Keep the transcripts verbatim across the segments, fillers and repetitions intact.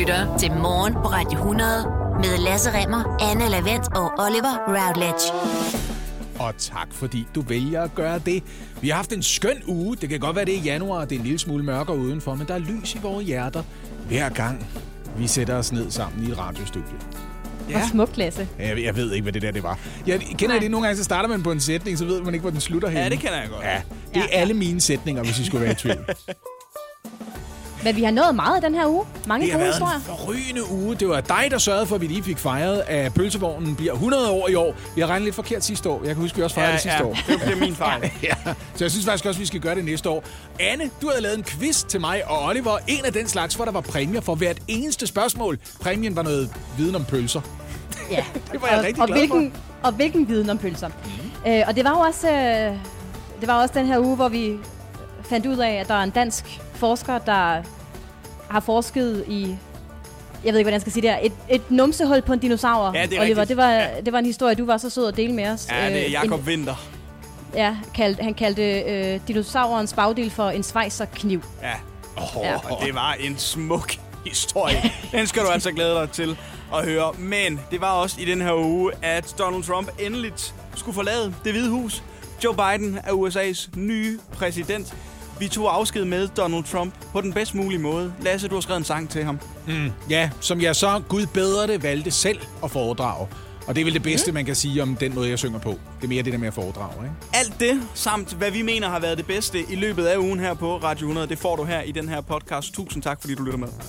lytter til Morgen på Radio hundrede med Lasse Remmer, Anne Lavent og Oliver Routledge. Og tak, fordi du vælger at gøre det. Vi har haft en skøn uge. Det kan godt være, det er januar, og det er en lille smule mørkere udenfor, men der er lys i vores hjerter hver gang vi sætter os ned sammen i et radiostudie. Ja. Og smukt, Lasse. Jeg, jeg ved ikke, hvad det der det var. Jeg kender Nej. det nogle gange, så starter man på en sætning, så ved man ikke, hvor den slutter henne. Ja, det kender jeg godt. Ja, det er ja. alle mine sætninger, hvis I skulle være i tvivl. Men vi har nået meget den her uge. Mange gode historier. Det har været en forrygende uge. Det var dig, der sørgede for, at vi lige fik fejret, at pølsevognen bliver hundrede år i år. Vi har regnet lidt forkert sidste år. Jeg kan huske, at vi også fejrede ja, det sidste ja. år. Det er min fejl. ja. Så jeg synes faktisk også, at vi skal gøre det næste år. Anne, du havde lavet en quiz til mig og Oliver. En af den slags, hvor der var præmier for hvert eneste spørgsmål. Præmien var noget viden om pølser. Ja, det var jeg og, rigtig og glad hvilken, for. Og hvilken viden om pølser. Mm. Øh, og det var jo også, øh, det var også den her uge, hvor vi fandt ud af, at der er en dansk forsker, der har forsket i, jeg ved ikke, hvordan jeg skal sige det her, et, et numsehul på en dinosaur. Ja, det er Oliver, det var, ja. det var en historie, du var så sød at dele med os. Ja, det er Jakob en, Winter. Ja, kald, han kaldte øh, dinosaurens bagdel for en schweizerkniv. Ja. Oh, ja, og det var en smuk historie. Den skal du altså glæde dig til at høre. Men det var også i den her uge, at Donald Trump endeligt skulle forlade Det Hvide Hus. Joe Biden er U S A's nye præsident. Vi tog afsked med Donald Trump på den bedst mulige måde. Lasse, du har skrevet en sang til ham. Mm, ja, som jeg så, Gud bedre det, valgte selv at foredrage. Og det er vel det bedste, mm. man kan sige om den måde, jeg synger på. Det er mere det der med at foredrage, ikke? Alt det, samt hvad vi mener har været det bedste i løbet af ugen her på Radio hundrede, det får du her i den her podcast. Tusind tak, fordi du lytter med.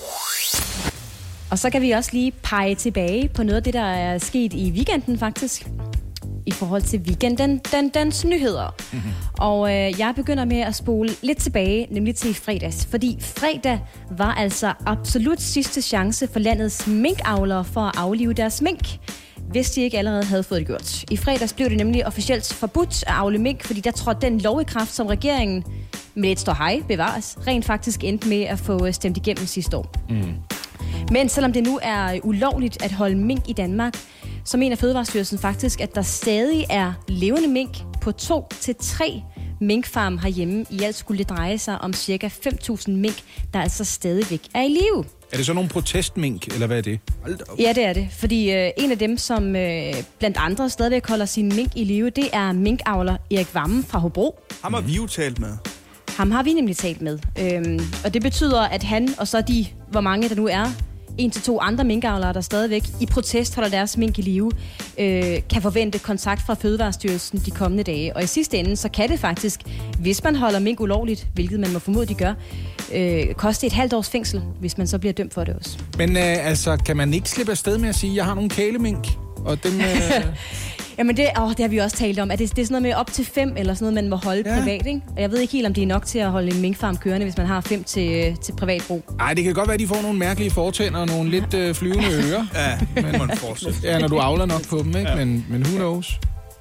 Og så kan vi også lige pege tilbage på noget af det, der er sket i weekenden faktisk. I forhold til weekenden, den, dens nyheder. Mm-hmm. Og øh, jeg begynder med at spole lidt tilbage, nemlig til i fredags. Fordi fredag var altså absolut sidste chance for landets minkavlere for at aflive deres mink, hvis de ikke allerede havde fået det gjort. I fredags blev det nemlig officielt forbudt at avle mink, fordi der trådte den lov i kraft, som regeringen med et stå hej bevares, rent faktisk endte med at få stemt igennem sidste år. Mm. Men selvom det nu er ulovligt at holde mink i Danmark, så mener Fødevarestyrelsen faktisk, at der stadig er levende mink på to til tre minkfarme herhjemme. I alt skulle det dreje sig om cirka fem tusind mink, der altså stadigvæk er i live. Er det så nogle protestmink, eller hvad er det? Ja, det er det. Fordi øh, en af dem, som øh, blandt andre stadigvæk holder sin mink i live, det er minkavler Erik Wammen fra Hobro. Ham har vi jo talt med. Ham har vi nemlig talt med. Øhm, og det betyder, at han og så de, hvor mange der nu er, en til to andre minkavlere, der stadigvæk i protest holder deres mink i live, øh, kan forvente kontakt fra Fødevarestyrelsen de kommende dage. Og i sidste ende, så kan det faktisk, hvis man holder mink ulovligt, hvilket man må formode, de gør, øh, koste et halvt års fængsel, hvis man så bliver dømt for det også. Men øh, altså, kan man ikke slippe afsted med at sige, at jeg har nogle kælemink, og dem... Øh... Jamen det, åh, det har vi også talt om, at det, det er sådan noget med op til fem, eller sådan noget, man må holde ja. privat, ikke? Og jeg ved ikke helt, om det er nok til at holde en minkfarm kørende, hvis man har fem til, til privat brug. Nej, det kan godt være, at de får nogle mærkelige fortænder og nogle lidt øh, flyvende ører. Ja, men man fortsætter. Ja, når du avler nok på dem, ikke? Ja. Men, men who knows?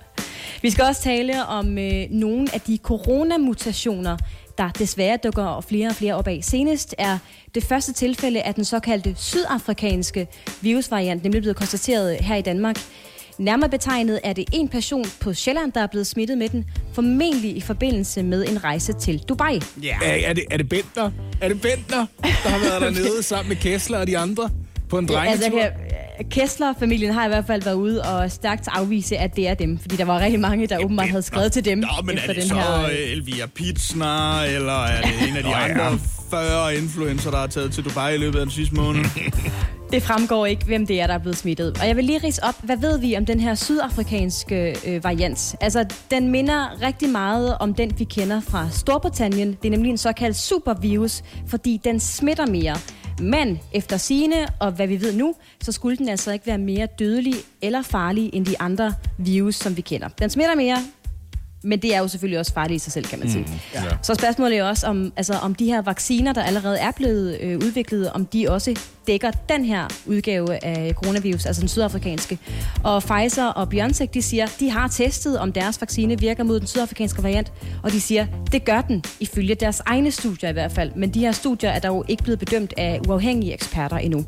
Vi skal også tale om øh, nogle af de coronamutationer, der desværre dukker flere og flere op af. Senest er det første tilfælde af den såkaldte sydafrikanske virusvariant, nemlig blevet konstateret her i Danmark. Nærmere betegnet er det en person på Sjælland, der er blevet smittet med den, formentlig i forbindelse med en rejse til Dubai. Yeah. Er, er, det, er det Bentner? Er det Bentner, der har været dernede sammen med Kessler og de andre på en drengetur? Altså, Kessler-familien har i hvert fald været ude og stærkt afvise, at det er dem. Fordi der var rigtig mange, der åbenbart havde skrevet til dem. Nå, men efter er det den så her... Elvira Pitsner, eller er det en af de Nå, andre ja. fyrre influencer, der er taget til Dubai i løbet af den sidste måned? Det fremgår ikke, hvem det er, der er blevet smittet. Og jeg vil lige ridse op, hvad ved vi om den her sydafrikanske øh, variant? Altså, den minder rigtig meget om den, vi kender fra Storbritannien. Det er nemlig en såkaldt supervirus, fordi den smitter mere. Men efter sigende, og hvad vi ved nu, så skulle den altså ikke være mere dødelig eller farlig end de andre virus, som vi kender. Den smitter mere, men det er jo selvfølgelig også farligt i sig selv, kan man sige. Mm, ja. Så spørgsmålet er også, om, altså, om de her vacciner, der allerede er blevet øh, udviklet, om de også dækker den her udgave af coronavirus, altså den sydafrikanske. Og Pfizer og BioNTech, de siger, de har testet, om deres vaccine virker mod den sydafrikanske variant, og de siger, det gør den, ifølge deres egne studier i hvert fald. Men de her studier er dog ikke blevet bedømt af uafhængige eksperter endnu.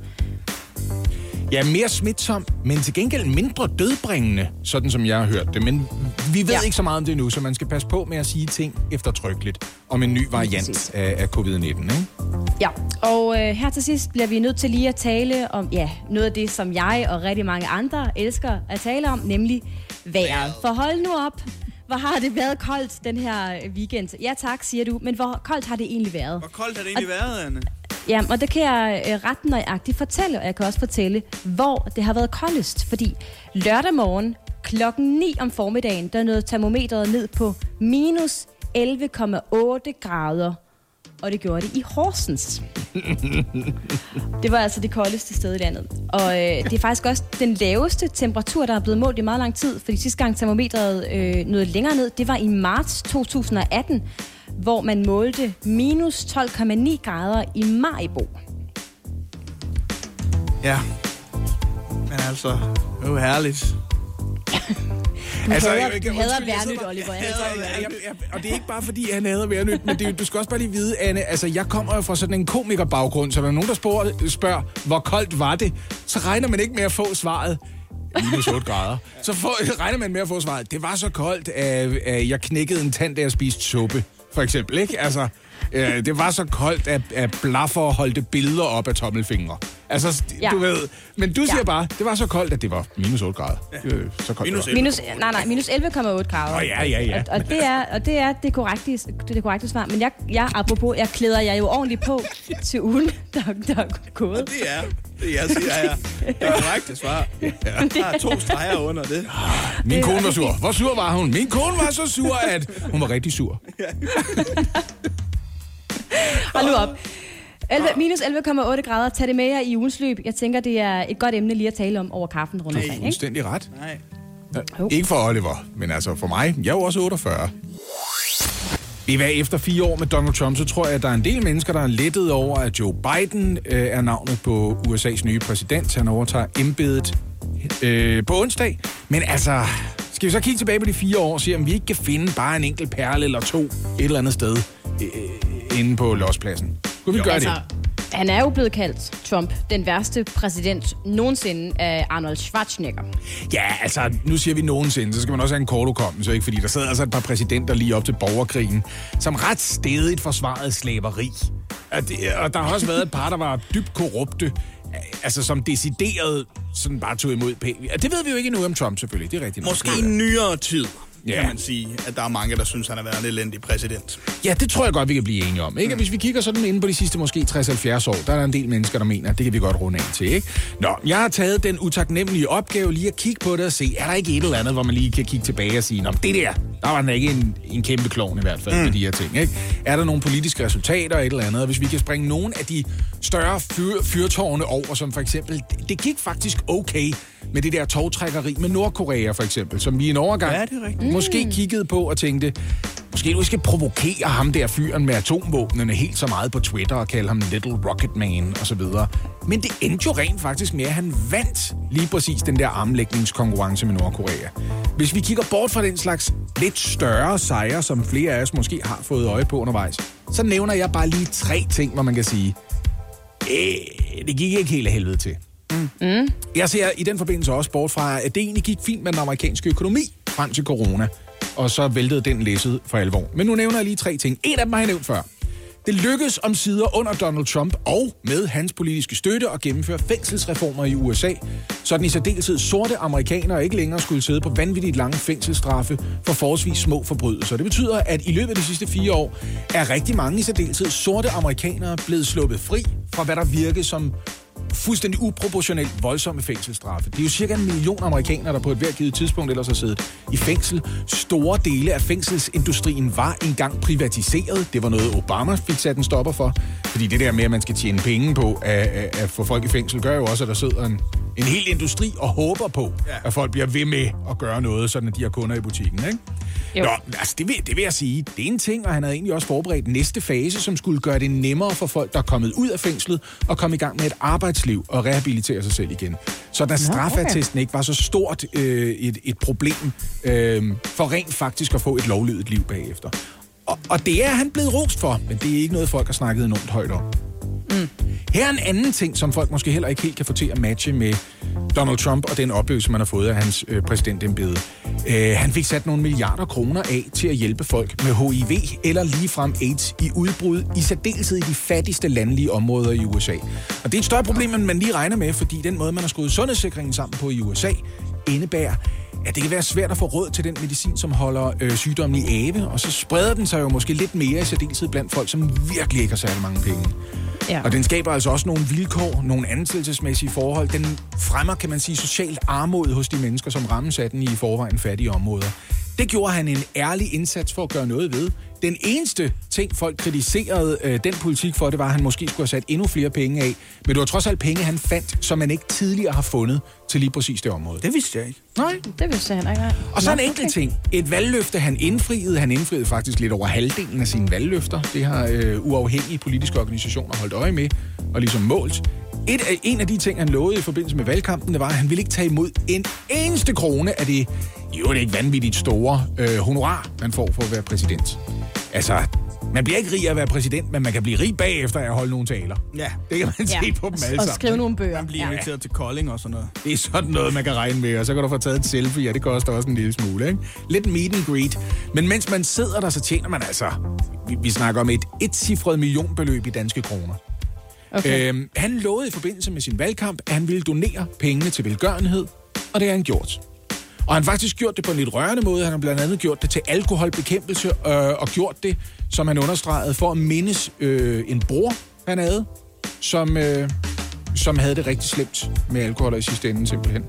Ja, mere smitsom, men til gengæld mindre dødbringende, sådan som jeg har hørt det. Men vi ved Ja. ikke så meget om det nu, så man skal passe på med at sige ting eftertrykkeligt om en ny variant Præcis. af, af covid nitten, ikke? Ja, og øh, her til sidst bliver vi nødt til lige at tale om ja, noget af det, som jeg og rigtig mange andre elsker at tale om, nemlig vejret. For hold nu op, hvor har det været koldt den her weekend? Ja tak, siger du, men hvor koldt har det egentlig været? Hvor koldt har det egentlig været, Anne? Ja, og det kan jeg øh, ret nøjagtigt fortælle, og jeg kan også fortælle, hvor det har været koldest. Fordi lørdag morgen klokken ni om formiddagen, der nåede termometret ned på minus elleve komma otte grader. Og det gjorde det i Horsens. Det var altså det koldeste sted i landet. Og øh, det er faktisk også den laveste temperatur, der er blevet målt i meget lang tid. Fordi sidste gang termometret øh, nåede længere ned, det var i marts to tusind og atten, hvor man målte minus tolv komma ni grader i Maribo. Ja. Men altså, det er jo herligt. Du Altså, hader, jeg- jeg- du hader undskyld, jeg Værnyt, sidder bare- Oliver. Ja, Jeg hader ja, Værnyt. ja, ja, og det er ikke bare fordi, han hader Værnyt, men det, du skal også bare lige vide, Anne, altså jeg kommer jo fra sådan en komikerbaggrund, så når nogen der spørger, spørger, hvor koldt var det, så regner man ikke med at få svaret minus otte grader. Så får, regner man med at få svaret, det var så koldt, at, at jeg knækkede en tand, da jeg spiste suppe, for eksempel, ikke? Altså, øh, det var så koldt, at, at Blaffer holdte billeder op af tommelfingre. Altså, Ja. du ved, men du siger Ja. bare, det var så koldt, at det var minus otte grader. Øh, så koldt Minus det var. Minus, nej, nej, minus elleve komma otte grader. Åh, ja, ja, ja. Og, og, det er, og det er det korrekte, det, er det korrekte svar. Men jeg, jeg, apropos, jeg klæder jer jo ordentligt på til ugen, der, der er gået. Det er det, jeg siger her. Det er korrekte svar. Der er to streger under det. Min kone var sur. Hvor sur var hun? Min kone var så sur, at hun var rigtig sur. Hold nu op. elleve, minus elleve komma otte grader. Tag det med jer i ugens løb. Jeg tænker, det er et godt emne lige at tale om over kaffen rundt omkring, ikke? Fuldstændig ret. Nej. Ja. Jo. Ikke for Oliver, men altså for mig. Jeg er jo også otteogfyrre. Vi var efter fire år med Donald Trump, så tror jeg, at der er en del mennesker, der er lettet over, at Joe Biden øh, er navnet på U S A's nye præsident. Han overtager embedet øh, på onsdag. Men altså, skal vi så kigge tilbage på de fire år og se, om vi ikke kan finde bare en enkelt perle eller to et eller andet sted øh, inde på lospladsen? Kunne vi Jo. gøre Altså, det? han er jo blevet kaldt, Trump, den værste præsident nogensinde af Arnold Schwarzenegger. Ja, altså, nu siger vi nogensinde, så skal man også have en kort hukommelse, ikke? Fordi der sidder altså et par præsidenter lige op til borgerkrigen, som ret stedigt forsvarede slaveri. Og, det, og der har også været et par, der var dybt korrupte, altså som decideret sådan bare tog imod pænt. Det ved vi jo ikke endnu om Trump, selvfølgelig. Det er rigtigt. nok. Måske i nyere tid, Ja. kan man sige, at der er mange, der synes, han har været en elendig præsident. Ja, det tror jeg godt, vi kan blive enige om. Ikke? Mm. Hvis vi kigger sådan inde på de sidste måske tres til halvfjerds år, der er der en del mennesker, der mener, at det kan vi godt runde af til. Ikke? Nå, jeg har taget den utaknemmelige opgave lige at kigge på det og se, er der ikke et eller andet, hvor man lige kan kigge tilbage og sige, nå, det der, der var den ikke en, en kæmpe klovn i hvert fald mm. med de her ting. Ikke? Er der nogle politiske resultater og et eller andet? Og hvis vi kan springe nogle af de større fyr, fyrtårne over, som for eksempel, det gik faktisk okay med det der togtrækkeri med Nordkorea for eksempel, som vi en overgang Ja, det er rigtigt. måske kiggede på og tænkte, måske du skal provokere ham der fyren med atomvåbnene helt så meget på Twitter og kalde ham Little Rocket Man og så videre. Men det endte jo rent faktisk med, at han vandt lige præcis den der armlægningskonkurrence med Nordkorea. Hvis vi kigger bort fra den slags lidt større sejre, som flere af os måske har fået øje på undervejs, så nævner jeg bare lige tre ting, hvor man kan sige, øh, det gik ikke helt af helvede til. Mm. Jeg ser i den forbindelse også bort fra, at det egentlig gik fint med den amerikanske økonomi frem til corona, og så væltede den læsset for alvor. Men nu nævner jeg lige tre ting. En af dem har jeg nævnt før. Det lykkedes omsider under Donald Trump og med hans politiske støtte at gennemføre fængselsreformer i U S A, så den i særdeleshed sorte amerikanere ikke længere skulle sidde på vanvittigt lange fængselsstraffe for forholdsvis små forbrydelser. Det betyder, at i løbet af de sidste fire år er rigtig mange i særdeleshed sorte amerikanere blevet sluppet fri fra, hvad der virkede som fuldstændig uproportionelt voldsomme fængselsstraffe. Det er jo cirka en million amerikanere, der på et hvert givet tidspunkt ellers har siddet i fængsel. Store dele af fængselsindustrien var engang privatiseret. Det var noget, Obama fik sat en stopper for. Fordi det der med, at man skal tjene penge på at, at, at få folk i fængsel, gør jo også, at der sidder en, en hel industri og håber på, ja. at folk bliver ved med at gøre noget, sådan at de har kunder i butikken, ikke? Jo. Nå, altså det vil, det vil jeg sige, det er en ting, og han havde egentlig også forberedt næste fase, som skulle gøre det nemmere for folk, der er kommet ud af fængslet og komme i gang med et arbejdsliv og rehabilitere sig selv igen. Så da straffattesten ikke var så stort øh, et, et problem øh, for rent faktisk at få et lovlydigt liv bagefter. Og, og det er han blevet rost for, men det er ikke noget, folk har snakket enormt højt om. Mm. Her er en anden ting, som folk måske heller ikke helt kan få til at matche med Donald Trump og den oplevelse, man har fået af hans øh, præsidentembede. Øh, han fik sat nogle milliarder kroner af til at hjælpe folk med H I V eller ligefrem AIDS i udbrud, i særdeleshed i de fattigste landlige områder i U S A. Og det er et større problem, end man lige regner med, fordi den måde, man har skruet sundhedssikringen sammen på i U S A, indebærer, at det kan være svært at få råd til den medicin, som holder øh, sygdommen i ave, og så spreder den sig jo måske lidt mere i særdeleshed blandt folk, som virkelig ikke har særlig mange penge. Ja. Og den skaber altså også nogle vilkår, nogle ansættelsesmæssige forhold. Den fremmer, kan man sige, socialt armod hos de mennesker, som rammes af den i forvejen fattige områder. Det gjorde han en ærlig indsats for at gøre noget ved. Den eneste ting, folk kritiserede øh, den politik for, det var, at han måske skulle have sat endnu flere penge af. Men det var trods alt penge, han fandt, som man ikke tidligere har fundet til lige præcis det område. Det vidste jeg ikke. Nej. Det vidste han ikke. Og så en enkelt ting. Et valgløfte, han indfriede. Han indfriede faktisk lidt over halvdelen af sine valgløfter. Det har øh, uafhængige politiske organisationer holdt øje med og ligesom målt. Et af, en af de ting, han lovede i forbindelse med valgkampen, det var, at han ville ikke tage imod en eneste krone af det jo det ikke vanvittigt store øh, honorar, man får for at være præsident. Altså, man bliver ikke rig af at være præsident, men man kan blive rig bagefter at holde nogle taler. Ja. Det kan man ja. se på dem alle sammen. Og skrive nogle bøger. Man bliver inviteret ja. til Kolding og sådan noget. Det er sådan noget, man kan regne med, og så kan du få taget et selfie, og det koster også en lille smule, ikke? Lidt meet and greet. Men mens man sidder der, så tjener man altså, vi, vi snakker om et etcifret millionbeløb i danske kroner. Okay. Øhm, han lovede i forbindelse med sin valgkamp, at han ville donere pengene til velgørenhed, og det har han gjort. Og han har faktisk gjort det på en lidt rørende måde. Han har blandt andet gjort det til alkoholbekæmpelse, øh, og gjort det, som han understregede, for at mindes øh, en bror, han havde, som, øh, som havde det rigtig slemt med alkohol, og i sidste ende simpelthen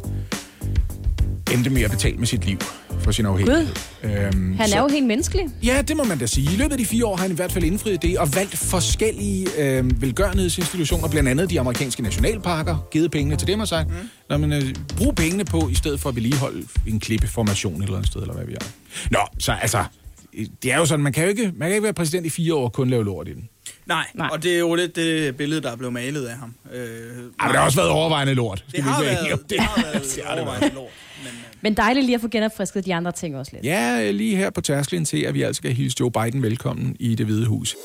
endte med at betale med sit liv for sin afhængighed. Øhm, han er så, jo helt menneskelig. Ja, det må man da sige. I løbet af de fire år har han i hvert fald indfriet det, og valgt forskellige øh, velgørenhedsinstitutioner, blandt andet de amerikanske nationalparker, givet pengene til dem og sagt, mm. når man øh, bruger pengene på, i stedet for at vedligeholde en klippeformation et eller andet sted, eller hvad vi er. Nå, så altså, det er jo sådan, man kan jo ikke, man kan ikke være præsident i fire år og kun lave lort i den. Nej, Nej, og det er jo lidt det billede, der er blevet malet af ham. Øh, Ej, men det har også været overvejende lort. Det har været, det har været overvejende lort. Men, men dejligt lige at få genopfrisket de andre ting også lidt. Ja, lige her på tærsklen til, at vi altså skal hilse Joe Biden velkommen i Det Hvide Hus.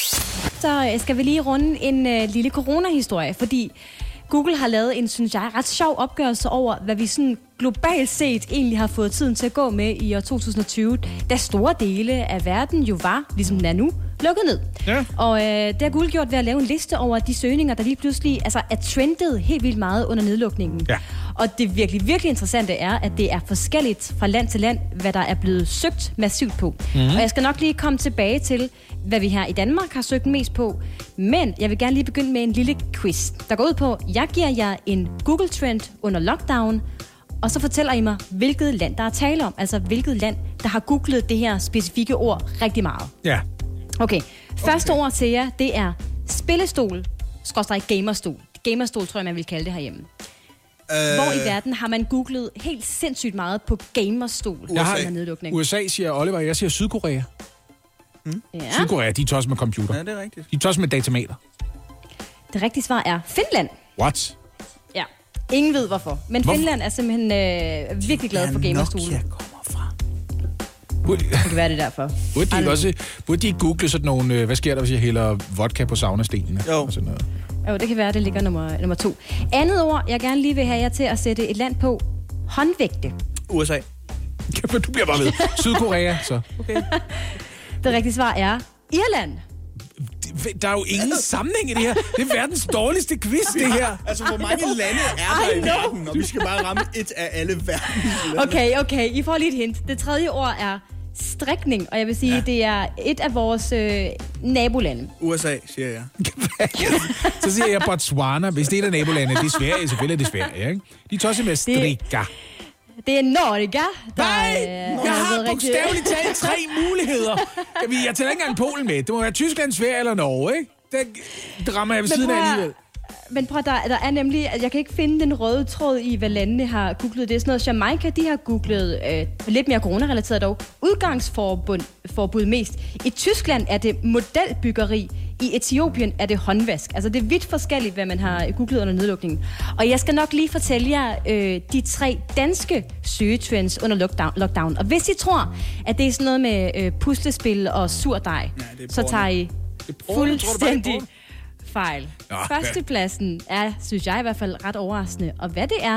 Så skal vi lige runde en uh, lille coronahistorie, fordi Google har lavet en, synes jeg, ret sjov opgørelse over, hvad vi sådan globalt set egentlig har fået tiden til at gå med i år to tusind og tyve, da store dele af verden jo var, ligesom den er nu, lukket ned. Ja. Og øh, det har Google gjort ved at lave en liste over de søgninger, der lige pludselig altså, er trendet helt vildt meget under nedlukningen. Ja. Og det virkelig, virkelig interessante er, at det er forskelligt fra land til land, hvad der er blevet søgt massivt på. Mm-hmm. Og jeg skal nok lige komme tilbage til, hvad vi her i Danmark har søgt mest på. Men jeg vil gerne lige begynde med en lille quiz, der går ud på, jeg giver jer en Google-trend under lockdown, og så fortæller I mig, hvilket land der er tale om. Altså, hvilket land, der har googlet det her specifikke ord rigtig meget. Ja. Okay, første okay. ord til jer, det er spillestol, skråstreg gamerstol. Gamerstol, tror jeg, man vil kalde det herhjemme. Øh... Hvor i verden har man googlet helt sindssygt meget på gamerstol? U S A. U S A siger Oliver, jeg siger Sydkorea. Hmm? Ja. Sydkorea, de er tosset med computer. Ja, det er rigtigt. De er tosset med datamater. Det rigtige svar er Finland. What? Ja, ingen ved hvorfor. Men hvorfor? Finland er simpelthen øh, virkelig glad for gamerstol. Nokia kommer fra. Burde, det kan være det derfor. Burde de, ikke også, burde de ikke google sådan nogle, hvad sker der, hvis jeg hælder vodka på saunastenene? Jo. Og sådan noget. Jo, det kan være, det ligger nummer, nummer to. Andet ord, jeg gerne lige vil have jer til at sætte et land på. Håndvægte. U S A. Du bliver bare ved. Sydkorea, så. Okay. Det rigtige svar er Irland. Der er jo ingen sammenhæng i det her. Det er verdens dårligste quiz, det her. Altså, hvor mange lande er der i verden, og vi skal bare ramme et af alle verdens lande. Okay, okay. I får lige et hint. Det tredje ord er strikning, og jeg vil sige, ja. det er et af vores øh, nabolande. U S A, siger jeg. Så siger jeg Botswana. Hvis det er der nabolande, det er Sverige. Selvfølgelig er det Sverige, ikke? De er tosset med strikker. Det er Norge, der... Nej! Øh, jeg har bogstaveligt talt tre muligheder. Jeg tæller ikke engang Polen med. Det må være Tyskland, Sverige eller Norge, ikke? Det rammer jeg ved siden af alligevel. Men prøv, der, der er nemlig... Jeg kan ikke finde den røde tråd i, hvad landene har googlet. Det er sådan noget, Jamaica, de har googlet øh, lidt mere corona-relateret dog. Udgangsforbud forbud mest. I Tyskland er det modelbyggeri. I Etiopien er det håndvask. Altså, det er vidt forskelligt, hvad man har googlet under nedlukningen. Og jeg skal nok lige fortælle jer øh, de tre danske søgetrends under lockdown, lockdown. Og hvis I tror, at det er sådan noget med øh, puslespil og surdej, ja, så tager I fuldstændig fejl. Ja, førstepladsen er, synes jeg i hvert fald, ret overraskende. Og hvad det er,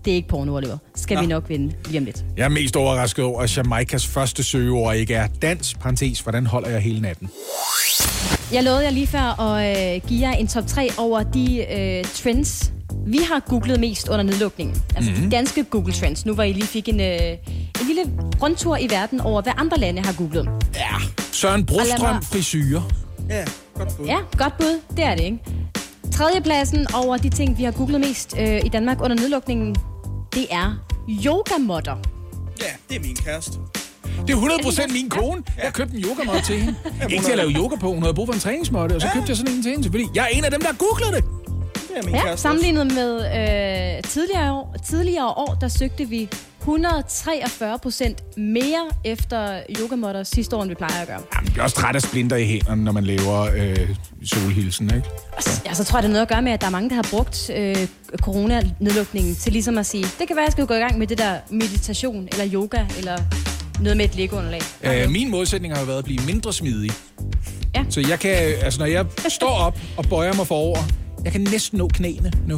det er ikke porno, Oliver. Skal Nå. vi nok vinde lige om lidt. Jeg er mest overrasket over, at Jamaikas første søgeord ikke er dans, parentes, hvordan holder jeg hele natten? Jeg lovede jer lige før at øh, give jer en top tre over de øh, trends, vi har googlet mest under nedlukningen. Altså mm-hmm. de danske Google Trends. Nu var I lige fik en, øh, en lille rundtur i verden over, hvad andre lande har googlet. Ja, Søren Brostrøm mig... frisyrer. Ja, godt bud. Ja, godt bud. Det er det, ikke? Tredjepladsen over de ting, vi har googlet mest øh, i Danmark under nedlukningen, det er yogamotter. Ja, det er min kæreste. Det er hundrede procent min kone. Jeg købte en yogamåtte til hende. Ikke til at lave yoga på. Hun havde brug for en træningsmåtte, og så købte jeg sådan en til hende. Fordi jeg er en af dem, der har googlet det. Det er min ja, kæreste. Sammenlignet med øh, tidligere, år, tidligere år, der søgte vi et hundrede og treogfyrre procent mere efter yogamotter sidste år, end vi plejer at gøre. Jamen, jeg er også træt af splinter i hænderne, når man laver øh, solhilsen, ikke? Så. Ja, så tror jeg, det er noget at gøre med, at der er mange, der har brugt øh, coronanedlukningen til ligesom at sige, det kan være, at jeg skal gå i gang med det der meditation, eller yoga, eller noget med et lægeunderlag. Øh, min modsætning har jo været at blive mindre smidig. Ja. Så jeg kan, altså når jeg står op og bøjer mig forover, jeg kan næsten nå knæene nu.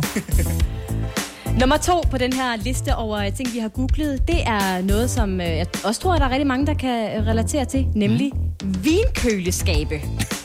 Nummer to på den her liste over ting, vi har googlet, det er noget, som øh, jeg også tror, at der er rigtig mange, der kan relatere til, nemlig mm. vinkøleskabe.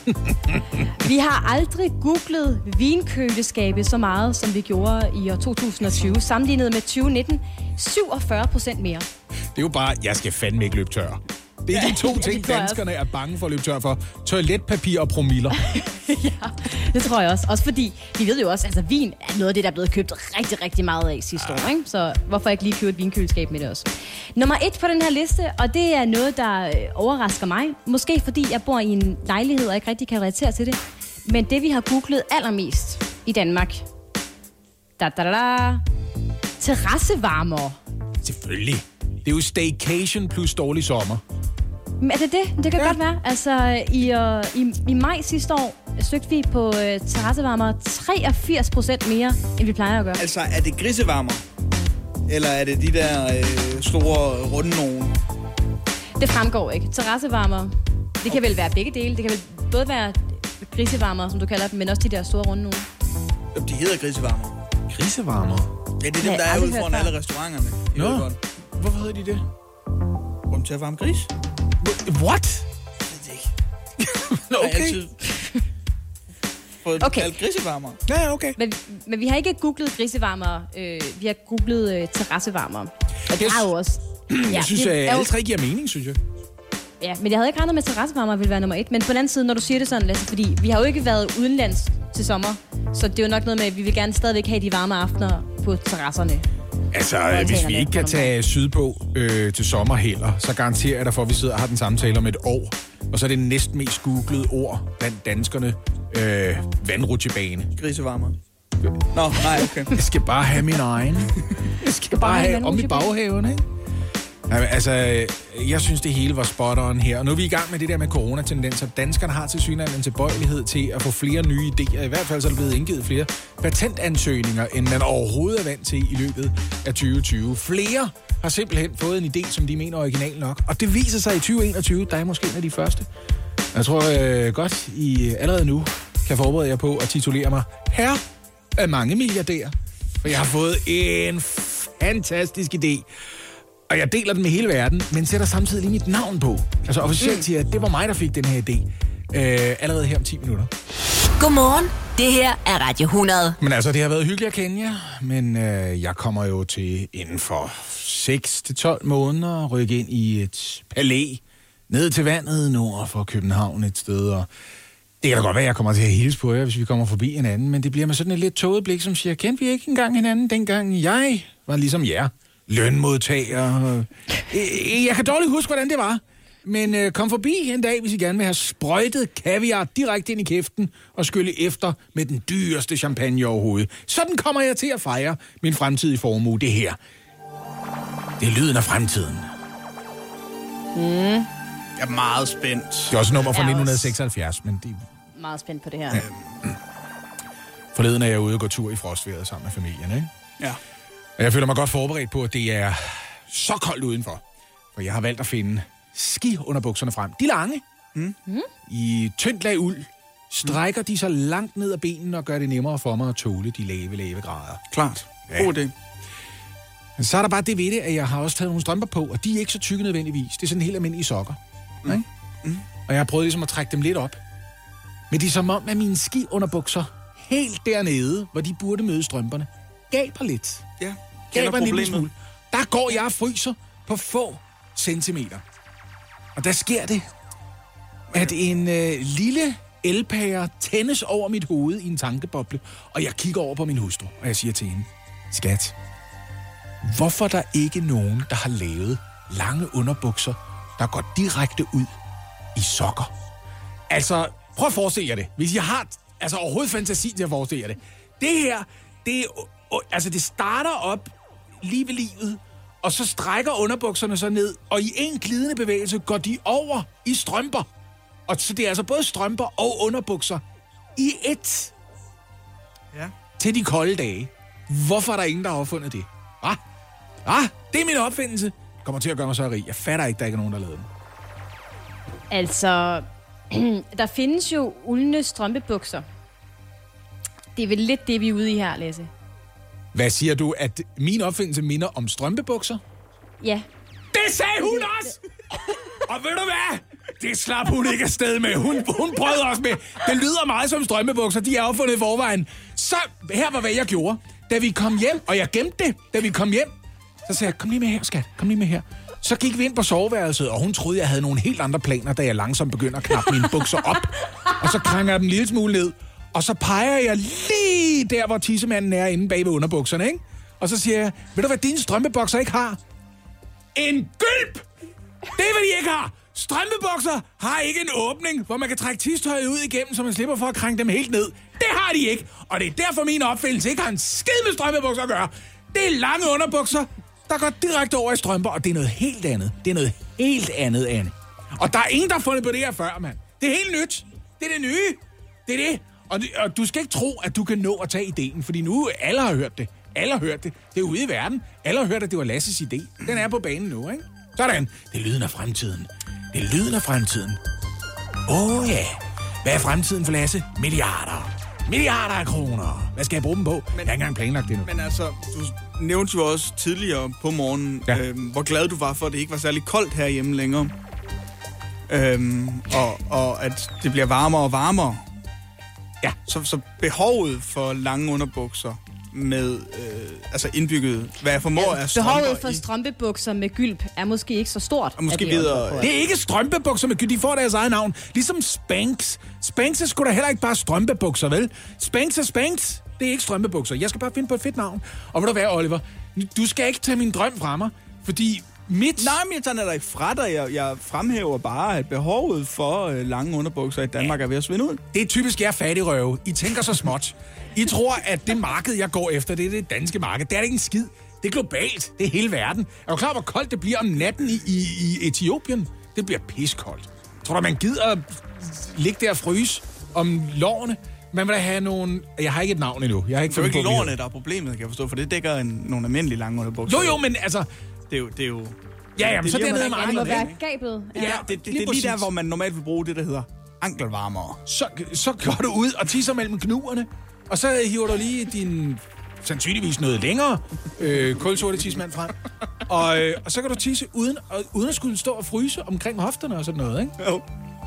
Vi har aldrig googlet vinkøleskabe så meget, som vi gjorde i år to tusind og tyve, sammenlignet med tyve nitten, syvogfyrre procent mere. Det er jo bare, jeg skal fandme ikke løbe tør. Det er de to ting, danskerne er bange for at løbe tør for. Toiletpapir og promiller. Ja, det tror jeg også. Også fordi, vi ved jo også, altså vin er noget af det, der er blevet købt rigtig, rigtig meget af sidste år, ikke? Så hvorfor ikke lige købe et vinkøleskab med det også? Nummer et på den her liste, og det er noget, der overrasker mig. Måske fordi jeg bor i en lejlighed, og ikke rigtig kan relatere til det. Men det, vi har googlet allermest i Danmark, da da da da, terrassevarmere. Selvfølgelig. Det er jo staycation plus dårlig sommer. Men er det det? Det kan ja. godt være. Altså, i, uh, i, i maj sidste år søgte vi på uh, terrassevarmer treogfirs procent mere, end vi plejer at gøre. Altså, er det grisevarmer? Eller er det de der øh, store runde nogen? Det fremgår ikke. Terrassevarmer, det kan vel være begge dele. Det kan vel både være grisevarmer, som du kalder dem, men også de der store runde nogen. Jamen, de hedder grisevarmer. Grisevarmer? Ja, det er dem, der er ude foran alle restauranterne. Nå, hvorfor hedder de det? Rum til at varme gris. What? Jeg ved det ikke. Okay. Fået okay. kaldt grisevarmer. Ja, okay. Men, men vi har ikke googlet grisevarmer. Øh, vi har googlet øh, terrassevarmer. Og det er jo også... Jeg ja, synes, at alle tre giver mening, synes jeg. Ja, men jeg havde ikke regnet med, at terrassevarmer ville være nummer et. Men på den anden side, når du siger det sådan, Lasse, fordi vi har jo ikke været udenlands til sommer. Så det er jo nok noget med, at vi vil gerne stadigvæk have de varme aftener på terrasserne. Altså, hvis vi ikke kan tage sydpå øh, til sommer heller, så garanterer jeg dig for, at vi sidder og har den samtale om et år. Og så er det næsten mest googlede ord blandt danskerne. Øh, vandrutsjebane. Grisevarmer. Nå, nej, okay. Jeg skal bare have min egen. Jeg skal bare have om i baghaven, ikke? Nej, altså, jeg synes, det hele var spot on her. Og nu er vi i gang med det der med coronatendenser. Danskerne har til synligheden en tilbøjelighed til at få flere nye idéer. I hvert fald så er der blevet indgivet flere patentansøgninger, end man overhovedet er vant til i løbet af tyve tyve. Flere har simpelthen fået en idé, som de mener er original nok. Og det viser sig i tyve enogtyve, der er måske en af de første. Jeg tror øh, godt, I allerede nu kan forberede jer på at titulere mig herre af mange milliardærer. For jeg har fået en fantastisk idé. Og jeg deler den med hele verden, men sætter samtidig lige mit navn på. Altså officielt siger jeg, at det var mig, der fik den her idé. Øh, allerede her om ti minutter. Godmorgen. Det her er Radio hundrede. Men altså, det har været hyggeligt at kende jer. Men øh, jeg kommer jo til inden for seks til tolv måneder at rykke ind i et palæ. Ned til vandet nord for København et sted. Og det kan da godt være, at jeg kommer til at hilse på jer, hvis vi kommer forbi hinanden. Men det bliver med sådan et lidt tåget blik, som siger, kendte vi ikke engang hinanden, dengang jeg var ligesom jer. Lønmodtager. Jeg kan dårligt huske, hvordan det var. Men øh, kom forbi en dag, hvis I gerne vil have sprøjtet kaviar direkte ind i kæften og skylle efter med den dyreste champagne overhovedet. Sådan kommer jeg til at fejre min fremtidige formue, det her. Det er lyden af fremtiden. Mm. Jeg er meget spændt. Det er også nummer fra nitten seksoghalvfjerds, men det... Meget spændt på det her. Øh, forleden er jeg ude og gå tur i frostvejret sammen med familien, ikke? Ja. Og jeg føler mig godt forberedt på, at det er så koldt udenfor. For jeg har valgt at finde ski under bukserne frem. De er lange. Mm. I tyndt lag uld strækker mm. de så langt ned ad benene og gør det nemmere for mig at tåle de lave, lave grader. Klart. God idé. Men så er der bare det ved det, at jeg har også taget nogle strømper på, og de er ikke så tykke nødvendigvis. Det er sådan helt almindelige sokker. Mm. Ikke? Mm. Og jeg har prøvet ligesom at trække dem lidt op. Men det er som om, at mine skiunderbukser helt dernede, hvor de burde møde strømperne, gaber lidt. Ja, gaber en lille smule. Der går jeg og fryser på få centimeter. Og der sker det, at en øh, lille elpære tændes over mit hoved i en tankeboble, og jeg kigger over på min hustru, og jeg siger til hende, skat, hvorfor er der ikke nogen, der har lavet lange underbukser, der går direkte ud i sokker? Altså, prøv at forestille jer det. Hvis jeg har altså, overhovedet fantasi til at forestille jer det. Det her, det, altså, det starter op lige ved livet, og så strækker underbukserne så ned, og i en glidende bevægelse går de over i strømper. Og så det er altså både strømper og underbukser i ét. Ja. Til de kolde dage. Hvorfor er der ingen, der har opfundet det? Ah, ah, det er min opfindelse. Det kommer til at gøre mig så rig. Jeg fatter ikke, der ikke er nogen, der lavede den. Altså, der findes jo uldne strømpebukser. Det er vel lidt det, vi er ude i her, Lasse. Hvad siger du, at min opfindelse minder om strømpebukser? Ja. Det sagde hun også! Og ved du hvad? Det slap hun ikke afsted med. Hun, hun prøvede også med. Det lyder meget som strømpebukser. De er opfundet i forvejen. Så her var, hvad jeg gjorde. Da vi kom hjem, og jeg gemte det, da vi kom hjem, så sagde jeg, kom lige med her, skat. Kom lige med her. Så gik vi ind på soveværelset, og hun troede, jeg havde nogle helt andre planer, da jeg langsomt begynder at knappe mine bukser op. Og så krænger jeg dem en lille smule ned. Og så peger jeg lige der, hvor tissemanden er inde bag ved underbukserne, ikke? Og så siger jeg, ved du hvad dine strømpebukser ikke har? En gylp! Det er, hvad de ikke har! Strømpebukser har ikke en åbning, hvor man kan trække tistøjet ud igennem, så man slipper for at krænge dem helt ned. Det har de ikke, og det er derfor min opfindelse ikke har en skid med strømpebukser at gøre. Det er lange underbukser, der går direkte over i strømper, og det er noget helt andet. Det er noget helt andet, Anne. Og der er ingen, der har fundet på det her før, mand. Det er helt nyt. Det er det nye. Det er det. Og, og du skal ikke tro, at du kan nå at tage ideen, fordi nu alle har hørt det. Alle har hørt det. Det er ude i verden. Alle har hørt, at det var Lasses idé. Den er på banen nu, ikke? Sådan. Det er lyden af fremtiden. Det er lyden af fremtiden. Åh oh, ja. Yeah. Hvad er fremtiden for Lasse? Milliarder. Milliarder af kroner. Hvad skal jeg bruge dem på? Men, jeg har ikke engang planlagt det nu. Men altså, du nævnte jo også tidligere på morgenen, ja. øhm, hvor glad du var for, at det ikke var særlig koldt herhjemme længere. Øhm, og, og at det bliver varmere og varmere. Ja. Så, så behovet for lange underbukser med øh, altså indbygget, hvad jeg formår ja, er strømper behovet for i... strømpebukser med gylp er måske ikke så stort. Og måske videre... Det er ikke strømpebukser med gylp, de får deres eget navn. Ligesom Spanx. Spanx er sgu da heller ikke bare strømpebukser, vel? Spanx er Spanx. Det er ikke strømpebukser. Jeg skal bare finde på et fedt navn. Og ved du hvad, Oliver? Du skal ikke tage min drøm fra mig, fordi mit... Nej, men jeg tager dig ikke fra dig. Jeg, jeg fremhæver bare, at behovet for øh, lange underbukser i Danmark ja. er ved at svinde ud. Det er typisk jer fattigrøve. I tænker så småt. I tror, at det marked, jeg går efter, det er det danske marked. Det er det ikke en skid. Det er globalt. Det er hele verden. Er du klar, hvor koldt det bliver om natten i, i, i Etiopien? Det bliver piskoldt. Tror du, man gider at ligge der og fryse om lårene? Man vil da have nogle... Jeg har ikke et navn endnu. Jeg har ikke det er jo ikke lårene, der er problemet, kan jeg forstå, for det dækker en, nogle almindelige lange underbukser. Jo, jo, men altså... Det er jo... Det er jo ja, jamen, det så dernede meget. Det må være gabet. Ja, ja det, det, det, det er lige der, hvor man normalt vil bruge det, der hedder ankelvarmere. Så, så går du ud og tisser mellem knuerne, og så hiver du lige din sandsynligvis noget længere øh, kulsorte tidsmand frem. Og, øh, og så kan du tisse uden, og, uden at skulle stå og fryse omkring hofterne og sådan noget, ikke? Jo.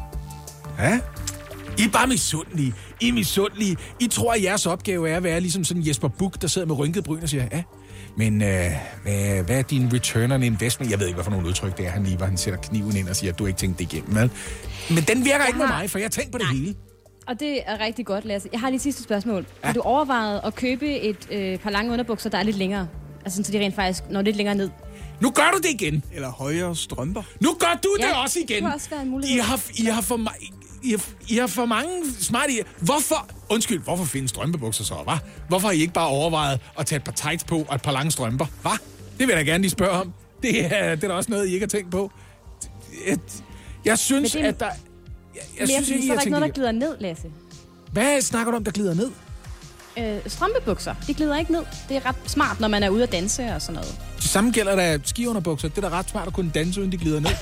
Ja. I er bare misundelige. I er misundelige. I tror, at jeres opgave er at være ligesom sådan Jesper Buch, der sidder med rynket bryn og siger, ja, men øh, hvad, hvad er din return on investment? Jeg ved ikke, hvad for nogle udtryk det er, han lige var. Han sætter kniven ind og siger, at du ikke tænkte det igennem. Men, men den virker jeg ikke har... med mig, for jeg har tænkt på det Nej. hele. Og det er rigtig godt, Lasse. Jeg har lige et sidste spørgsmål. Ja. Har du overvejet at købe et øh, par lange underbukser, der er lidt længere? Altså, så de rent faktisk når lidt længere ned? Nu gør du det igen. Eller højere strømper. Nu gør du ja, det også igen. Det kunne også være en mulighed. I har, I har for mig... I har, I har for mange smarte... Hvorfor... Undskyld, hvorfor findes strømpebukser så, hva'? Hvorfor har I ikke bare overvejet at tage et par tights på og et par lange strømper, hva'? Det vil jeg da gerne lige spørge om. Det er, det er da også noget, I ikke har tænkt på. Jeg, jeg synes, det, at der... Jeg, jeg synes, ikke, så er der ikke noget, der glider ned, Lasse. Hvad snakker du om, der glider ned? Øh, strømpebukser, de glider ikke ned. Det er ret smart, når man er ude at danse og sådan noget. Det samme gælder der skiunderbukser. Det er da ret smart at kunne danse, uden de glider ned.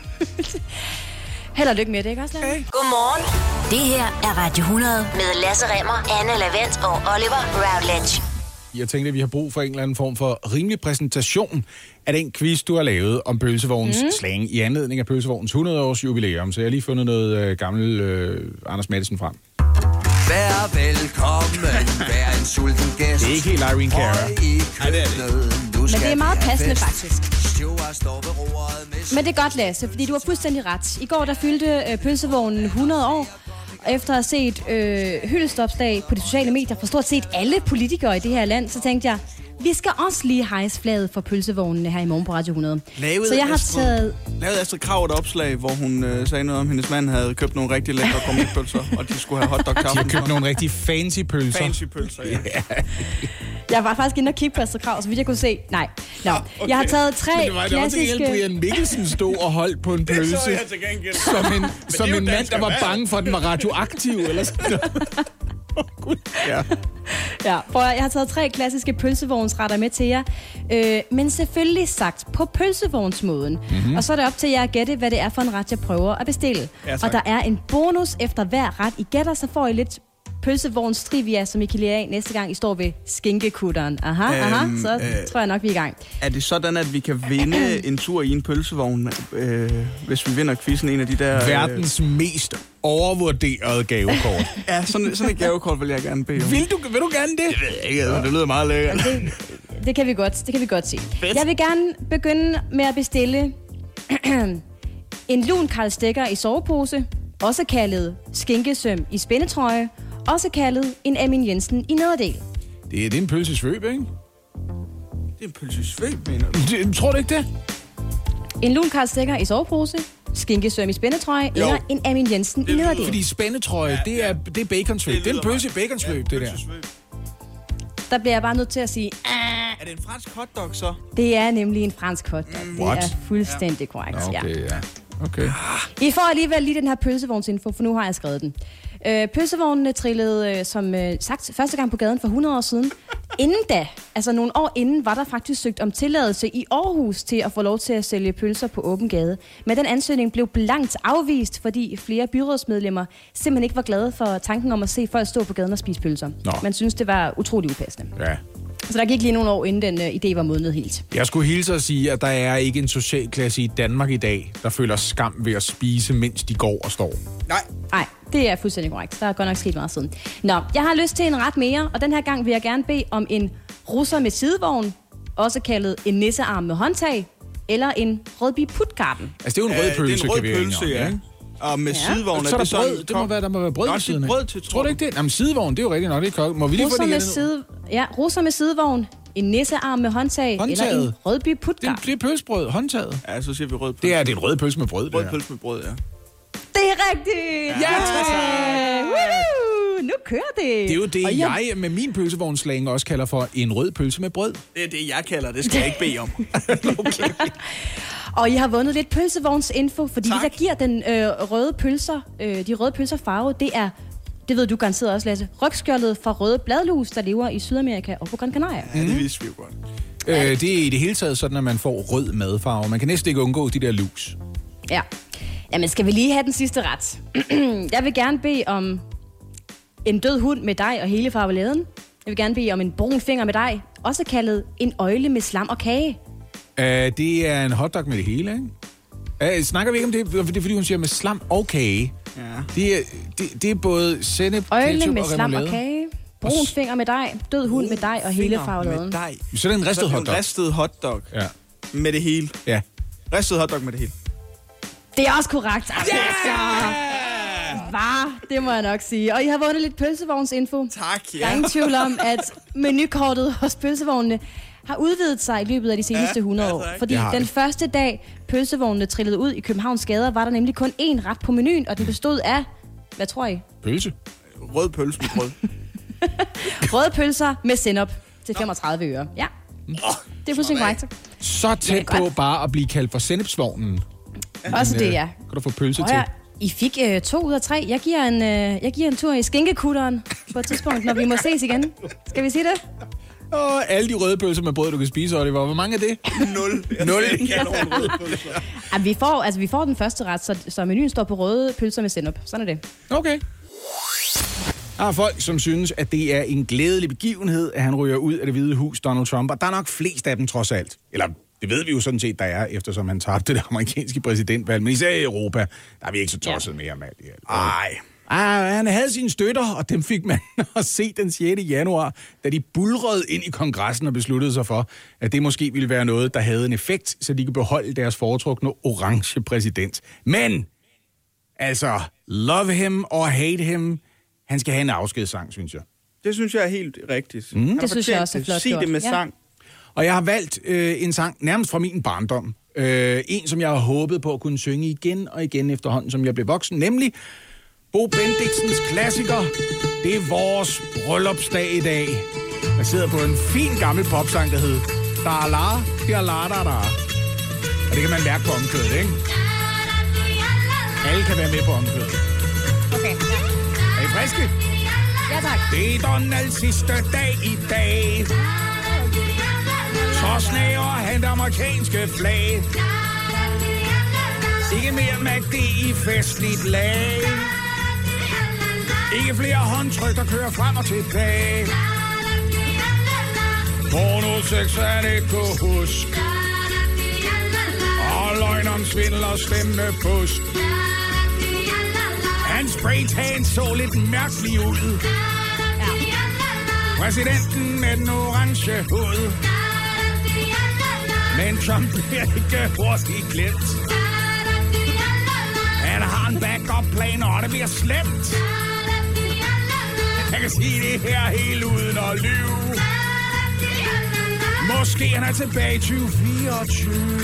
Held og lykke med det, ikke også, Lasse? Hey. Godmorgen. Det her er Radio hundrede med Lasse Remmer, Anne Lavent og Oliver Routledge. Jeg tænkte, at vi har brug for en eller anden form for rimelig præsentation af den quiz, du har lavet om pølsevognens mm. slang i anledning af pølsevognens hundrede-års jubilæum. Så jeg har lige fundet noget øh, gammel øh, Anders Madsen frem. Vær velkommen, vær en sulten gæst. Det er ikke helt Irene Cara. Nej, det er det. Men det er meget passende, faktisk. Men det er godt, Lasse, fordi du har fuldstændig ret. I går der fyldte øh, pølsevognen hundrede år, og efter at have set øh, hyldestopslag på de sociale medier for stort set alle politikere i det her land, så tænkte jeg, vi skal også lige hejse flaget for pølsevognene her i morgen på Radio hundrede. Lavede så jeg har Astrid, taget... Lavede Astrid Krag et opslag, hvor hun øh, sagde noget om, at hendes mand havde købt nogle rigtig lækre gourmetpølser, og de skulle have hotdog til. De har købt nogle rigtig fancy pølser. Fancy pølser, ja. Yeah. Jeg var faktisk inde og kigge på Astrid Krag, så vidt jeg kunne se. Nej. Nå, okay. Jeg har taget tre Men det var klassiske... også Brian Mikkelsen stod og holdt på en pølse. Det så jeg til gengæld. Som en, som en mand, der var vand. bange for, at den var radioaktiv. Eller sådan noget. Oh, ja. Ja, prøv at, jeg har taget tre klassiske pølsevognsretter med til jer. Øh, men selvfølgelig sagt på pølsevognsmåden. Mm-hmm. Og så er det op til jer at gætte, hvad det er for en ret, jeg prøver at bestille. Ja, og der er en bonus efter hver ret. I gætter, så får I lidt pølsevogns trivia, som I kan lære af næste gang, I står ved skinkekutteren. Aha, øhm, aha, så øh, tror jeg nok, vi er i gang. Er det sådan, at vi kan vinde en tur i en pølsevogn, øh, hvis vi vinder quizzen en af de der... Øh... Verdens mest overvurderede gavekort. Ja, sådan, sådan et gavekort vil jeg gerne bede om. Vil du, vil du gerne det? Det ved jeg ikke, det lyder meget lækkert. Det, det kan vi godt, det kan vi godt se. Fedt. Jeg vil gerne begynde med at bestille en lun Karl Stikker i sovepose, også kaldet skinkesøm i spændetrøje, også kaldet en Amin Jensen i nederdel. Det er, det er en pølsesvøb, ikke? Det er en pølsesvøb, mener du? Det, tror du ikke det? En lun Karl Stikker i sovepose, skinkesøm i spændetrøje, Jo. eller en Amin Jensen i nederdel. Fordi spændetrøje, ja, det er, det er baconsvøb. Det, det er en pølse i baconsvøb, ja, det der. Der bliver jeg bare nødt til at sige, Er det en fransk hotdog, så? det er nemlig en fransk hotdog. Mm, det what? er fuldstændig korrekt, ja. Okay, ja. Okay. I får alligevel lige den her pølsevognsinfo, for nu har jeg skrevet den. Øh, pølsevognene trillede, øh, som øh, sagt, første gang på gaden for hundrede år siden. Inden da, altså nogle år inden, var der faktisk søgt om tilladelse i Aarhus til at få lov til at sælge pølser på åben gade. Men den ansøgning blev blankt afvist, fordi flere byrådsmedlemmer simpelthen ikke var glade for tanken om at se folk stå på gaden og spise pølser. Nå. Man synes, det var utrolig upassende. Ja. Så der gik lige nogle år, inden den øh, idé var modnet helt. Jeg skulle hilse at sige, at der er ikke en socialklasse i Danmark i dag, der føler skam ved at spise, mens de går og står. Nej. Nej, det er fuldstændig korrekt. Der er godt nok sket meget siden. Nå, jeg har lyst til en ret mere, og den her gang vil jeg gerne bede om en russer med sidevogn, også kaldet en nissearm med håndtag, eller en rødbi putkarten. Altså, det er jo en rød pølse, det er en rød kan vi pølse, jo ja. ikke? Og med Ja. sidevogn, Så er der sådan... brød. Det må være, der må være brød Nå, ved det er siden af. brød til, tror Tror du ikke det? Jamen, sidevogn, det er jo rigtigt nok. Det er må vi lige få Russer det med, igen? side... ja, russer med sidevogn, en nissearm med håndtag, Håndtaget. eller en rødbi Det er, putkart. det er pølsebrød, håndtaget. Ja, så siger vi rød pølse. Det er, det er en rød pølse med brød, det Rød der. pølse med brød, ja. Det er rigtigt! Ja, Yeah! Woo! Nu kører det! Det er jo det, Og jeg med min pølsevognslang også kalder for en rød pølse med brød. Det er det, jeg kalder det. Skal jeg ikke bede om. Okay. Og I har vundet lidt pølsevognsinfo, fordi Tak. det, der giver den øh, røde pølser, øh, de røde pølser farve, det er, det ved du garanteret også, Lasse, rygskjoldet fra røde bladlus, der lever i Sydamerika og på Gran Canaria. Ja, det vidste vi jo godt. Øh, det er i det hele taget sådan, at man får rød madfarve. Man kan næsten ikke undgå de der lus. Ja. Jamen, skal vi lige have den sidste ret? Jeg vil gerne bede om en død hund med dej og hele farveladen. Jeg vil gerne bede om en brun finger med dej, også kaldet en øjle med slam og kage. Uh, det er en hotdog med det hele, ikke? Uh, snakker vi ikke om det? Det er fordi, hun siger med slam og kage. Ja. Det er, det, det er både sennep, Øjle ketchup med og slam og remoulade. kage, brun finger med dej, død hund med dej og hele Finger farveladen. med dej. Så er det en ristet Så det er hotdog. En ristet hotdog Ja. med det hele. Ja. Ristet hotdog med det hele. Det er også korrekt. Yeah! Var, det må jeg nok sige. Og I har vundet lidt pølsevognsinfo. Tak, Der er ingen tvivl om, at menukortet hos pølsevognene har udvidet sig i løbet af de seneste Ja, hundrede ja, år. tak. Fordi Det har den det. første dag, pølsevognene trillede ud i Københavns gader, var der nemlig kun én ret på menuen, og den bestod af, hvad tror I? Pølse. Rød pølse med brød. Røde pølser med sennep til femogtredive øre. Ja, det er fuldstændig korrekt. Så tæt Ja, på godt. bare at blive kaldt for sennepsvognen. Også det, ja. Kan du få pølse Og til? ja, I fik øh, to ud af tre. Jeg giver, en, øh, jeg giver en tur i skinkekutteren på et tidspunkt, når vi må ses igen. Skal vi sige det? Og alle de røde pølser med brød, du kan spise, Oliver. Hvor mange er det? Nul. Jeg Nul. skal ikke have nogen røde pølser. Jamen, vi, får, altså, vi får den første ret, så, så menuen står på røde pølser med sennep. Sådan er det. Okay. Der er folk, som synes, at det er en glædelig begivenhed, at han ryger ud af Det Hvide Hus, Donald Trump. Og der er nok flest af dem trods alt. Eller det ved vi jo sådan set, der er, eftersom han tabte det amerikanske præsidentvalg. Men især i Europa, der er vi ikke så tosset mere med det. Ej. Ah, han havde sine støtter, og dem fik man at se den sjette januar, da de bulrede ind i kongressen og besluttede sig for, at det måske ville være noget, der havde en effekt, så de kunne beholde deres foretrukne orange præsident. Men, altså, love him or hate him, han skal have en afskedssang, synes jeg. Det synes jeg er helt rigtigt. Mm. Det synes jeg også er flot Sig det med ja. sang. Og jeg har valgt øh, en sang nærmest fra min barndom. Øh, en, som jeg har håbet på at kunne synge igen og igen efterhånden, som jeg blev voksen, nemlig Bo Bendiksens klassiker, Det er vores bryllupsdag i dag. Jeg sidder på en fin gammel popsang, der hed Da-la, da-la, da-da. Og det kan man mærke på omkødet, ikke? Alle kan være med på omkødet. Okay, ja. Er I friske? Ja, tak. Det er Donalds sidste dag i dag. Så snæver han det amerikanske flag. Ikke mere magt i festligt lag. Ikke flere håndtryk, der kører frem og tilbage. Pornosex er det kunne huske. Og løgn om svindel og stemmepusk. Hans spraytan så lidt mærkelig ud. Præsidenten med den orange hud. Men Trump bliver ikke hurtigt glemt. Han har en backup-plan, og det bliver slemt. Jeg kan sige det her helt uden at lyve. Måske han er tilbage i tyve fireogtyve.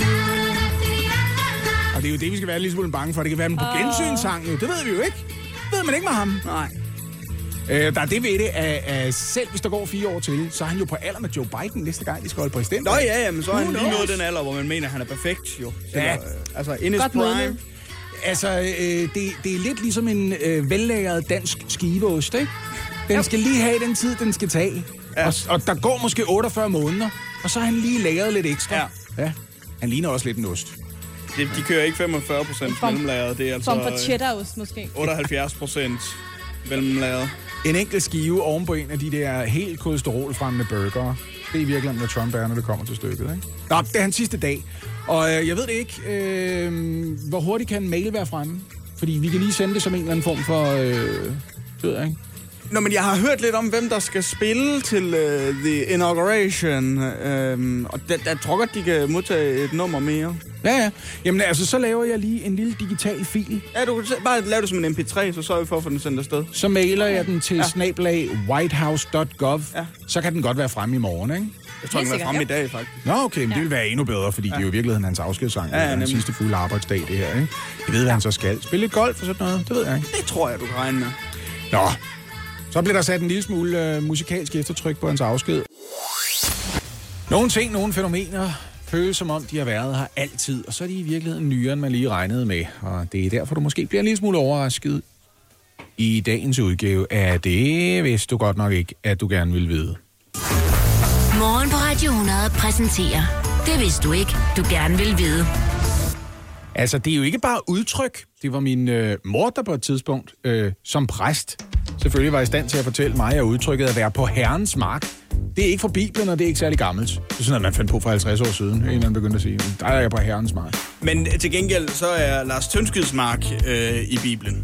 Og det er jo det, vi skal være lidt smule bange for. Det kan være en på gensynssang, jo. Det ved vi jo ikke. Det ved man ikke med ham. Nej. Øh, der er det ved det, at, at selv hvis der går fire år til, så er han jo på alder med Joe Biden næste gang, de skal holde præsident. Nå ja, ja, men så er han lige nået den alder, hvor man mener, at han er perfekt, jo. Ja. Eller, øh, altså, in his prime. Altså, øh, det, det er lidt ligesom en øh, vellagret dansk skiveost, ikke? Den skal lige have den tid, den skal tage. Ja. Og, og der går måske otteogfyrre måneder, og så har han lige lagret lidt ekstra. Ja. Ja. Han ligner også lidt en ost. Det, de kører ikke femogfyrre procent mellemlagret, det er altså Form for cheddarost, måske. otteoghalvfjerds procent mellemlagret. En enkelt skive oven på en af de der helt kolesterolfremmende burgere. Det er virkelig, hvad Trump er, når det kommer til stykket, ikke? Nå, det er hans sidste dag. Og øh, jeg ved det ikke, øh, hvor hurtigt kan en mail være fremme? Fordi vi kan lige sende det som en eller anden form for... Øh, ved jeg ikke. Nå, men jeg har hørt lidt om, hvem der skal spille til uh, The Inauguration. Um, og der, der tror godt, de kan modtage et nummer mere. Ja, ja. Jamen altså, så laver jeg lige en lille digital fil. Ja, du kan bare lave det som en M P tre, så sørger vi for at få den sendt afsted. Så mailer jeg den til ja. snablag whitehouse punktum gov. Ja. Så kan den godt være fremme i morgen, ikke? Jeg tror, den er fremme i dag, faktisk. Nå, okay, men ja. Det vil være endnu bedre, fordi ja. det er jo i virkeligheden hans afskedssang. Ja, ja, hans sidste fulde arbejdsdag, det her, ikke? Jeg ved, hvad han så skal. Spille lidt golf og sådan noget, det ved jeg ikke. Det tror jeg, du kan regne med. Nå, så bliver der sat en lille smule øh, musikalsk eftertryk på hans afsked. Nogle ting, nogle fænomener føles som om, de har været her altid, og så er de i virkeligheden nyere, end man lige regnede med. Og det er derfor, du måske bliver en lille smule overrasket i dagens udgave af det, hvis du godt nok ikke, at du gerne vil vide. Morgen på Radio hundrede præsenterer Det vidste du ikke, du gerne vil vide. Altså, det er jo ikke bare udtryk. Det var min øh, mor, der på et tidspunkt, øh, som præst, selvfølgelig var i stand til at fortælle mig, at udtrykket at være på herrens mark. Det er ikke fra Bibelen, og det er ikke særlig gammelt. Det er sådan, at man fandt på for halvtreds år siden, en eller anden begyndte at sige. Der er jeg på herrens mark. Men til gengæld, så er Lars Tønskids mark øh, i Bibelen.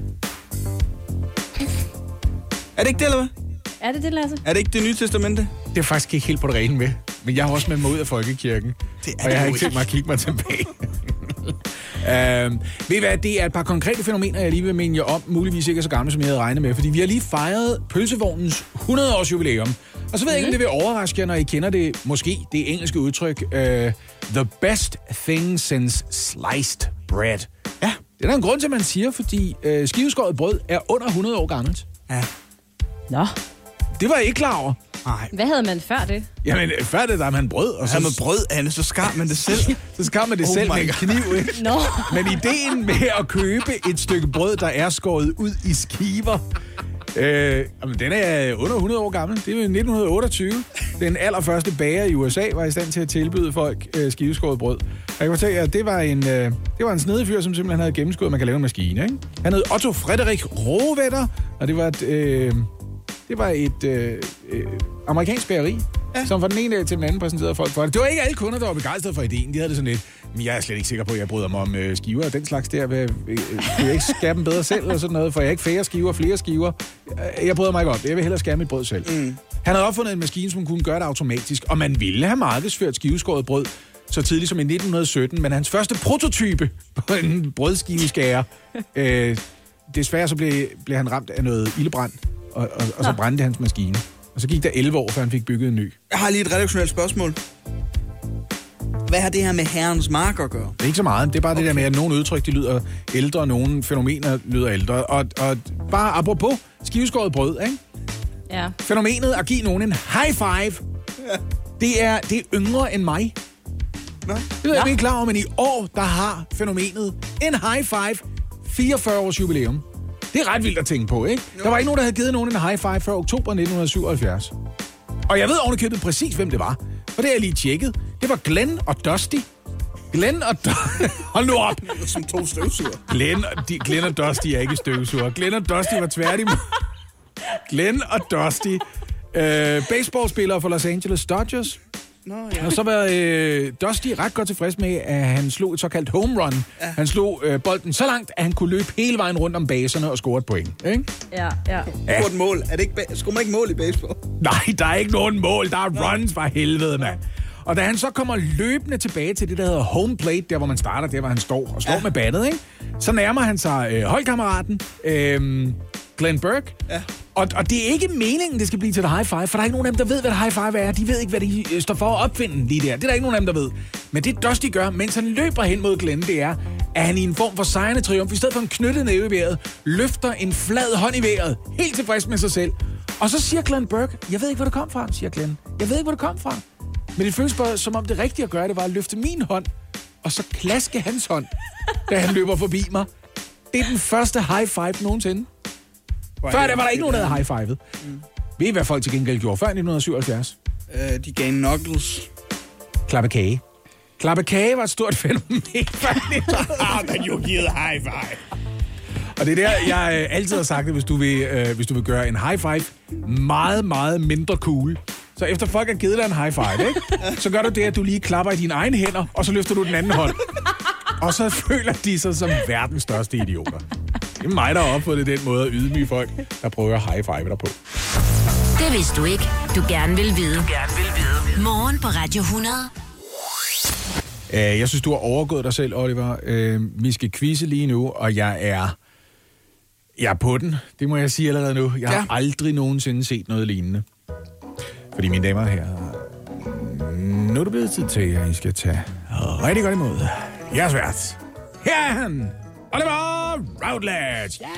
Er det ikke det, eller hvad? Er det det, Lasse? Er det ikke det nye testamente? Det er faktisk ikke helt på det rene med. Men jeg har også med mig ud af folkekirken. Det er og jeg har det ikke tænkt mig at kigge mig tilbage. Uh, ved I hvad, det er et par konkrete fænomener, jeg lige vil minde jer om, muligvis ikke er så gamle, som jeg havde regnet med, fordi vi har lige fejret pølsevognens hundrede års jubilæum. Og så ved jeg ikke, om det vil overraske jer, når I kender det, måske det engelske udtryk, uh, the best thing since sliced bread. Ja, det er der en grund til, at man siger, fordi uh, skiveskåret brød er under hundrede år gammelt. Ja. Nå. Det var jeg ikke klar over. Nej. Hvad havde man før det? Jamen, før det, der havde man brød. Og så havde man brød, Anne, så skar man det selv. så skar man det oh selv med en kniv, ikke? No. Men ideen med at købe et stykke brød, der er skåret ud i skiver, øh, jamen, den er under hundrede år gammel. Det er jo nitten otteogtyve. Den allerførste bager i U S A var i stand til at tilbyde folk øh, skiveskåret brød. Jeg kan fortælle jer, at det var en, øh, det var en snedig fyr, som simpelthen havde gennemskåret, man kan lave en maskine, ikke? Han hed Otto Frederik Rohwetter, Og det var et, øh, det var et øh, øh, amerikansk bageri, ja. som fra den ene dag til den anden præsenterede folk for det. Det var ikke alle kunder, der var begejstrede for ideen. De havde det sådan lidt, men jeg er slet ikke sikker på, at jeg bryder mig om øh, skiver og den slags der. Vil jeg, vil jeg ikke skære dem bedre selv eller sådan noget, for jeg er ikke færre skiver, flere skiver. Jeg bryder mig ikke om det. Jeg vil hellere skære mit brød selv. Mm. Han havde opfundet en maskine, som kunne gøre det automatisk, og man ville have markedsført skiveskåret brød så tidligt som i nitten sytten, men hans første prototype på en brødskiveskærer, øh, desværre så blev, blev han ramt af noget ildebrand, og, og, og så brændte hans maskine. Og så gik der elleve år, før han fik bygget en ny. Jeg har lige et redaktionelt spørgsmål. Hvad har det her med herrens mark at gøre? Det er ikke så meget. Det er bare okay. det der med, at nogle udtryk de lyder ældre, og nogle fænomener lyder ældre. Og, og bare apropos skiveskåret brød, ikke? Ja. Fænomenet at give nogen en high five, ja. det, er, det er yngre end mig. Nej. Det ved jeg ikke klar over, men i år, der har fænomenet en high five fireogfyrre års jubilæum. Det er ret vildt at tænke på, ikke? Jo. Der var ikke nogen, der havde givet nogen en high five før oktober nitten syvoghalvfjerds. Og jeg ved ovenikøbet præcis, hvem det var. For det har jeg lige tjekket. Det var Glenn og Dusty. Glenn og Dusty... Hold nu op! Som to støvsuger. Glenn og, de, Glenn og Dusty er ikke støvsuger. Glenn og Dusty var tværtimod. Glenn og Dusty. Øh, baseballspillere for Los Angeles Dodgers. Nå, ja. Og så var øh, Dusty ret godt tilfreds med, at han slog et såkaldt home run. Ja. Han slog øh, bolden så langt, at han kunne løbe hele vejen rundt om baserne og score et point. Ikke? Ja, ja. ja. Et mål. Er det ikke ba- Skulle man ikke mål i baseball? Nej, der er ikke nogen mål. Der er Nå. runs for helvede, mand. Og da han så kommer løbende tilbage til det, der hedder home plate, der hvor man starter, der hvor han står og slår ja. med battet, ikke? Så nærmer han sig øh, holdkammeraten, øh, Glenn Burke. Ja. Og, og det er ikke meningen, det skal blive til et high five, for der er ikke nogen af dem, der ved, hvad et high five er. De ved ikke, hvad de står for at opfinde lige der. Det er der ikke nogen af dem, der ved. Men det Dusty gør, mens han løber hen mod Glenn, det er, at han i en form for sejrende triumf, i stedet for en knyttet næve i vejret, løfter en flad hånd i vejret, helt tilfreds med sig selv. Og så siger Glenn Burke, jeg ved ikke, hvor det kom fra, siger Glenn. Jeg ved ikke, hvor det kom fra. Men det føles bare, som om det rigtige at gøre, det var at løfte min hånd, og så klaske hans hånd, da han løber forbi mig. Det er den første high five nogensinde. Før der var der ikke nogen, der havde high-fivet. Mm. Ved I, hvad folk til gengæld gjorde før nitten syvoghalvfjerds? Uh, de gav knuckles. Klappe kage. Klappe kage var et stort fænomen. Ah, men jo givet high-five. Og det er der, jeg øh, altid har sagt, at hvis du, vil, øh, hvis du vil gøre en high-five meget, meget mindre cool, så efter folk har givet dig en high-five, ikke? Så gør du det, at du lige klapper i dine egne hænder, og så løfter du den anden hånd. Og så føler de sig som verdens største idioter. Det er mig, der har opfundet den måde at ydmyge folk, der prøver at high-five dig på. Det vidste du ikke. Du gerne vil vide. Du gerne vil vide. Morgen på Radio hundrede. Uh, jeg synes, du har overgået dig selv, Oliver. Uh, vi skal quizze lige nu, og jeg er... Jeg er på den. Det må jeg sige allerede nu. Jeg har ja. aldrig nogensinde set noget lignende. Fordi mine damer og herrer, nu er det blevet tid til, at I skal tage rigtig godt imod jeres vært. Her er han, Oliver Routledge. Ja.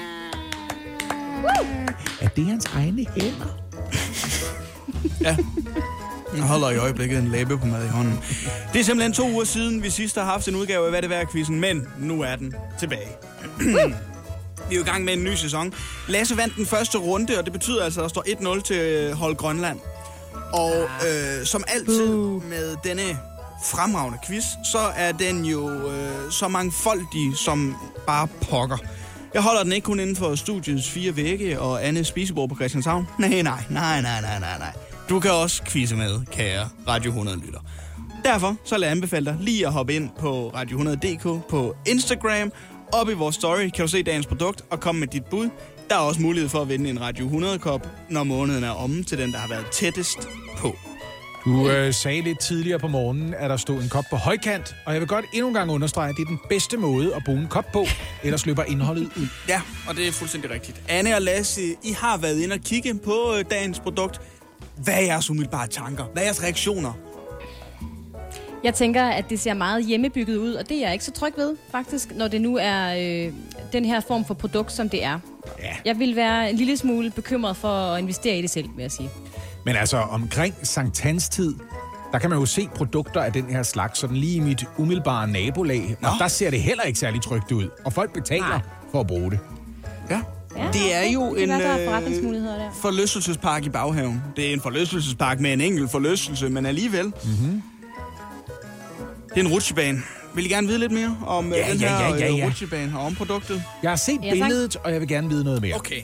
Er det hans egne hænder? Ja. Jeg holder i øjeblikket en læbe på mad i hånden. Det er simpelthen to uger siden, vi sidst har haft en udgave af Hvad det værd-quizzen, men nu er den tilbage. Vi er jo i gang med en ny sæson. Lasse vandt den første runde, og det betyder altså, at der står et nul til hold Grønland. Og øh, som altid med denne fremragende quiz, så er den jo øh, så mangfoldig som bare pokker. Jeg holder den ikke kun inden for studiets fire vægge og Anne spisebord på Christianshavn. Nej, nej, nej, nej, nej, nej, nej. Du kan også quizze med, kære Radio hundrede-lytter. Derfor så lad jeg anbefale dig lige at hoppe ind på Radio hundrede punktum d k på Instagram. Op i vores story kan du se dagens produkt og komme med dit bud. Der er også mulighed for at vinde en Radio hundrede-kop, når måneden er omme til den, der har været tættest på. Du øh, sagde lidt tidligere på morgenen, at der stod en kop på højkant, og jeg vil godt endnu en gang understrege, at det er den bedste måde at bruge en kop på, ellers løber indholdet ud. Ja, og det er fuldstændig rigtigt. Anne og Lasse, I har været inde og kigge på øh, dagens produkt. Hvad er jeres umiddelbare tanker? Hvad er jeres reaktioner? Jeg tænker, at det ser meget hjemmebygget ud, og det er jeg ikke så tryg ved, faktisk, når det nu er øh, den her form for produkt, som det er. Ja. Jeg vil være en lille smule bekymret for at investere i det selv, vil jeg sige. Men altså, omkring sankthanstid, der kan man jo se produkter af den her slags, sådan lige i mit umiddelbare nabolag, Nå. og der ser det heller ikke særlig trygt ud. Og folk betaler Nej. for at bruge det. Ja. Ja, det er jo det en øh, forlystelsespark i baghaven. Det er en forlystelsespark med en enkelt forlystelse, men alligevel. Mm-hmm. Det er en rutsjebane. Vil I gerne vide lidt mere om ja, den ja, her ja, ja, ja. rutsjebane og om produktet? Jeg har set ja, billedet, og jeg vil gerne vide noget mere. Okay.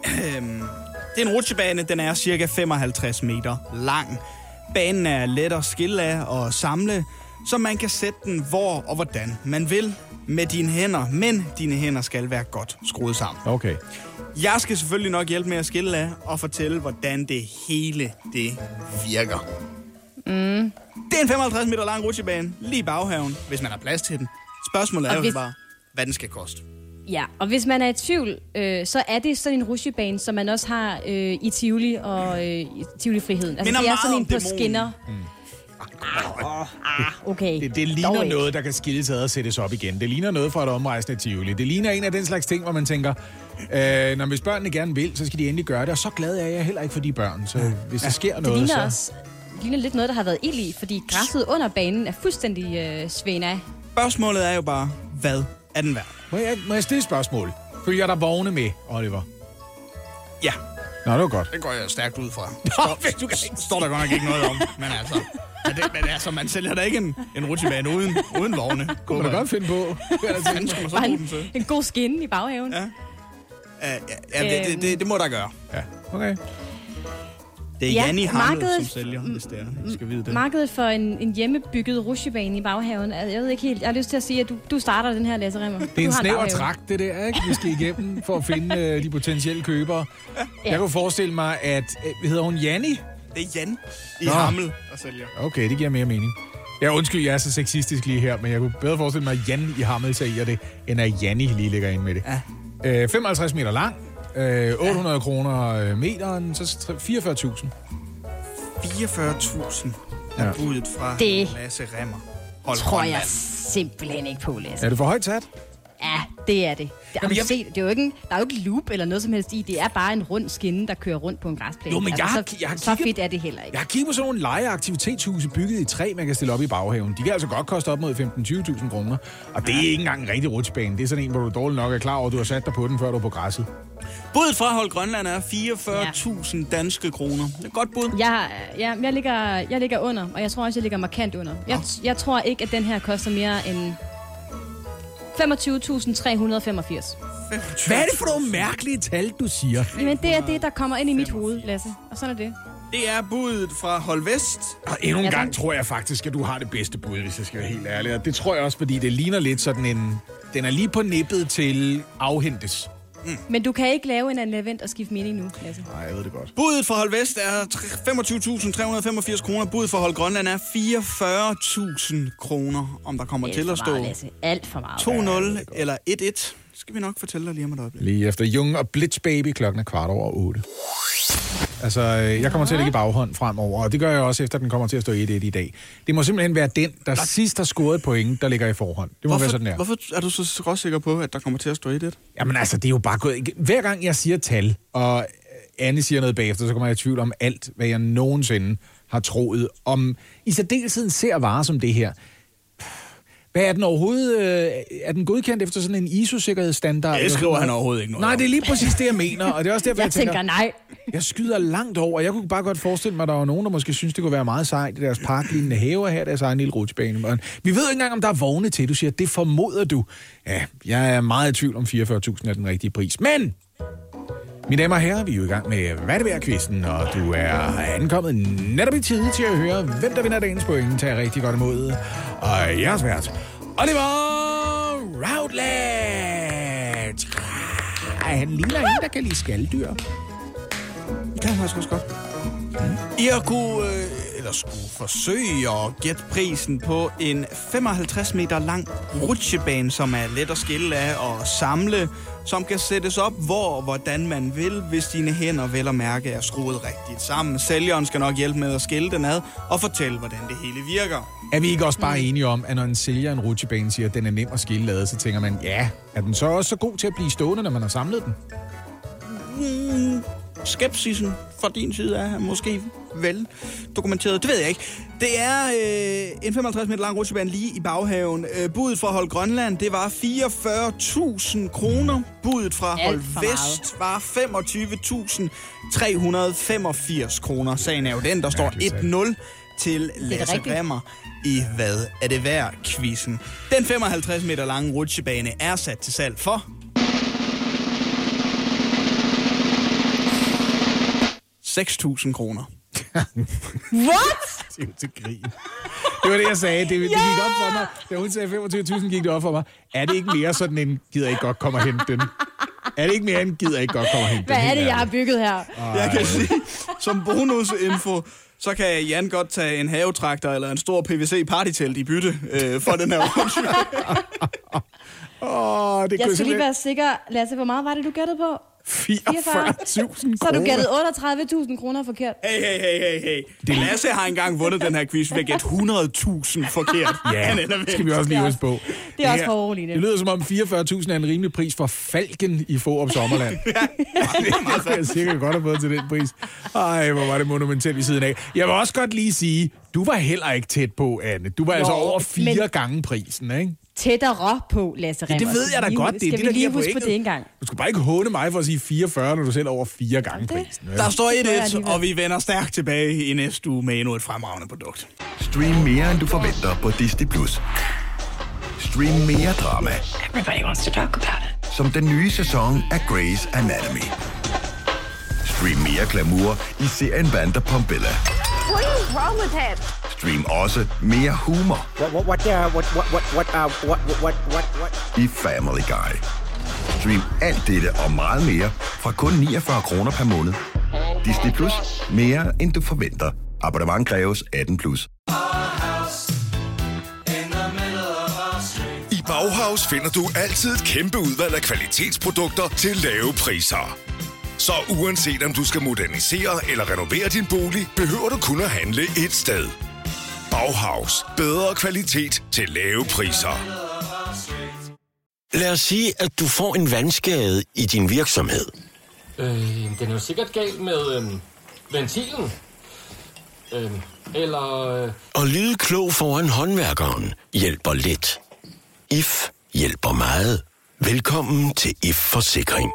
Øhm, det er en rutsjebane, den er cirka femoghalvtreds meter lang. Banen er let at skille af og samle, så man kan sætte den hvor og hvordan man vil med dine hænder, men dine hænder skal være godt skruet sammen. Okay. Jeg skal selvfølgelig nok hjælpe med at skille af og fortælle, hvordan det hele det virker. Mm. Det er en femoghalvtreds meter lang rutsjebane, lige i baghaven, hvis man har plads til den. Spørgsmålet er Og jo hvis... bare, hvad den skal koste. Ja, og hvis man er i tvivl, øh, så er det sådan en rutsjebane, som man også har øh, i Tivoli og øh, i Tivoli-friheden. Altså, Minder det er meget sådan en om på dæmonen. skinner. Mm. Ah, ah, okay. Det, det ligner Dog noget, der kan skilles ad og sættes op igen. Det ligner noget fra et omrejsende Tivoli. Det ligner en af den slags ting, hvor man tænker, øh, når hvis børnene gerne vil, så skal de endelig gøre det. Og så glad er jeg heller ikke for de børn. Så hvis ja. der sker Det noget, ligner så... også det ligner lidt noget, der har været ild i, fordi græsset under banen er fuldstændig øh, svæn af. Spørgsmålet er jo bare, hvad er den værd? Må jeg, må jeg stille et spørgsmål? Følger der vogne med, Oliver? Ja. Nå, det var godt. Det går jeg stærkt ud fra. Står, du kan ikke. Står der godt nok ikke noget om, men altså... Men, det, men altså, man sælger da ikke en, en rutsjebane uden, uden vogne. Kunne man da godt finde på. Hvad skal man så bruge den til? En god skinne i baghaven. Ja. Ja, ja, ja det, det, det må der gøre. Ja, okay. Det er Ja, Jan i Hammel, markedet- som sælger, hvis det er. I skal vide det. Markedet for en, en hjemmebygget rutsjebane i baghaven. Altså, jeg ved ikke helt. Jeg har lyst til at sige, at du, du starter den her, Lasse Remmer. Det er en snæver trakt, det der, ikke? Vi skal igennem for at finde øh, de potentielle købere. Ja. Jeg kunne forestille mig, at... Øh, hedder hun Janni? Det er Jan i Nå. Hammel, der sælger. Okay, det giver mere mening. Ja, undskyld, jeg er så sexistisk lige her, men jeg kunne bedre forestille mig, at Jan i Hammel sælger det, end at Janni lige ligger ind med det. Ja. Øh, femoghalvtreds meter lang, øh, otte hundrede ja. kroner meteren, så fireogfyrre tusind. fireogfyrre tusind er Ja. budet fra Det Lasse Remmer. Hold tror jeg Grønland. simpelthen ikke på, Lasse. Er det for højt sat? Ja, det er det. det, Jamen, jeg... jeg- se, det er jo ikke en, der er jo ikke loop eller noget som helst i. Det er bare en rund skinne, der kører rundt på en græsplæne. Jo, men jeg har- så, jeg har så kigget- fedt er det heller ikke. Jeg har kigget på sådan nogle lejeaktivitetshuse bygget i træ, man kan stille op i baghaven. De kan altså godt koste op mod femten til tyve tusind kroner. Og det er ikke engang en rigtig rutsjebane. Det er sådan en, hvor du dårligt nok er klar over, at du har sat dig på den, før du er på græsset. Budet fra Hold Grønland er fireogfyrre tusind danske kroner. Det er et godt bud. Jeg, jeg, jeg, ligger, jeg ligger under, og jeg tror også, jeg ligger markant under. Jeg, jeg tror ikke, at den her koster mere end femogtyve tusind tre hundrede og femogfirs. Hvad er det for nogle mærkelige tal, du siger? Men det er det, der kommer ind i mit hoved, Lasse. Og sådan er det. Det er budet fra Hold Vest. Og endnu en Ja, gang tak. tror jeg faktisk, at du har det bedste bud, hvis jeg skal være helt ærlig. Og det tror jeg også, fordi det ligner lidt sådan en... Den er lige på nippet til afhentes. Men du kan ikke lave en anden event og skifte mening nu, Lasse. Nej, jeg ved det godt. Budet for Hold Vest er femogtyve tusind tre hundrede og femogfirs kroner. Budet for Hold Grønland er fireogfyrre tusind kroner, om der kommer Alt til for at stå meget, Lasse. Alt for meget. to nul eller et et. Det skal vi nok fortælle dig lige om et øjeblik. Lige efter Jung og Blitz Baby klokken er kvart over otte. Altså, øh, jeg kommer til at ligge i baghånd fremover, og det gør jeg også, efter den kommer til at stå et et i dag. Det må simpelthen være den, der sidst har scoret point, der ligger i forhånd. Det må Hvorfor, være sådan her. hvorfor er du så skråsikker på, at der kommer til at stå et et? Jamen altså, det er jo bare gået... Hver gang jeg siger tal, og Anne siger noget bagefter, så kommer jeg i tvivl om alt, hvad jeg nogensinde har troet om. I særdelesheden ser varer som det her. Hvad er den overhovedet? Øh, er den godkendt efter sådan en I S O-sikkerhedsstandard? Det skriver han overhovedet ikke noget Nej, om. det er lige præcis det, jeg mener, og det er også derfor, jeg, Jeg tænker nej. jeg skyder langt over. Jeg kunne bare godt forestille mig, at der var nogen, der måske synes, det kunne være meget sejt i deres parklignende haver her, deres egen lille rutsjebane. Men vi ved ikke engang, om der er vogne til. Du siger, det formoder du. Ja, jeg er meget i tvivl om fireogfyrre tusind er den rigtige pris. Men, mine damer og herrer, vi er jo i gang med Hvad er det værd-quizzen, og du er ankommet netop i tide til at høre, hvem der vinder dagens point. Tager rigtig godt imod. Og jeres vært, Oliver Routledge. Ej, han ligner en, der kan lide skalddyr. Det kan han faktisk også godt. I har kunne, øh, eller skulle forsøge at gætte prisen på en femoghalvtreds meter lang rutsjebane, som er let at skille af og samle, som kan sættes op hvor og hvordan man vil, hvis dine hænder vel og mærke er skruet rigtigt sammen. Sælgeren skal nok hjælpe med at skille den ad og fortælle, hvordan det hele virker. Er vi ikke også bare enige om, at når en sælger en rutsjebane siger, at den er nem at skille ad, så tænker man, ja, er den så også så god til at blive stående, når man har samlet den? Mm, skepsisen fra din side er måske vel dokumenteret. Det ved jeg ikke. Det er øh, en femoghalvtreds meter lang rutsjebane lige i baghaven. Øh, budet fra Hold Grønland, det var fireogfyrre tusind kroner. Budet fra Alt Hold for Vest var femogtyve tusind tre hundrede og femogfirs kroner. Sagen er jo den, der står Mærkeligt sagt. et nul til Lasse rigtigt. Remmer i Hvad er det værd-quizzen. Den femoghalvtreds meter lange rutsjebane er sat til salg for seks tusind kroner. What? Det er jo til grin. Det var det, jeg sagde. Det, det gik op for mig. Da hun sagde femogtyve tusind, gik det op for mig. Er det ikke mere sådan en, gider ikke godt komme og hente den? Er det ikke mere en, gider ikke godt komme og hente den? Hvad er det, jeg har bygget her? Ej. Jeg kan sige, som bonusinfo, så kan Jan godt tage en havetraktor eller en stor P V C partytelt i bytte øh, for den her undskyld. Oh, det Jeg skal lige være sikker. Lasse, hvor meget var det, du gættede på? fireogfyrre tusind Så har du gættet otteogtredive tusind kroner forkert. Hey, hey, hey, hey, hey. Det Lasse har engang vundet den her quiz ved at gætte hundrede tusind forkert. Ja, det skal vi også lige huske på. Det er også her- foruroligende. Det lyder som om fireogfyrre tusind er en rimelig pris for Falken i Fårup Sommerland. Ja, det er jeg sikkert godt have fået til den pris. Ej, hvor var det monumentalt i siden af. Jeg vil også godt lige sige, du var heller ikke tæt på, Anne. Du var jo, altså over fire men... gange prisen, ikke? Tættere på, Lasse Remmer. Ja, det ved jeg da Skal godt. Det er vi det, der lige giver huske på pointet. det engang? Du skal bare ikke håne mig for at sige fireogfyrre, når du selv er over fire gange prisen. Der står et et, og vi vender stærkt tilbage i næste uge med endnu et fremragende produkt. Stream mere, end du forventer på Disney plus. Stream mere drama. Everybody wants to talk about it. Som den nye sæson af Grey's Anatomy. Stream mere glamour i serien Vanda Pompilla. What is wrong with him? Stream også mere humor What, what, what, uh, what, what, what, what, uh, what, what, what, what? i Family Guy. Stream alt dette og meget mere fra kun niogfyrre kroner per måned. Disney plus. Mere, end du forventer. Abonnement kræves atten plus. I Bauhaus finder du altid et kæmpe udvalg af kvalitetsprodukter til lave priser. Så uanset om du skal modernisere eller renovere din bolig, behøver du kun at handle et sted. Bauhaus. Bedre kvalitet til lave priser. Lad os sige, at du får en vandskade i din virksomhed. Øh, den er jo sikkert galt med øh, ventilen. Øh, eller... Øh... Og lyde klog foran håndværkeren hjælper lidt. I F hjælper meget. Velkommen til I F Forsikring.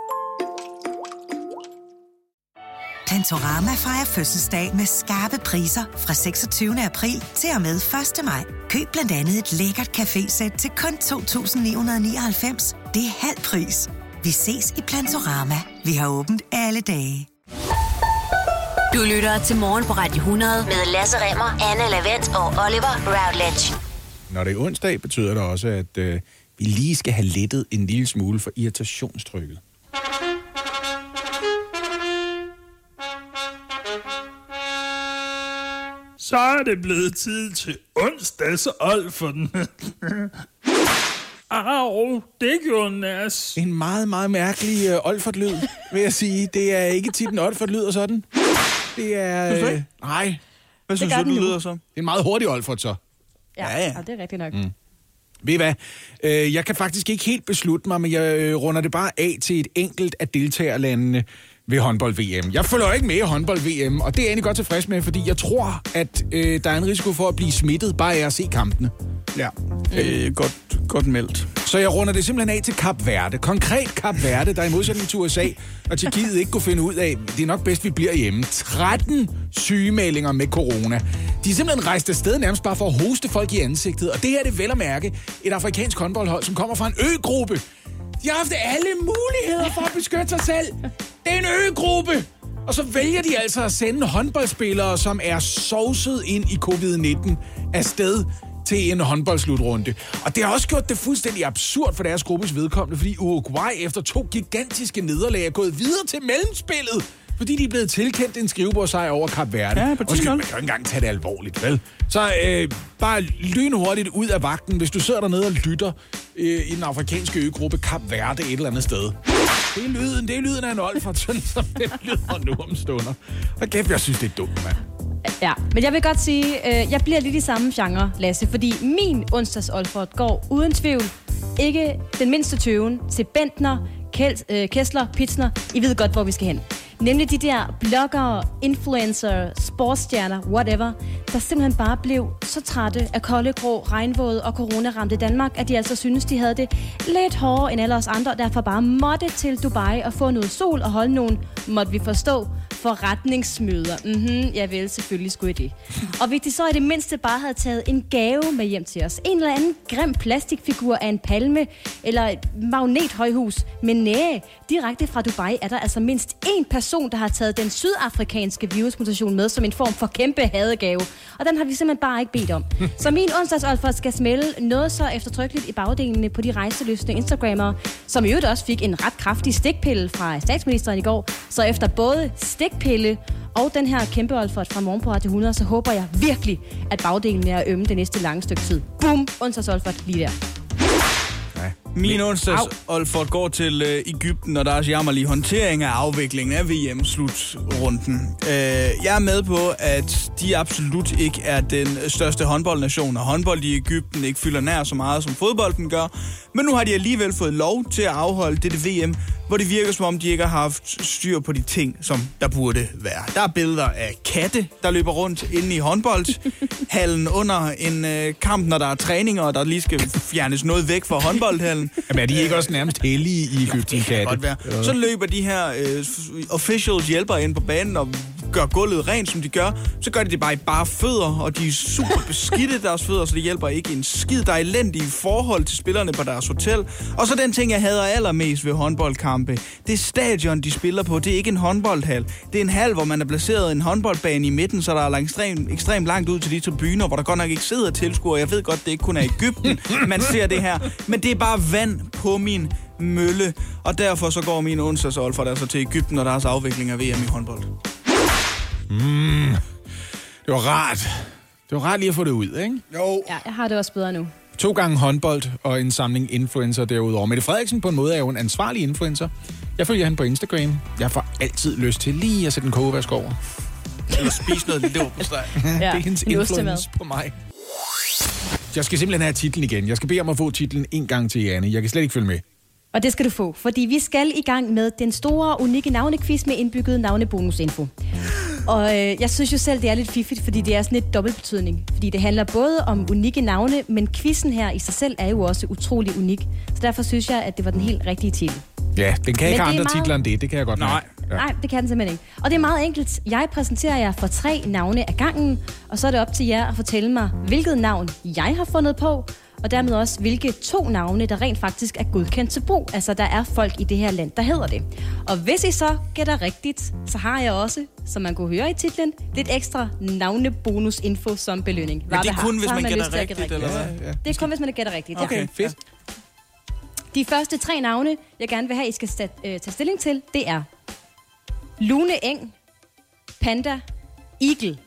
Plantorama fejrer fødselsdag med skarpe priser fra seksogtyvende april til og med første maj. Køb blandt andet et lækkert cafésæt til kun to tusind ni hundrede nioghalvfems. Det er halv pris. Vi ses i Plantorama. Vi har åbent alle dage. Du lytter til Morgen på Radio hundrede med Lasse Remmer, Anne Lavent og Oliver Routledge. Når det er onsdag, betyder det også, at øh, vi lige skal have lettet en lille smule for irritationstrykket. Så er det blevet tid til onsdags old for den. Au, det gjorde nas. En meget, meget mærkelig øh, Olfert-lyd, vil jeg sige. Det er ikke tit en Olfert lyder sådan. Det er... Synes du ikke? Øh, nej. Hvad synes du, det lyder så? Det er en meget hurtig Olfert, så. Ja, ja, ja. Og det er rigtigt nok. Mm. Ved I hvad? Øh, jeg kan faktisk ikke helt beslutte mig, men jeg øh, runder det bare af til et enkelt af deltagerlandene ved håndbold-V M. Jeg følger ikke med i håndbold-V M, og det er jeg egentlig godt tilfreds med, fordi jeg tror, at øh, der er en risiko for at blive smittet bare af at se kampene. Ja, øh, godt, godt meldt. Så jeg runder det simpelthen af til Kap Verde. Konkret Kap Verde, der i modsætning til U S A og Tjekkiet ikke kunne finde ud af, det er nok bedst, vi bliver hjemme. tretten sygemeldinger med corona. De er simpelthen rejst afsted nærmest bare for at hoste folk i ansigtet. Og det her er det vel at mærke et afrikansk håndboldhold, som kommer fra en øgruppe. De har haft alle muligheder for at beskytte sig selv. Det er en øgruppe. Og så vælger de altså at sende håndboldspillere, som er sovset ind i covid nitten, afsted til en håndboldslutrunde. Og det har også gjort det fuldstændig absurd for deres gruppes vedkommende, fordi Uruguay efter to gigantiske nederlag er gået videre til mellemspillet, fordi de er blevet tilkendt en skrivebordsejr over Kap Verde. Ja, på ti nul. Man kan jo ikke engang tage det alvorligt, vel? Så øh, bare lynhurtigt ud af vagten, hvis du sidder dernede og lytter øh, i den afrikanske øgruppe Kap Verde et eller andet sted. Det er lyden, det er lyden af en Olfert, sådan som det lyder nu om stunder. Og kæft, jeg synes, det er dumt, mand. Ja, men jeg vil godt sige, øh, jeg bliver lidt i samme genre, Lasse, fordi min onsdags Olfert går uden tvivl ikke den mindste tøven til Bentner, Kel- øh, Kessler, Pitsner. I ved godt, hvor vi skal hen. Nemlig de der bloggere, influencer, sportsstjerner, whatever, der simpelthen bare blev så trætte af kolde, grå, regnvåde og coronaramte Danmark, at de altså synes, de havde det lidt hårdere end alle os andre, og derfor bare måtte til Dubai og få noget sol og holde nogle, måtte vi forstå, forretningsmøder. Mhm, ja vel, selvfølgelig skulle jeg det. Og hvis de så i det mindste bare havde taget en gave med hjem til os. En eller anden grim plastikfigur af en palme, eller et magnethøjhus. Men næh, direkte fra Dubai er der altså mindst én person, der har taget den sydafrikanske virusmutation med som en form for kæmpe hadegave. Og den har vi simpelthen bare ikke bedt om. Så min onsdagsolfer skal smelle noget så eftertrykkeligt i bagdelene på de rejseløsne Instagrammere, som i øvrigt også fik en ret kraftig stikpille fra statsministeren i går. Så efter både stikpille og den her kæmpe olfert fra morgen på Radio hundrede, så håber jeg virkelig, at bagdelen er ømme det næste lange stykke tid. Boom! Onsdagsolfert lige der. Min onsdags Olfert går til øh, Egypten, og der er jammerlig håndtering af afviklingen af V M-slutrunden. Øh, jeg er med på, at de absolut ikke er den største håndboldnation, og håndbold i Egypten ikke fylder nær så meget, som fodbolden gør. Men nu har de alligevel fået lov til at afholde dette V M, hvor det virker, som om de ikke har haft styr på de ting, som der burde være. Der er billeder af katte, der løber rundt inde i håndboldhallen under en øh, kamp, når der er træninger, og der lige skal fjernes noget væk fra håndboldhallen. Jamen er de ikke også nærmest hellige i Egypten, katte? Ja. Så løber de her øh, officials hjælper ind på banen og gør gulvet rent, som de gør. Så gør de det bare i bare fødder, og de er super beskidte deres fødder, så det hjælper ikke en skid. Der er elendige forhold til spillerne på deres hotel. Og så den ting, jeg hader allermest ved håndboldkampe. Det stadion, de spiller på, det er ikke en håndboldhal. Det er en hal, hvor man er placeret en håndboldbane i midten, så der er ekstremt, ekstremt langt ud til de tribuner, hvor der godt nok ikke sidder tilskuere. Jeg ved godt, det ikke kun er Egypten, man ser det her. Men det er bare vand på min mølle. Og derfor så går min onsdagsolfert altså til Egypten og deres afvikling af V M i håndbold. Mm, det var rart. Det var rart lige at få det ud, ikke? Jo. Ja, jeg har det også bedre nu. To gange håndbold og en samling influencer derudover. Mette Frederiksen på en måde er jo en ansvarlig influencer. Jeg følger hende på Instagram. Jeg får altid lyst til lige at sætte en kogevask over. Eller spise noget leverpostej. Ja, det er hendes influence på mig. Jeg skal simpelthen have titlen igen. Jeg skal bede om at få titlen en gang til, Janne. Jeg kan slet ikke følge med. Og det skal du få, fordi vi skal i gang med den store, unikke navnequiz med indbygget navnebonusinfo. Og øh, jeg synes jo selv, det er lidt fiffigt, fordi det er sådan lidt dobbeltbetydning. Fordi det handler både om unikke navne, men quizzen her i sig selv er jo også utrolig unik. Så derfor synes jeg, at det var den helt rigtige titel. Ja, den kan ikke have andre meget... titler end det. Det kan jeg godt Nej. Ja. Nej, det kan den simpelthen ikke. Og det er meget enkelt. Jeg præsenterer jer for tre navne af gangen, og så er det op til jer at fortælle mig, hvilket navn jeg har fundet på, og dermed også, hvilke to navne, der rent faktisk er godkendt til brug. Altså, der er folk i det her land, der hedder det. Og hvis I så gætter rigtigt, så har jeg også, som man kunne høre i titlen, lidt ekstra navnebonusinfo som belønning. Men det er kun, hvis man gætter rigtigt, rigtigt, eller hvad? Ja, ja. Det er kun, hvis man gætter rigtigt, okay, ja. Fedt. De første tre navne, jeg gerne vil have, I skal sta- øh, tage stilling til, det er Lune Eng, Panda, Eagle.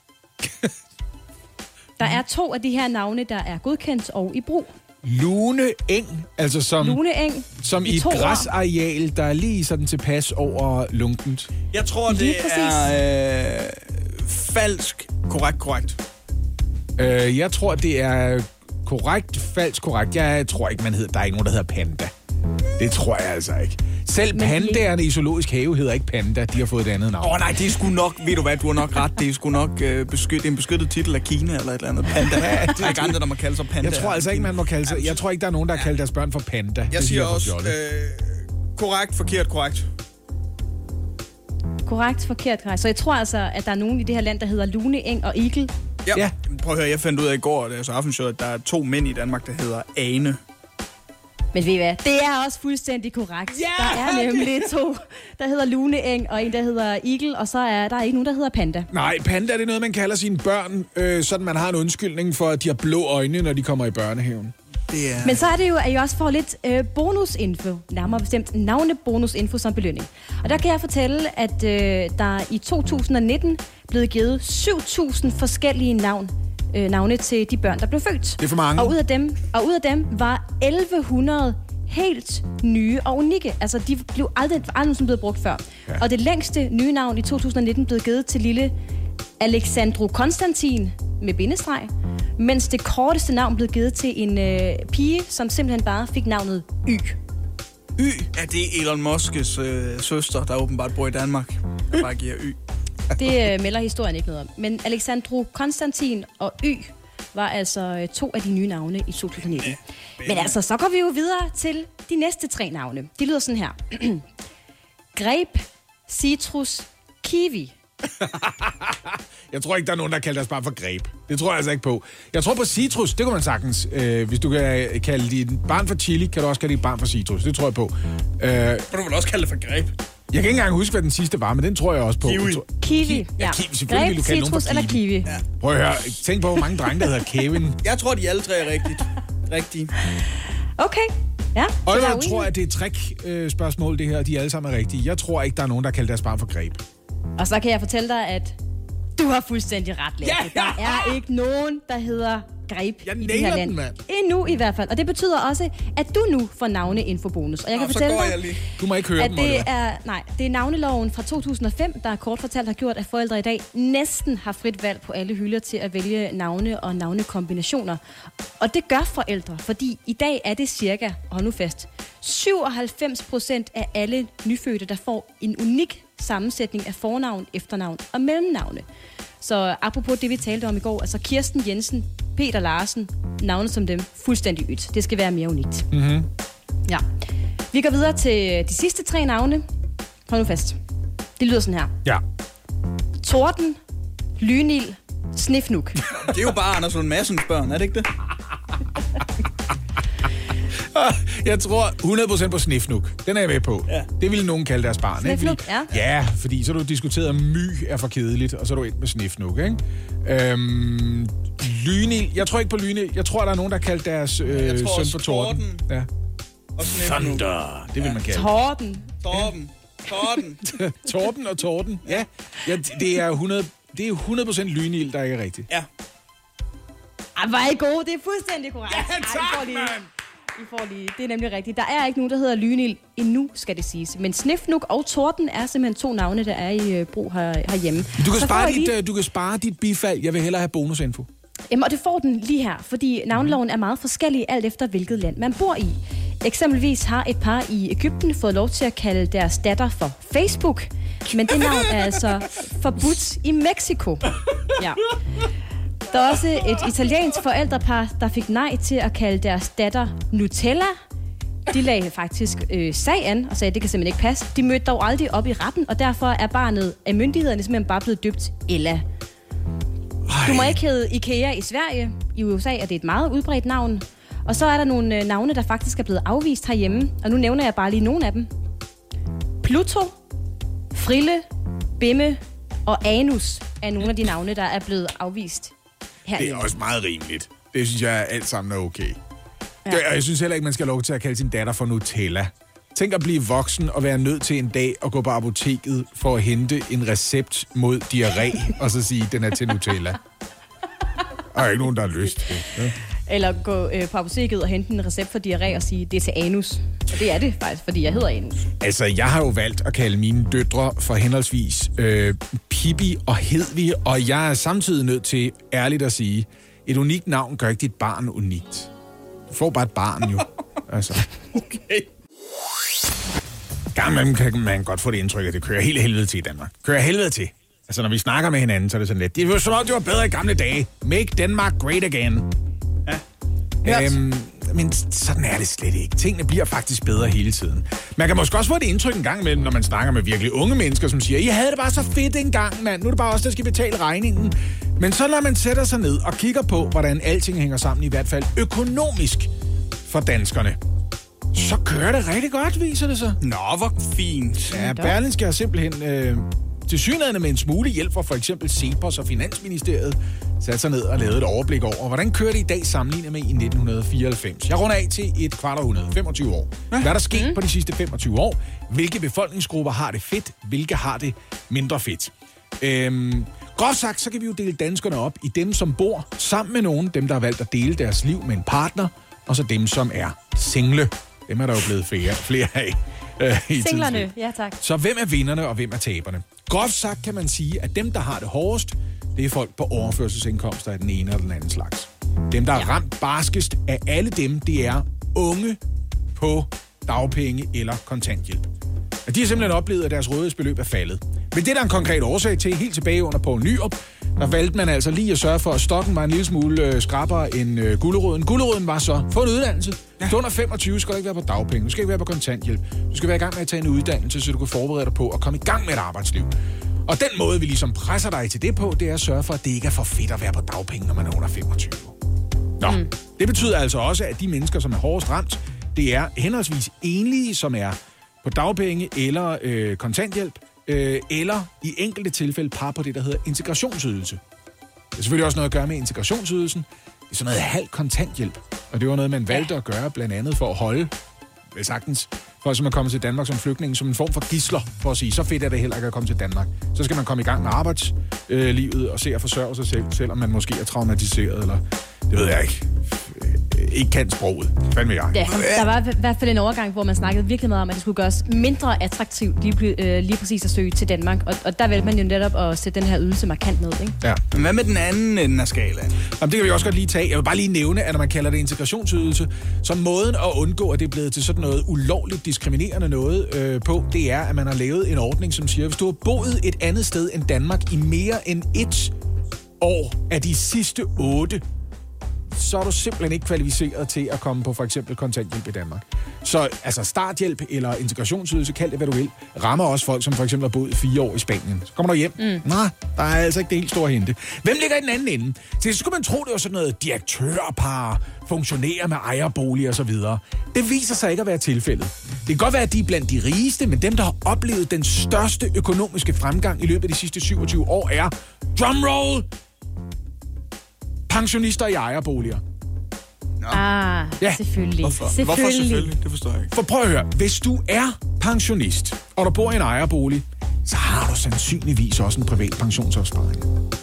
Der er to af de her navne, der er godkendt og i brug. Lune Eng, altså som, Lune Eng, som i et græsareal, der er lige sådan tilpas over lunkent. Jeg tror, det er øh, falsk, korrekt, korrekt. Øh, jeg tror, det er korrekt, falsk, korrekt. Jeg tror ikke, man hedder, der er ikke nogen, der hedder Panda. Det tror jeg altså ikke. Selv men pandaerne i zoologisk have hedder ikke Panda. De har fået et andet navn. Åh oh, nej, det er sgu nok, ved du hvad, du har nok ret. Det er sgu nok øh, beskyt, en beskyttet titel af Kina eller et eller andet. Panda. Ja, det er ikke andre, der må kalde sig Panda. Jeg tror altså ikke, man må kalde sig. Jeg tror ikke, der er nogen, der har kaldt deres børn for Panda. Jeg det siger også øh, korrekt, forkert, korrekt. Korrekt, forkert, korrekt. Så jeg tror altså, at der er nogen i det her land, der hedder Lune Eng og Eagle. Ja. ja. Prøv at høre, jeg fandt ud af i går, da jeg så aftenshowet, at der er to mænd i Danmark, der hedder Ane. Men ved I hvad? Det er også fuldstændig korrekt. Yeah! Der er nemlig to, der hedder Lune Eng, og en, der hedder Eagle, og så er der ikke nogen, der hedder Panda. Nej, Panda er det noget, man kalder sine børn, øh, sådan man har en undskyldning for, at de har blå øjne, når de kommer i børnehaven. Det er... Men så er det jo, at I også får lidt øh, bonusinfo, nærmere bestemt navnebonusinfo som belønning. Og der kan jeg fortælle, at øh, der i to tusind nitten blev givet syv tusind forskellige navn. Øh, navne til de børn, der blev født. Det er for mange. Og ud af dem, og ud af dem var elleve hundrede helt nye og unikke. Altså, de blev aldrig, aldrig som blevet brugt før. Ja. Og det længste nye navn i to tusind nitten blev givet til lille Alexandru Konstantin med bindestreg, mens det korteste navn blev givet til en øh, pige, som simpelthen bare fik navnet Y. Y? Ja, det er Elon Musk's øh, søster, der åbenbart bor i Danmark, der bare giver Y. Det øh, melder historien ikke noget om. Men Alexandru Konstantin og Y var altså øh, to af de nye navne i to tusind nitten. Men altså, så går vi jo videre til de næste tre navne. De lyder sådan her. Greb, citrus, kiwi. Jeg tror ikke, der er nogen, der kalder deres barn for greb. Det tror jeg altså ikke på. Jeg tror på citrus, det kunne man sagtens. Øh, hvis du kan kalde dit barn for chili, kan du også kalde dit barn for citrus. Det tror jeg på. Øh, kan du vel også kalde det for greb? Jeg kan ikke engang huske, hvad den sidste var, men den tror jeg også på. Kiwi. Tror... Kiwi, ja. ja. Kiwi, selvfølgelig vil du kalde nogen for citrus kiwi. eller kiwi. Ja. Prøv at høre, tænk på, hvor mange drenge, der hedder Kevin. Jeg tror, de alle tre er rigtigt. Rigtige. Okay. Ja, og jeg tror, at det er et trick-spørgsmål, det her. De alle sammen er rigtige. Jeg tror ikke, der er nogen, der kalder deres barn for greb. Og så kan jeg fortælle dig, at du har fuldstændig ret, Lasse. Ja, ja. Der er ikke nogen, der hedder greb jeg i det her land. Den, mand. Endnu i hvert fald. Og det betyder også, at du nu får navneinfobonus. Og jeg kan Nå, fortælle dig, lige. Du må ikke høre at dem, det er, nej, det er navneloven fra to tusind og fem, der kort fortalt har gjort, at forældre i dag næsten har frit valg på alle hylder til at vælge navne og navnekombinationer. Og det gør forældre, fordi i dag er det cirka, hold nu fast, syvoghalvfems procent af alle nyfødte, der får en unik sammensætning af fornavn, efternavn og mellemnavne. Så apropos det, vi talte om i går, altså Kirsten Jensen, Peter Larsen, navne som dem, fuldstændig ydt. Det skal være mere unikt. Mm-hmm. Ja. Vi går videre til de sidste tre navne. Hold nu fast. Det lyder sådan her. Ja. Torden, Lynil, Snifnuk. Det er jo bare Anders Lund Madsens børn, er det ikke det? Jeg tror hundrede procent på Snifnuk. Den er jeg med på. Ja. Det ville nogen kalde deres barn. Snifnuk, ikke? Fordi, ja. Ja, fordi så har du diskuteret, at my er for kedeligt, og så er du ind med Snifnuk, ikke? Øhm, Lynil. Jeg tror ikke på Lynil. Jeg tror, der er nogen, der kalder deres øh, søn for Torden. Torden. Ja. Og Snifnuk. Thunder. Det vil ja. man kalde. Torden. Torden. Torden. Torden og Torden. Ja. Ja, det er hundrede det er hundrede procent Lynil, der ikke er rigtigt. Ja. Ej, hvor er I gode. Det er fuldstændig korrekt. Ja, tak, mand. I får lige. Det er nemlig rigtigt. Der er ikke nogen, der hedder Lynil endnu, skal det siges. Men Snifnuk og Torden er simpelthen to navne, der er i brug her, herhjemme. Du kan, spare dit, lige... du kan spare dit bifald. Jeg vil hellere have bonusinfo. Jamen, og det får den lige her, fordi navneloven er meget forskellig alt efter, hvilket land man bor i. Eksempelvis har et par i Egypten fået lov til at kalde deres datter for Facebook. Men det navn er altså forbudt i Mexico. Ja. Der er også et italiensk forældrepar, der fik nej til at kalde deres datter Nutella. De lagde faktisk øh, sag an og sagde, at det kan simpelthen ikke passe. De mødte dog aldrig op i retten, og derfor er barnet af myndighederne simpelthen bare blevet døbt Ella. Du må ikke hedde IKEA i Sverige. I U S A er det et meget udbredt navn. Og så er der nogle øh, navne, der faktisk er blevet afvist herhjemme. Og nu nævner jeg bare lige nogle af dem. Pluto, Frille, Bimme og Anus er nogle af de navne, der er blevet afvist herhjemme. Det er også meget rimeligt. Det synes jeg alt sammen er okay. Ja. Det, og jeg synes heller ikke, man skal have lov til at kalde sin datter for Nutella. Tænk at blive voksen og være nødt til en dag at gå på apoteket for at hente en recept mod diarré, og så sige, at den er til Nutella. Der er ikke nogen, der har lyst til det. Ja. Eller gå øh, på apoteket og hente en recept for diarré og sige, det er til anus. Og det er det faktisk, fordi jeg hedder Anus. Altså, jeg har jo valgt at kalde mine døtre for henholdsvis øh, Pippi og Hedvig, og jeg er samtidig nødt til ærligt at sige, et unikt navn gør ikke dit barn unikt. Du får bare et barn jo. Altså. Okay. Gang imellem kan man godt få det indtryk, at det kører helt helvede til i Danmark. Kører helvede til. Altså, når vi snakker med hinanden, så er det sådan lidt. Det var som om, det var bedre i gamle dage. Make Denmark great again. Ja. Øhm, men sådan er det slet ikke. Tingene bliver faktisk bedre hele tiden. Man kan måske også få det indtryk en gang imellem, når man snakker med virkelig unge mennesker, som siger, I havde det bare så fedt engang, mand. Nu er det bare os, der skal betale regningen. Men så når man sætter sig ned og kigger på, hvordan alting hænger sammen, i hvert fald økonomisk for danskerne, så kører det rigtig godt, viser det sig. Nå, hvor fint. Ja, Berlingske har simpelthen øh, tilsyneladende med en smule hjælp fra for eksempel Cepos og Finansministeriet sat sig ned og lavet et overblik over, hvordan kører det i dag sammenlignet med i nitten fireoghalvfems. Jeg runder af til et kvart århundrede, femogtyve år. Hvad er der sket mm. på de sidste femogtyve år? Hvilke befolkningsgrupper har det fedt? Hvilke har det mindre fedt? Øhm, groft sagt, så kan vi jo dele danskerne op i dem, som bor sammen med nogen, dem, der har valgt at dele deres liv med en partner, og så dem, som er single. Dem er der jo blevet flere, flere af. Øh, Singlerne, ja tak. Så hvem er vinderne, og hvem er taberne? Groft sagt kan man sige, at dem, der har det hårdest, det er folk på overførselsindkomster af den ene eller den anden slags. Dem, der er ja. ramt barskest af alle dem, det er unge på dagpenge eller kontanthjælp. Og de har simpelthen oplevet, at deres rådighedsbeløb er faldet. Men det er der en konkret årsag til, helt tilbage under Poul Nyrup, der valgte man altså lige at sørge for, at stokken var en lille smule øh, skrappere end øh, gulerøden. Gulerøden var så, få en uddannelse. Ja. Du under femogtyve skal du ikke være på dagpenge, du skal ikke være på kontanthjælp. Du skal være i gang med at tage en uddannelse, så du kan forberede dig på at komme i gang med et arbejdsliv. Og den måde, vi ligesom presser dig til det på, det er at sørge for, at det ikke er for fedt at være på dagpenge, når man er under femogtyve. Nå, mm. det betyder altså også, at de mennesker, som er hårdest ramt, det er henholdsvis enlige, som er på dagpenge eller øh, kontanthjælp, øh, eller i enkelte tilfælde par på det, der hedder integrationsydelse. Det er selvfølgelig også noget at gøre med integrationsydelsen. Det er sådan noget halv kontanthjælp, og det var noget, man valgte at gøre, blandt andet for at holde, vel sagtens, folk som er kommet til Danmark som flygtninge, som en form for gidsler, for at sige, så fedt er det heller ikke at komme til Danmark. Så skal man komme i gang med arbejdslivet øh, og se at forsørge sig selv, selvom man måske er traumatiseret, eller det ved jeg ikke, ikke kan sproget. Fandme jeg. Ja, der var i hvert fald en overgang, hvor man snakkede virkelig meget om, at det skulle gøres mindre attraktivt lige, øh, lige præcis at søge til Danmark. Og, og der valgte man jo netop at sætte den her ydelse markant ned, ikke? Ja. Men hvad med den anden ende af skalaen? Jamen, det kan vi også godt lige tage. Jeg vil bare lige nævne, at når man kalder det integrationsydelse, så måden at undgå, at det er blevet til sådan noget ulovligt diskriminerende noget øh, på, det er, at man har lavet en ordning, som siger, at hvis du har boet et andet sted end Danmark i mere end et år af de sidste otte, så er du simpelthen ikke kvalificeret til at komme på for eksempel kontanthjælp i Danmark. Så altså starthjælp eller integrationsydelse, kald det hvad du vil, rammer også folk, som for eksempel har boet fire år i Spanien. Så kommer du hjem. Mm. Nej, der er altså ikke det helt store hente. Hvem ligger i den anden ende? Så skulle man tro, det var sådan noget direktørpar, funktionærer med ejerboliger og så videre. Det viser sig ikke at være tilfældet. Det kan godt være, at de er blandt de rigeste, men dem, der har oplevet den største økonomiske fremgang i løbet af de sidste syvogtyve år, er drumroll! Pensionister i ejerboliger. Nå. Ah, ja. selvfølgelig. Hvorfor? selvfølgelig. Hvorfor selvfølgelig? Det forstår jeg ikke. For prøv at høre, hvis du er pensionist, og du bor i en ejerbolig, så har du sandsynligvis også en privat pensionsopsparing.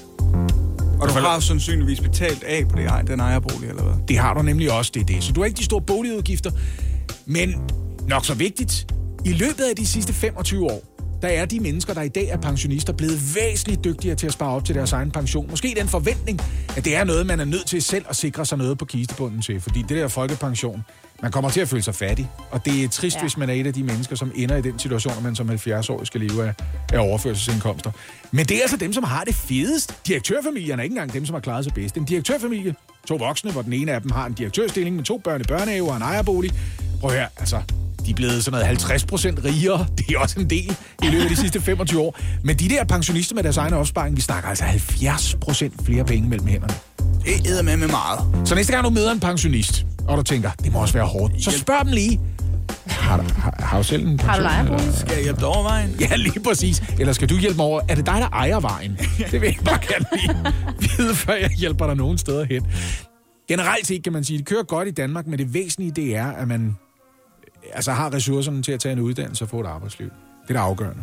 Og du har sandsynligvis betalt af på det, den ejerbolig, eller hvad? Det har du nemlig også, det er det. Så du har ikke de store boligudgifter. Men nok så vigtigt, i løbet af de sidste femogtyve år, der er de mennesker, der i dag er pensionister, blevet væsentligt dygtigere til at spare op til deres egen pension. Måske den forventning, at det er noget, man er nødt til selv at sikre sig noget på kistebunden til. Fordi det der folkepension, man kommer til at føle sig fattig. Og det er trist, ja. hvis man er et af de mennesker, som ender i den situation, at man som halvfjerds-årig skal leve af, af overførselsindkomster. Men det er altså dem, som har det fedest. Direktørfamilierne er ikke engang dem, som har klaret sig bedst. En direktørfamilie, to voksne, hvor den ene af dem har en direktørstilling med to børn i børnehave og en ejerbolig. Prøv at høre, altså... De er blevet sådan noget halvtreds procent rigere. Det er også en del i løbet af de sidste femogtyve år. Men de der pensionister med deres egen opsparing, vi snakker altså halvfjerds procent flere penge mellem hænderne. Det æder med med meget. Så næste gang du møder en pensionist, og du tænker, det må også være hårdt, så spørg dem lige. Har du, har, har du selv en pension? Har du lejerbolig? Skal jeg hjælpe dig over vejen? Ja, lige præcis. Eller skal du hjælpe mig over? Er det dig, der ejer vejen? Det vil jeg bare gerne lige vide, før jeg hjælper dig nogen steder hen. Generelt set kan man sige, det kører godt i Danmark, men det væsentlige det er, at man altså har ressourcerne til at tage en uddannelse og få et arbejdsliv. Det er da afgørende.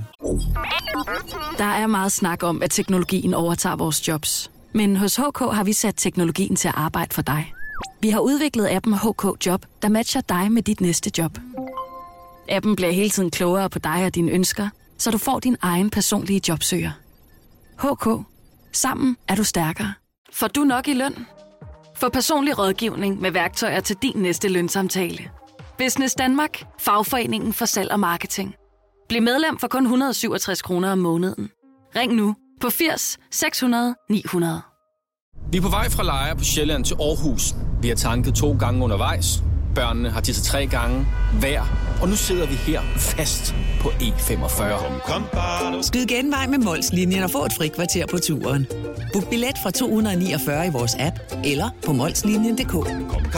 Der er meget snak om, at teknologien overtager vores jobs. Men hos H K har vi sat teknologien til at arbejde for dig. Vi har udviklet appen H K Job, der matcher dig med dit næste job. Appen bliver hele tiden klogere på dig og dine ønsker, så du får din egen personlige jobsøger. H K. Sammen er du stærkere. Får du nok i løn? Få personlig rådgivning med værktøjer til din næste lønsamtale. Business Danmark. Fagforeningen for salg og marketing. Bliv medlem for kun et hundrede og syvogtres kroner om måneden. Ring nu på firs seks hundrede ni hundrede. Vi er på vej fra Lejre på Sjælland til Aarhus. Vi har tanket to gange undervejs. Børnene har tisset tre gange hver. Og nu sidder vi her fast på E femogfyrre. Skyd genvej med Mols-linjen og få et frikvarter på turen. Book billet fra to hundrede niogfyrre i vores app eller på molslinjen punktum d k.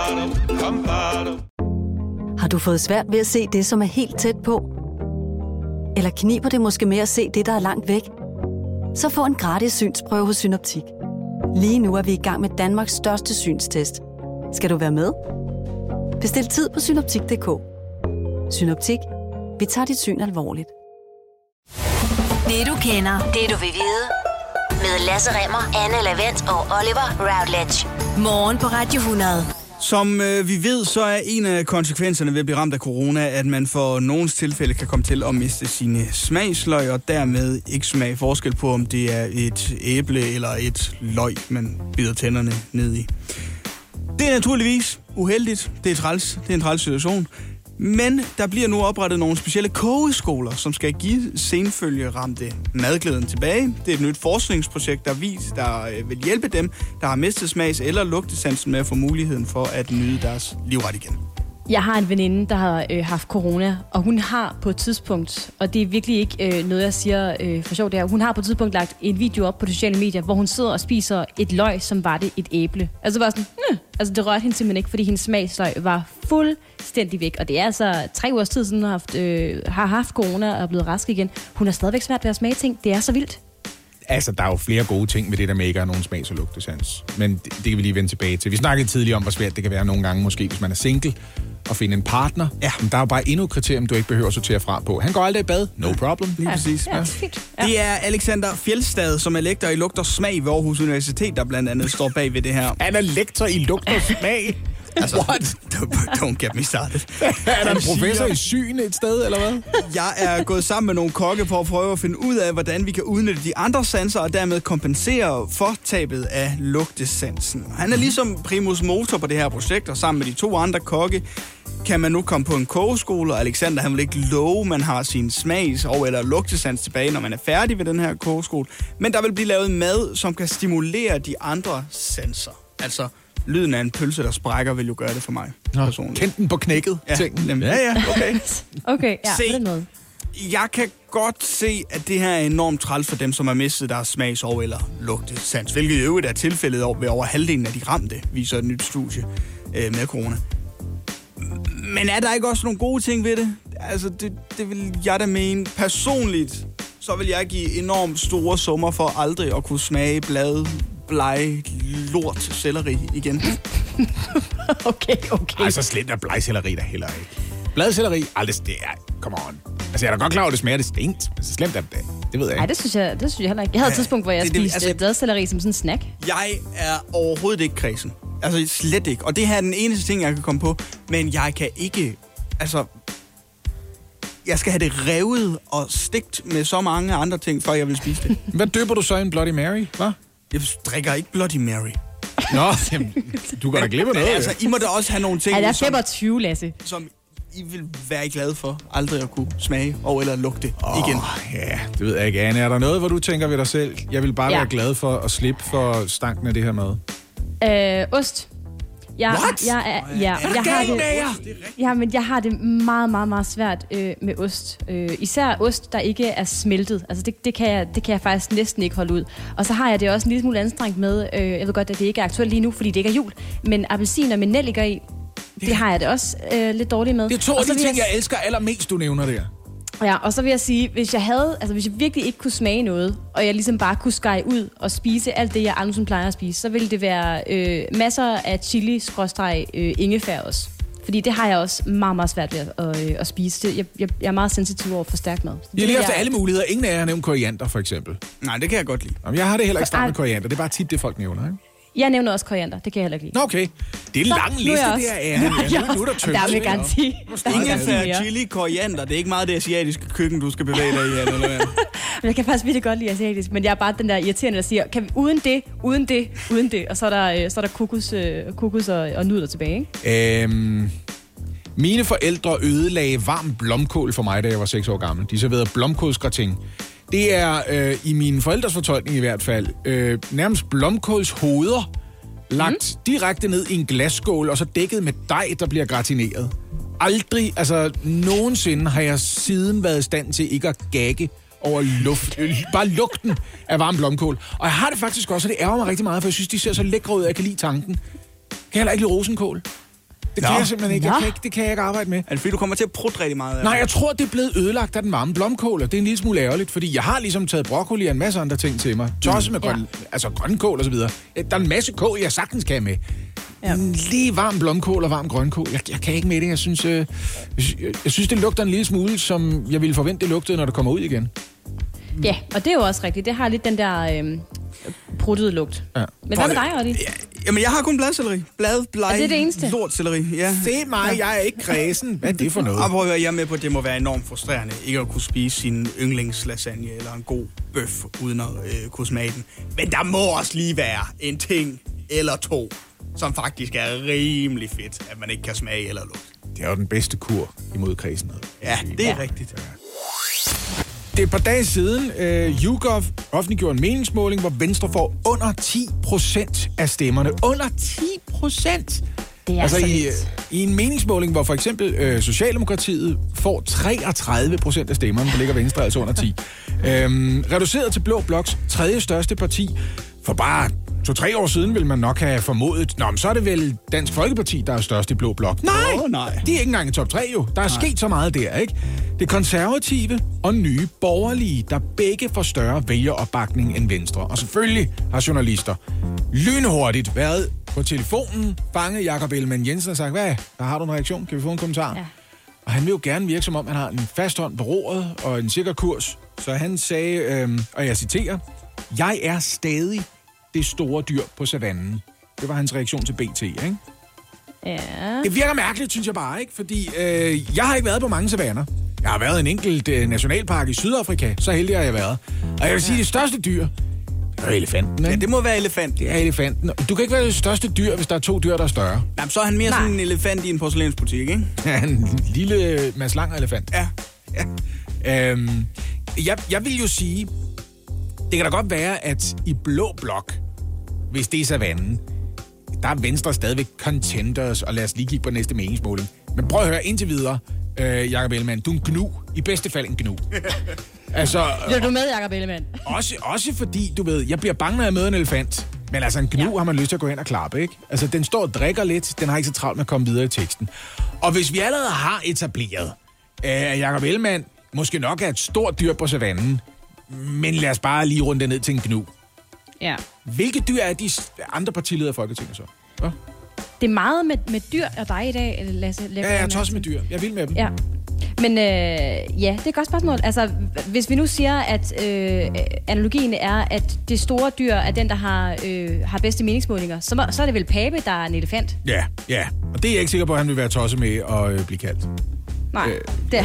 Har du fået svært ved at se det, som er helt tæt på? Eller kniber det måske med at se det, der er langt væk? Så få en gratis synsprøve hos Synoptik. Lige nu er vi i gang med Danmarks største synstest. Skal du være med? Bestil tid på synoptik punktum d k. Synoptik. Vi tager dit syn alvorligt. Det du kender, det du vil vide. Med Lasse Remmer, Anne Lavent og Oliver Routledge. Morgen på Radio hundrede. Som øh, vi ved, så er en af konsekvenserne ved at blive ramt af corona, at man for nogens tilfælde kan komme til at miste sine smagsløg, og dermed ikke smage forskel på, om det er et æble eller et løg, man bider tænderne ned i. Det er naturligvis uheldigt. Det er, træls. det er en træls situation. Men der bliver nu oprettet nogle specielle kogeskoler, som skal give senfølgeramte madglæden tilbage. Det er et nyt forskningsprojekt, der, vis, der vil hjælpe dem, der har mistet smags- eller lugtesansen med at få muligheden for at nyde deres livret igen. Jeg har en veninde, der har øh, haft corona, og hun har på et tidspunkt, og det er virkelig ikke øh, noget, jeg siger øh, for sjovt, det her, hun har på et tidspunkt lagt en video op på de sociale medier, hvor hun sidder og spiser et løg, som var det et æble. Altså bare sådan, hmm. altså det rørte hende simpelthen ikke, fordi hendes smagsløg var fuldstændig væk. Og det er altså tre ugers tid siden, hun har haft, øh, har haft corona og er blevet rask igen. Hun har stadigvæk svært ved at smage ting. Det er så vildt. Altså, der er jo flere gode ting med det der med ikke at have nogen smags- og lugtesans. Men det, det kan vi lige vende tilbage til. Vi snakkede tidligere om, hvor svært det kan være nogle gange, måske hvis man er single, at finde en partner. Ja. Men der er jo bare endnu et kriterium, du ikke behøver at sortere fra på. Han går aldrig i bad. No problem. Lige præcis. Ja, fint. Ja. Det er Alexander Fjeldstad, som er lektor i lugt og smag ved Aarhus Universitet, der blandt andet står bag ved det her. Han er lektor i lugt og smag? Altså, What? Don't get me started. Er der en professor i syn et sted, eller hvad? Jeg er gået sammen med nogle kokke for at prøve at finde ud af, hvordan vi kan udnytte de andre sanser og dermed kompensere for tabet af lugtesansen. Han er ligesom primus motor på det her projekt, og sammen med de to andre kokke kan man nu komme på en kogeskole, og Alexander han vil ikke love, man har sin smags- og eller lugtesans tilbage, når man er færdig ved den her kogeskole. Men der vil blive lavet mad, som kan stimulere de andre sanser. Altså, lyden af en pølse, der sprækker, vil jo gøre det for mig. Nå, kend den på knækket. Ja, ja, ja, okay. Okay, ja, se, på den måde. Jeg kan godt se, at det her er enormt træls for dem, som har mistet deres smags- og eller lugtesans, hvilket i øvrigt er tilfældet ved over halvdelen af de ramte, viser et nyt studie øh, med corona. Men er der ikke også nogle gode ting ved det? Altså, det, det vil jeg da mene. Personligt, så vil jeg give enormt store summer for aldrig at kunne smage blade, blege, lort, selleri igen. Okay, okay. Ej, så slemt er blegselleri der heller ikke. Bladselleri, aldrig det er, come on. Altså, jeg er da godt klar over, at det smager distinkt, men så slemt er det det. Det ved jeg ikke. Nej, det synes jeg, det synes jeg heller ikke. Jeg havde et tidspunkt, hvor jeg det, det, spiste altså, bladselleri som sådan en snack. Jeg er overhovedet ikke kredsen. Altså, slet ikke. Og det her er den eneste ting, jeg kan komme på. Men jeg kan ikke, altså... Jeg skal have det revet og stegt med så mange andre ting, før jeg vil spise det. Hvad døber du så i en Bloody Mary, hva'? Jeg drikker ikke Bloody Mary. Nå, jamen, du kan da glemme noget. Altså, I må da også have nogle ting, Ej, der er som, femogtyve, Lasse. som I vil være glade for aldrig at kunne smage og eller lugte oh, igen. Ja, det ved jeg ikke, Anne. Er der noget, hvor du tænker ved dig selv? Jeg vil bare ja. være glad for at slippe for stanken af det her mad. Øh, ost. Jeg, What? Jeg, jeg, ja, jeg, jeg har det, ja, men jeg har det meget, meget, meget svært øh, med ost. Øh, især ost, der ikke er smeltet. Altså, det, det, kan jeg, det kan jeg faktisk næsten ikke holde ud. Og så har jeg det også en lille smule anstrengt med, øh, jeg ved godt, at det ikke er aktuelt lige nu, fordi det ikke er jul, men appelsiner med nelliker i, det har jeg det også øh, lidt dårligt med. Det er to af de ting, jeg... jeg elsker allermest, du nævner der. Ja, og så vil jeg sige, hvis jeg havde, altså hvis jeg virkelig ikke kunne smage noget, og jeg ligesom bare kunne skære ud og spise alt det, jeg aldrig plejer at spise, så ville det være øh, masser af chili-ingefær også. Fordi det har jeg også meget, meget svært ved at, øh, at spise. Det, jeg, jeg, jeg er meget sensitiv over for stærk mad. Jeg har lige haft alle muligheder. Ingen af jer har nævnt koriander, for eksempel. Nej, det kan jeg godt lide. Jamen, jeg har det heller ikke stramt med koriander. Det er bare tit, det folk nævner, ikke? Jeg nævner også koriander, det kan jeg heller ikke lide. Nå, okay. Det er en lang liste, det er. Nu, ja, nu, nu er der tømt. Der er med garanti. Ingefær, chili, koriander. Det er ikke meget det asiatiske køkken, du skal bevæge dig i, eller hvad? Jeg kan faktisk virkelig godt lide asiatisk, men jeg er bare den der irriterende, der siger, kan vi uden det, uden det, uden det, og så er der, så er der kokos, kokos og, og nudler tilbage, ikke? Øhm, mine forældre ødelagde varm blomkål for mig, da jeg var seks år gammel. De serverede blomkålsgratin. Det er øh, i mine forældres fortolkning i hvert fald øh, nærmest blomkålshoveder lagt mm. direkte ned i en glasskål og så dækket med dej, der bliver gratineret. Aldrig, altså nogensinde har jeg siden været i stand til ikke at gagge over luft. Bare lugten af varm blomkål. Og jeg har det faktisk også, og det ærger mig rigtig meget, for jeg synes, de ser så lækre ud, at jeg kan lide tanken. Kan jeg heller ikke lide rosenkål? Det kan Nå. jeg simpelthen ikke. Jeg kan ikke. Det kan jeg ikke arbejde med. Er det fordi, du kommer til at prutte rigtig meget? Nej, jeg tror, det er blevet ødelagt af den varme blomkål, og det er en lille smule ærgerligt, fordi jeg har ligesom taget broccoli og en masse andre ting til mig. Tosset med grøn, ja. altså grønkål og så videre. Der er en masse kål, jeg sagtens kan med. Ja. Lige varm blomkål og varm grønkål. Jeg, jeg kan ikke med det. Jeg synes, øh, jeg, jeg synes, det lugter en lille smule, som jeg ville forvente, det lugtede, når det kommer ud igen. Ja, og det er jo også rigtigt. Det har lidt den der øh, pruttede lugt. Ja. Men hvad med dig, Otti? Ja, jamen, jeg har kun bladselleri. Blad, blej, er det det eneste? lortselleri. Ja. Se mig, jeg er ikke kredsen. Hvad er det for noget? Og prøv at høre, jeg er med på, at det må være enormt frustrerende ikke at kunne spise sin yndlingslasagne eller en god bøf uden at øh, kunne smage den. Men der må også lige være en ting eller to, som faktisk er rimelig fedt, at man ikke kan smage eller lugte. Det er jo den bedste kur imod kredsenhed. Ja, det er ja. rigtigt. Ja. Det er et par dage siden, øh, YouGov offentliggjorde en meningsmåling, hvor Venstre får under ti procent af stemmerne. Under ti procent! Det er altså så i, vildt. i en meningsmåling, hvor for eksempel øh, Socialdemokratiet får treogtredive procent af stemmerne, der ligger Venstre altså under ti. øhm, reduceret til Blå Bloks tredje største parti. For bare to-tre år siden vil man nok have formodet, nå, men så er det vel Dansk Folkeparti, der er størst i Blå Blok. Nej, oh, nej. de er ikke engang i top tre jo. Der er nej. sket så meget der, ikke? Det konservative og nye borgerlige, der begge får større vælgeropbakning end Venstre. Og selvfølgelig har journalister lynhurtigt været på telefonen, fanget Jakob Ellemann-Jensen og sagt, hvad, der har du en reaktion? Kan vi få en kommentar? Ja. Og han vil jo gerne virke, som om han har en fast hånd på roret og en sikker kurs. Så han sagde, øh, og jeg citerer, jeg er stadig det store dyr på savannen. Det var hans reaktion til B T, ikke? Ja. Det virker mærkeligt, synes jeg bare, ikke? Fordi øh, jeg har ikke været på mange savanner. Jeg har været i en enkelt øh, nationalpark i Sydafrika. Så heldig har jeg været. Og jeg vil sige, det største dyr, det er elefanten, ikke? Ja, det må være elefant. Det er elefanten. Du kan ikke være det største dyr, hvis der er to dyr, der er større. Jamen, så er han mere Nej. sådan en elefant i en porcelænsbutik, ikke? Ja, en lille Mads Langer-elefant. Ja. ja. Øhm, jeg, jeg vil jo sige, det kan da godt være, at i Blå Blok, hvis det er savannen, der er Venstre stadigvæk contenders, og lad os lige kigge på næste meningsmåling. Men prøv at høre indtil videre, øh, Jakob Ellemann, du er en gnu. I bedste fald en gnu. altså, Bliver du med, Jakob Ellemann? Også, også fordi, du ved, jeg bliver bange, når jeg møder en elefant. Men altså, en gnu ja. har man lyst til at gå hen og klappe, ikke? Altså, den står og drikker lidt, den har ikke så travlt med at komme videre i teksten. Og hvis vi allerede har etableret, at øh, Jakob Ellemann måske nok er et stort dyr på savannen, men lad os bare lige runde det ned til en gnu. Ja. Hvilke dyr er de andre partiledere i Folketinget så? Ja? Det er meget med, med dyr og dig i dag, Lasse. Ja, jeg er tosset med dyr. Jeg vil med dem. Ja. Men øh, ja, det er et godt spørgsmål. Altså, hvis vi nu siger, at øh, analogien er, at det store dyr er den, der har, øh, har bedste meningsmålinger, så, må, så er det vel Pape, der er en elefant? Ja, ja. Og det er jeg ikke sikker på, at han vil være tosset med at øh, blive kaldt. Nej, øh. det er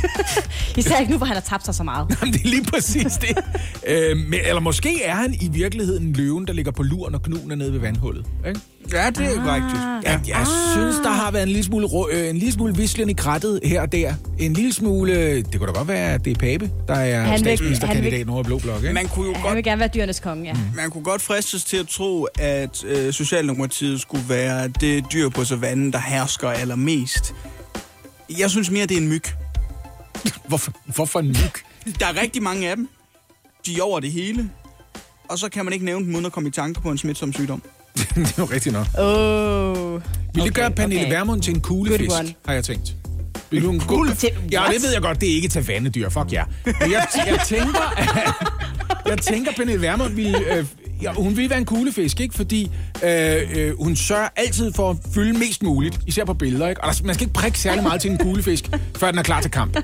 især ikke nu, hvor han har tabt sig så meget. Jamen, det er lige præcis det. øh, men, eller måske er han i virkeligheden løven, der ligger på luren og knuen er nede ved vandhullet. Ikke? Ja, det er ah. rigtigt. Ja, jeg ah. synes, der har været en lille smule, øh, en lille smule vislen i krattet her og der. En lille smule... Det kunne da godt være, at det er Pape, der er statsministerkandidat over Blå Blok. Ikke? Man kunne jo ja, godt, han vil gerne være dyrenes konge, ja. Mm. Man kunne godt fristes til at tro, at øh, Socialdemokratiet skulle være det dyr på savannen, der hersker allermest. Jeg synes mere, det er en myg. Hvorfor, hvorfor en myg? Der er rigtig mange af dem. De er over det hele. Og så kan man ikke nævne dem uden at komme i tanke på en smitsom sygdom. Det er jo rigtigt nok. Oh. Vil det okay, gøre Pernille okay. Vermund til en kuglefisk, har jeg tænkt. Vil du en kugle til? Ja, det ved jeg godt, det er ikke til vandedyr. Fuck ja. Men jeg, jeg tænker, at, jeg tænker, Pernille Vermund vil... Øh, ja, hun vil være en kugle-fisk, ikke? Fordi øh, øh, hun sørger altid for at fylde mest muligt, især på billeder, ikke? Og der, man skal ikke prikke særlig meget til en kugle-fisk, før den er klar til kamp.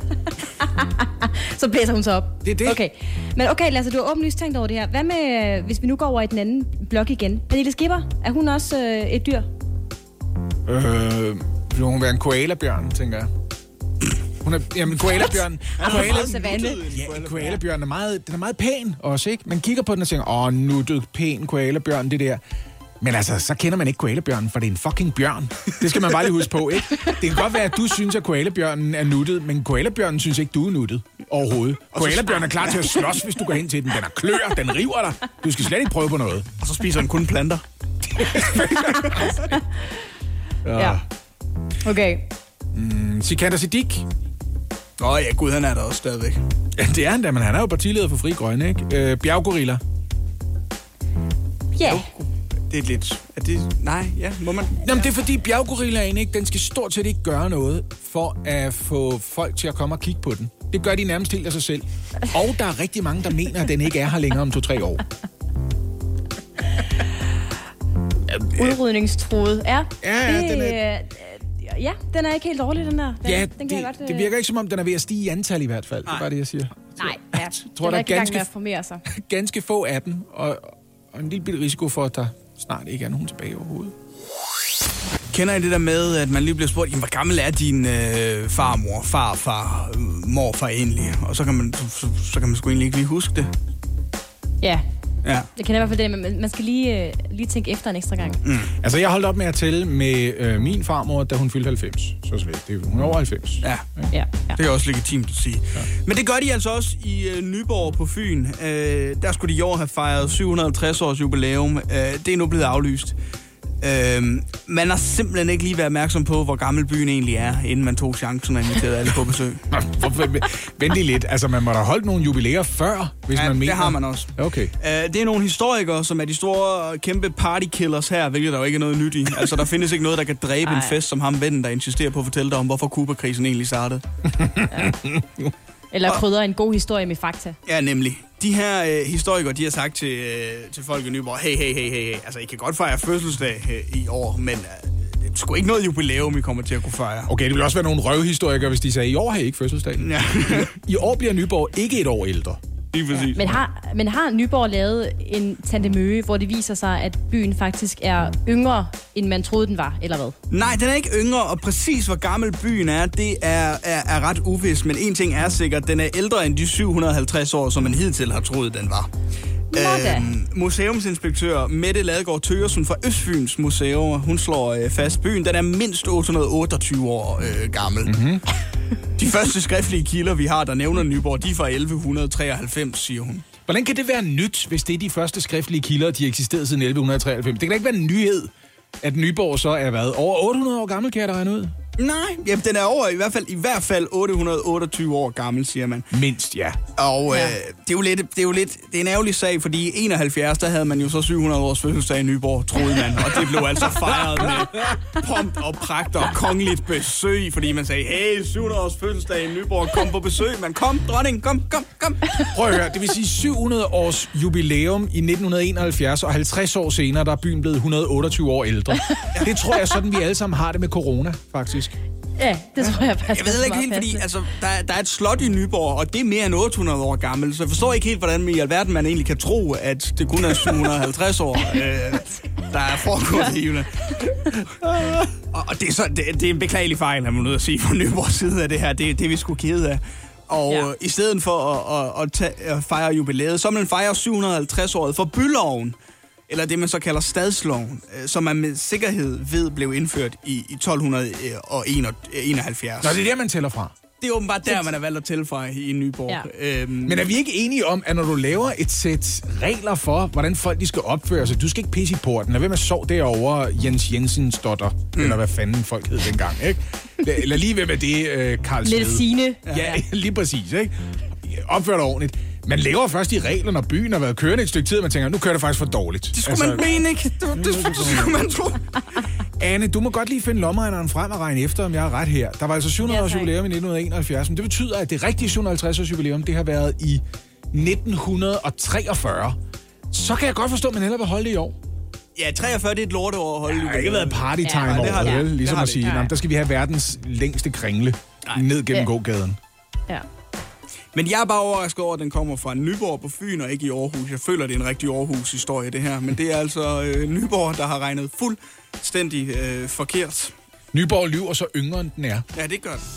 Så blæser hun så op. Det er det. Okay. Men okay, Lasse, du har åbenlyst tænkt over det her. Hvad med, hvis vi nu går over i den anden blok igen? Pernille Skipper, er hun også øh, et dyr? Øh, vil hun være en koalabjørn, tænker jeg. Hun er, jamen, koalabjørn... Ja, koalabjørn er meget, den er meget pæn også, ikke? Man kigger på den og tænker, åh, nuttet, pæn koalabjørn, det der. Men altså, så kender man ikke koalabjørnen, for det er en fucking bjørn. Det skal man bare lige huske på, ikke? Det kan godt være, at du synes, at koalabjørnen er nuttet, men koalabjørnen synes ikke, du er nuttet overhovedet. Koalabjørnen er klar til at slås, hvis du går hen til den. Den er klør, den river dig. Du skal slet ikke prøve på noget. Og så spiser den kun planter. Ja. Okay. Mm, Sikander Siddiq. Åh oh, ja, gud, han er der også stadigvæk. Ja, det er han da, men han er jo partileder for Fri Grønne, ikke? Øh, bjerggorilla. Ja. Yeah. Det er lidt... Er det... Nej, ja, må man... Jamen, det er fordi bjerggorillaen, ikke? Den skal stort set ikke gøre noget for at få folk til at komme og kigge på den. Det gør de nærmest helt af sig selv. Og der er rigtig mange, der mener, at den ikke er her længere om to-tre år. Udrydningstruet. Ja, ja, det, den er... Ja, den er ikke helt dårlig, den der. Den, ja, den kan det, jeg godt, det virker ikke, som om den er ved at stige i antal i hvert fald. Nej. Det er bare det, jeg siger. Nej, ja. Jeg tror, den er, er ikke ganske, gang med at formere sig. ganske få af dem, og, og en lille bitte risiko for, at der snart ikke er nogen tilbage overhovedet. Kender I det der med, at man lige bliver spurgt, hvor gammel er din øh, farmor, farfar, øh, morfar egentlig? Og så kan man, så, så kan man sgu egentlig ikke lige huske det. Ja. Ja. Jeg kender i hvert fald det, men man skal lige, øh, lige tænke efter en ekstra gang. Mm. Altså, jeg holdt op med at tælle med øh, min farmor, da hun fyldte halvfems. Så så det er hun er over halvfems. Ja. Ja. Ja. Det er også legitimt at sige. Ja. Men det gør de altså også i øh, Nyborg på Fyn. Øh, der skulle de i år have fejret syv hundrede og halvtreds års jubilæum. Øh, det er nu blevet aflyst. Øhm, man har simpelthen ikke lige været opmærksom på, hvor gammel byen egentlig er, inden man tog chancen og inviterede alle på besøg. Vent lige lidt. Altså, man må da holdt nogle jubilæer før, hvis ja, man mener. det har man også. Okay. Uh, det er nogle historikere, som er de store, kæmpe partykillers her, hvilket der jo ikke er noget nyt i. Altså, der findes ikke noget, der kan dræbe Ej. en fest, som ham vennen, der insisterer på at fortælle dig om, hvorfor Cuba-krisen egentlig startede. Ja. Eller krydder en god historie med fakta. Ja, nemlig. De her øh, historikere, de har sagt til, øh, til folk i Nyborg, hey, hey, hey, hey, altså, I kan godt fejre fødselsdag øh, i år, men øh, det er sgu ikke noget jubilæum, I kommer til at kunne fejre. Okay, det vil også være nogle røvhistorikere, hvis de sagde, i år har I ikke fødselsdag. Ja. I år bliver Nyborg ikke et år ældre. Lige præcis. Men har, men har Nyborg lavet en Tante Møge, hvor det viser sig, at byen faktisk er yngre, end man troede, den var, eller hvad? Nej, den er ikke yngre, og præcis hvor gammel byen er, det er, er, er ret uvist. Men en ting er sikkert, den er ældre end de syv hundrede og halvtreds år, som man hidtil har troet, den var. Øhm, museumsinspektør Mette Ladegaard Tøgersen fra Østfyns Museum, hun slår øh, fast, byen den er mindst otte hundrede og otteogtyve år øh, gammel. Mm-hmm. De første skriftlige kilder, vi har, der nævner Nyborg, de er fra elleve treoghalvfems, siger hun. Hvordan kan det være nyt, hvis det er de første skriftlige kilder, de eksisterede siden elleve treoghalvfems? Det kan da ikke være en nyhed, at Nyborg så er været over otte hundrede år gammel, kan jeg da regne ud? Nej, jamen, den er over i hvert fald, i hvert fald otte hundrede og otteogtyve år gammel, siger man. Mindst, ja. Og ja. Øh, det, er jo lidt, det er jo lidt det er en ærgerlig sag, fordi i enoghalvfjerds, der havde man jo så syv hundrede års fødselsdag i Nyborg, troede man. Og det blev altså fejret med pomp og pragt og kongeligt besøg, fordi man sagde, hey, syv hundrede års fødselsdag i Nyborg, kom på besøg, man kom, dronning, kom, kom, kom. Prøv at høre, det vil sige syv hundrede års jubilæum i nitten enoghalvfjerds, og halvtreds år senere, der er byen blevet et hundrede og otteogtyve år ældre. Det tror jeg sådan, vi alle sammen har det med corona, faktisk. Ja, det tror jeg faktisk. Jeg ved ikke helt, fordi altså, der, der er et slot i Nyborg, og det er mere end otte hundrede år gammelt, så jeg forstår ikke helt, hvordan i alverden man egentlig kan tro, at det kun er syv hundrede og halvtreds år, øh, der er foregået i Jylland. Og, og det, er så, det, det er en beklagelig fejl, har man nødt at sige fra Nyborgs side af det her. Det, det er vi sgu kede af. Og ja. i stedet for at, at, at, tage, at fejre jubilæet, så vil man fejre syv hundrede og halvtreds året for byloven, eller det, man så kalder stadsloven, som man med sikkerhed ved blev indført i, i tolv enoghalvfjerds. Nå, det er der, man tæller fra. Det er åbenbart der, man er valgt at tælle fra i Nyborg. Ja. Øhm. Men er vi ikke enige om, at når du laver et sæt regler for, hvordan folk de skal opføre sig, du skal ikke pisse i porten, lad være med at sove derovre Jens Jensens dotter, mm. eller hvad fanden folk hed dengang, ikke? Eller lige ved med det, øh, Karl Smed. Lidt Signe. Ja, lige præcis, ikke? Opfør dig ordentligt. Man laver først i regler, når byen har været kørende et stykke tid, og man tænker, nu kører det faktisk for dårligt. Det skulle altså, man mene, ikke? Det, det, det, det skulle man tro. Anne, du må godt lige finde lommeregneren frem og regne efter, om jeg har ret her. Der var altså syv hundrede års jubilæum i nitten enoghalvfjerds, men det betyder, at det rigtige syv hundrede og halvtreds års jubilæum, det har været i nitten treogfyrre. Så kan jeg godt forstå, at man hellere vil holde det i år. Ja, treogfyrre, det er et lorteår at holde det. Det har ikke været party time ja, over det, vel? Ligesom at sige, ja. Der skal vi have verdens længste kringle Nej. ned gennem ja. gågaden. Ja. Men jeg er bare overrasket over, at den kommer fra Nyborg på Fyn og ikke i Aarhus. Jeg føler, det er en rigtig Aarhus-historie, det her. Men det er altså øh, Nyborg, der har regnet fuldstændig øh, forkert. Nyborg lyver så yngre, end den er. Ja, det gør den.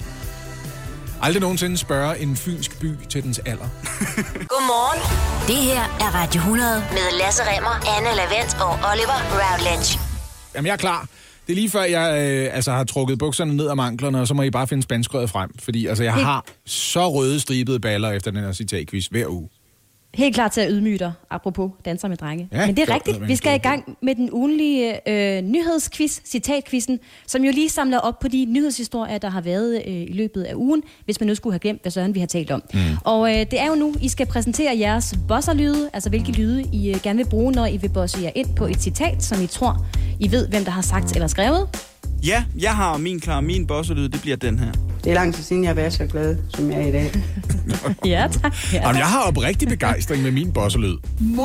Aldrig nogensinde spørge en fynsk by til dens alder. Godmorgen. Det her er Radio hundrede med Lasse Remmer, Anne Lavent og Oliver Routledge. Jamen, jeg er klar. Det er lige før, jeg øh, altså, har trukket bukserne ned af manklerne, og så må I bare finde spanskrøret frem. Fordi altså, jeg har så røde stribede baller efter den her citatquiz hver uge. Helt klar til at ydmyge dig, apropos danser med drenge. Ja, Men det er rigtigt. Vi skal i gang med den ugenlige øh, nyhedsquiz, citatquizzen, som jo lige samler op på de nyhedshistorier, der har været øh, i løbet af ugen, hvis man nu skulle have glemt, hvad søren vi har talt om. Mm. Og øh, det er jo nu, I skal præsentere jeres bosserlyde, altså hvilke lyde I øh, gerne vil bruge, når I vil bosse jer ind på et citat, som I tror, I ved, hvem der har sagt eller skrevet. Ja, jeg har min klar. Min bosserlyd, det bliver den her. Det er lang tid siden, jeg har været så glad, som jeg er i dag. Ja, tak. Ja. Jamen, jeg har oprigtig begejstring med min bosserlyd.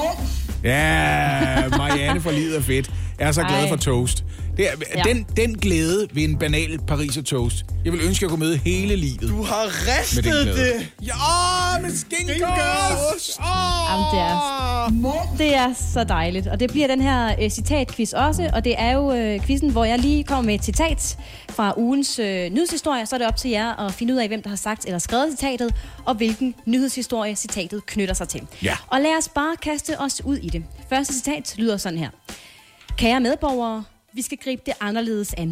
Ja, Marianne fra Livet er fedt. Jeg er så glad Ej. for toast. Det er, ja. den, den glæde ved en banal Pariser toast. Jeg vil ønske, at jeg kunne møde hele livet. Du har ristet det. Ja, med skinkeost. Jamen, det er, det er så dejligt. Og det bliver den her øh, citatquiz også. Og det er jo øh, quizzen, hvor jeg lige kommer med et citat fra ugens øh, nyhedshistorie. Så er det op til jer at finde ud af, hvem der har sagt eller skrevet citatet, og hvilken nyhedshistorie citatet knytter sig til. Ja. Og lad os bare kaste os ud i det. Første citat lyder sådan her. Kære medborgere, vi skal gribe det anderledes an.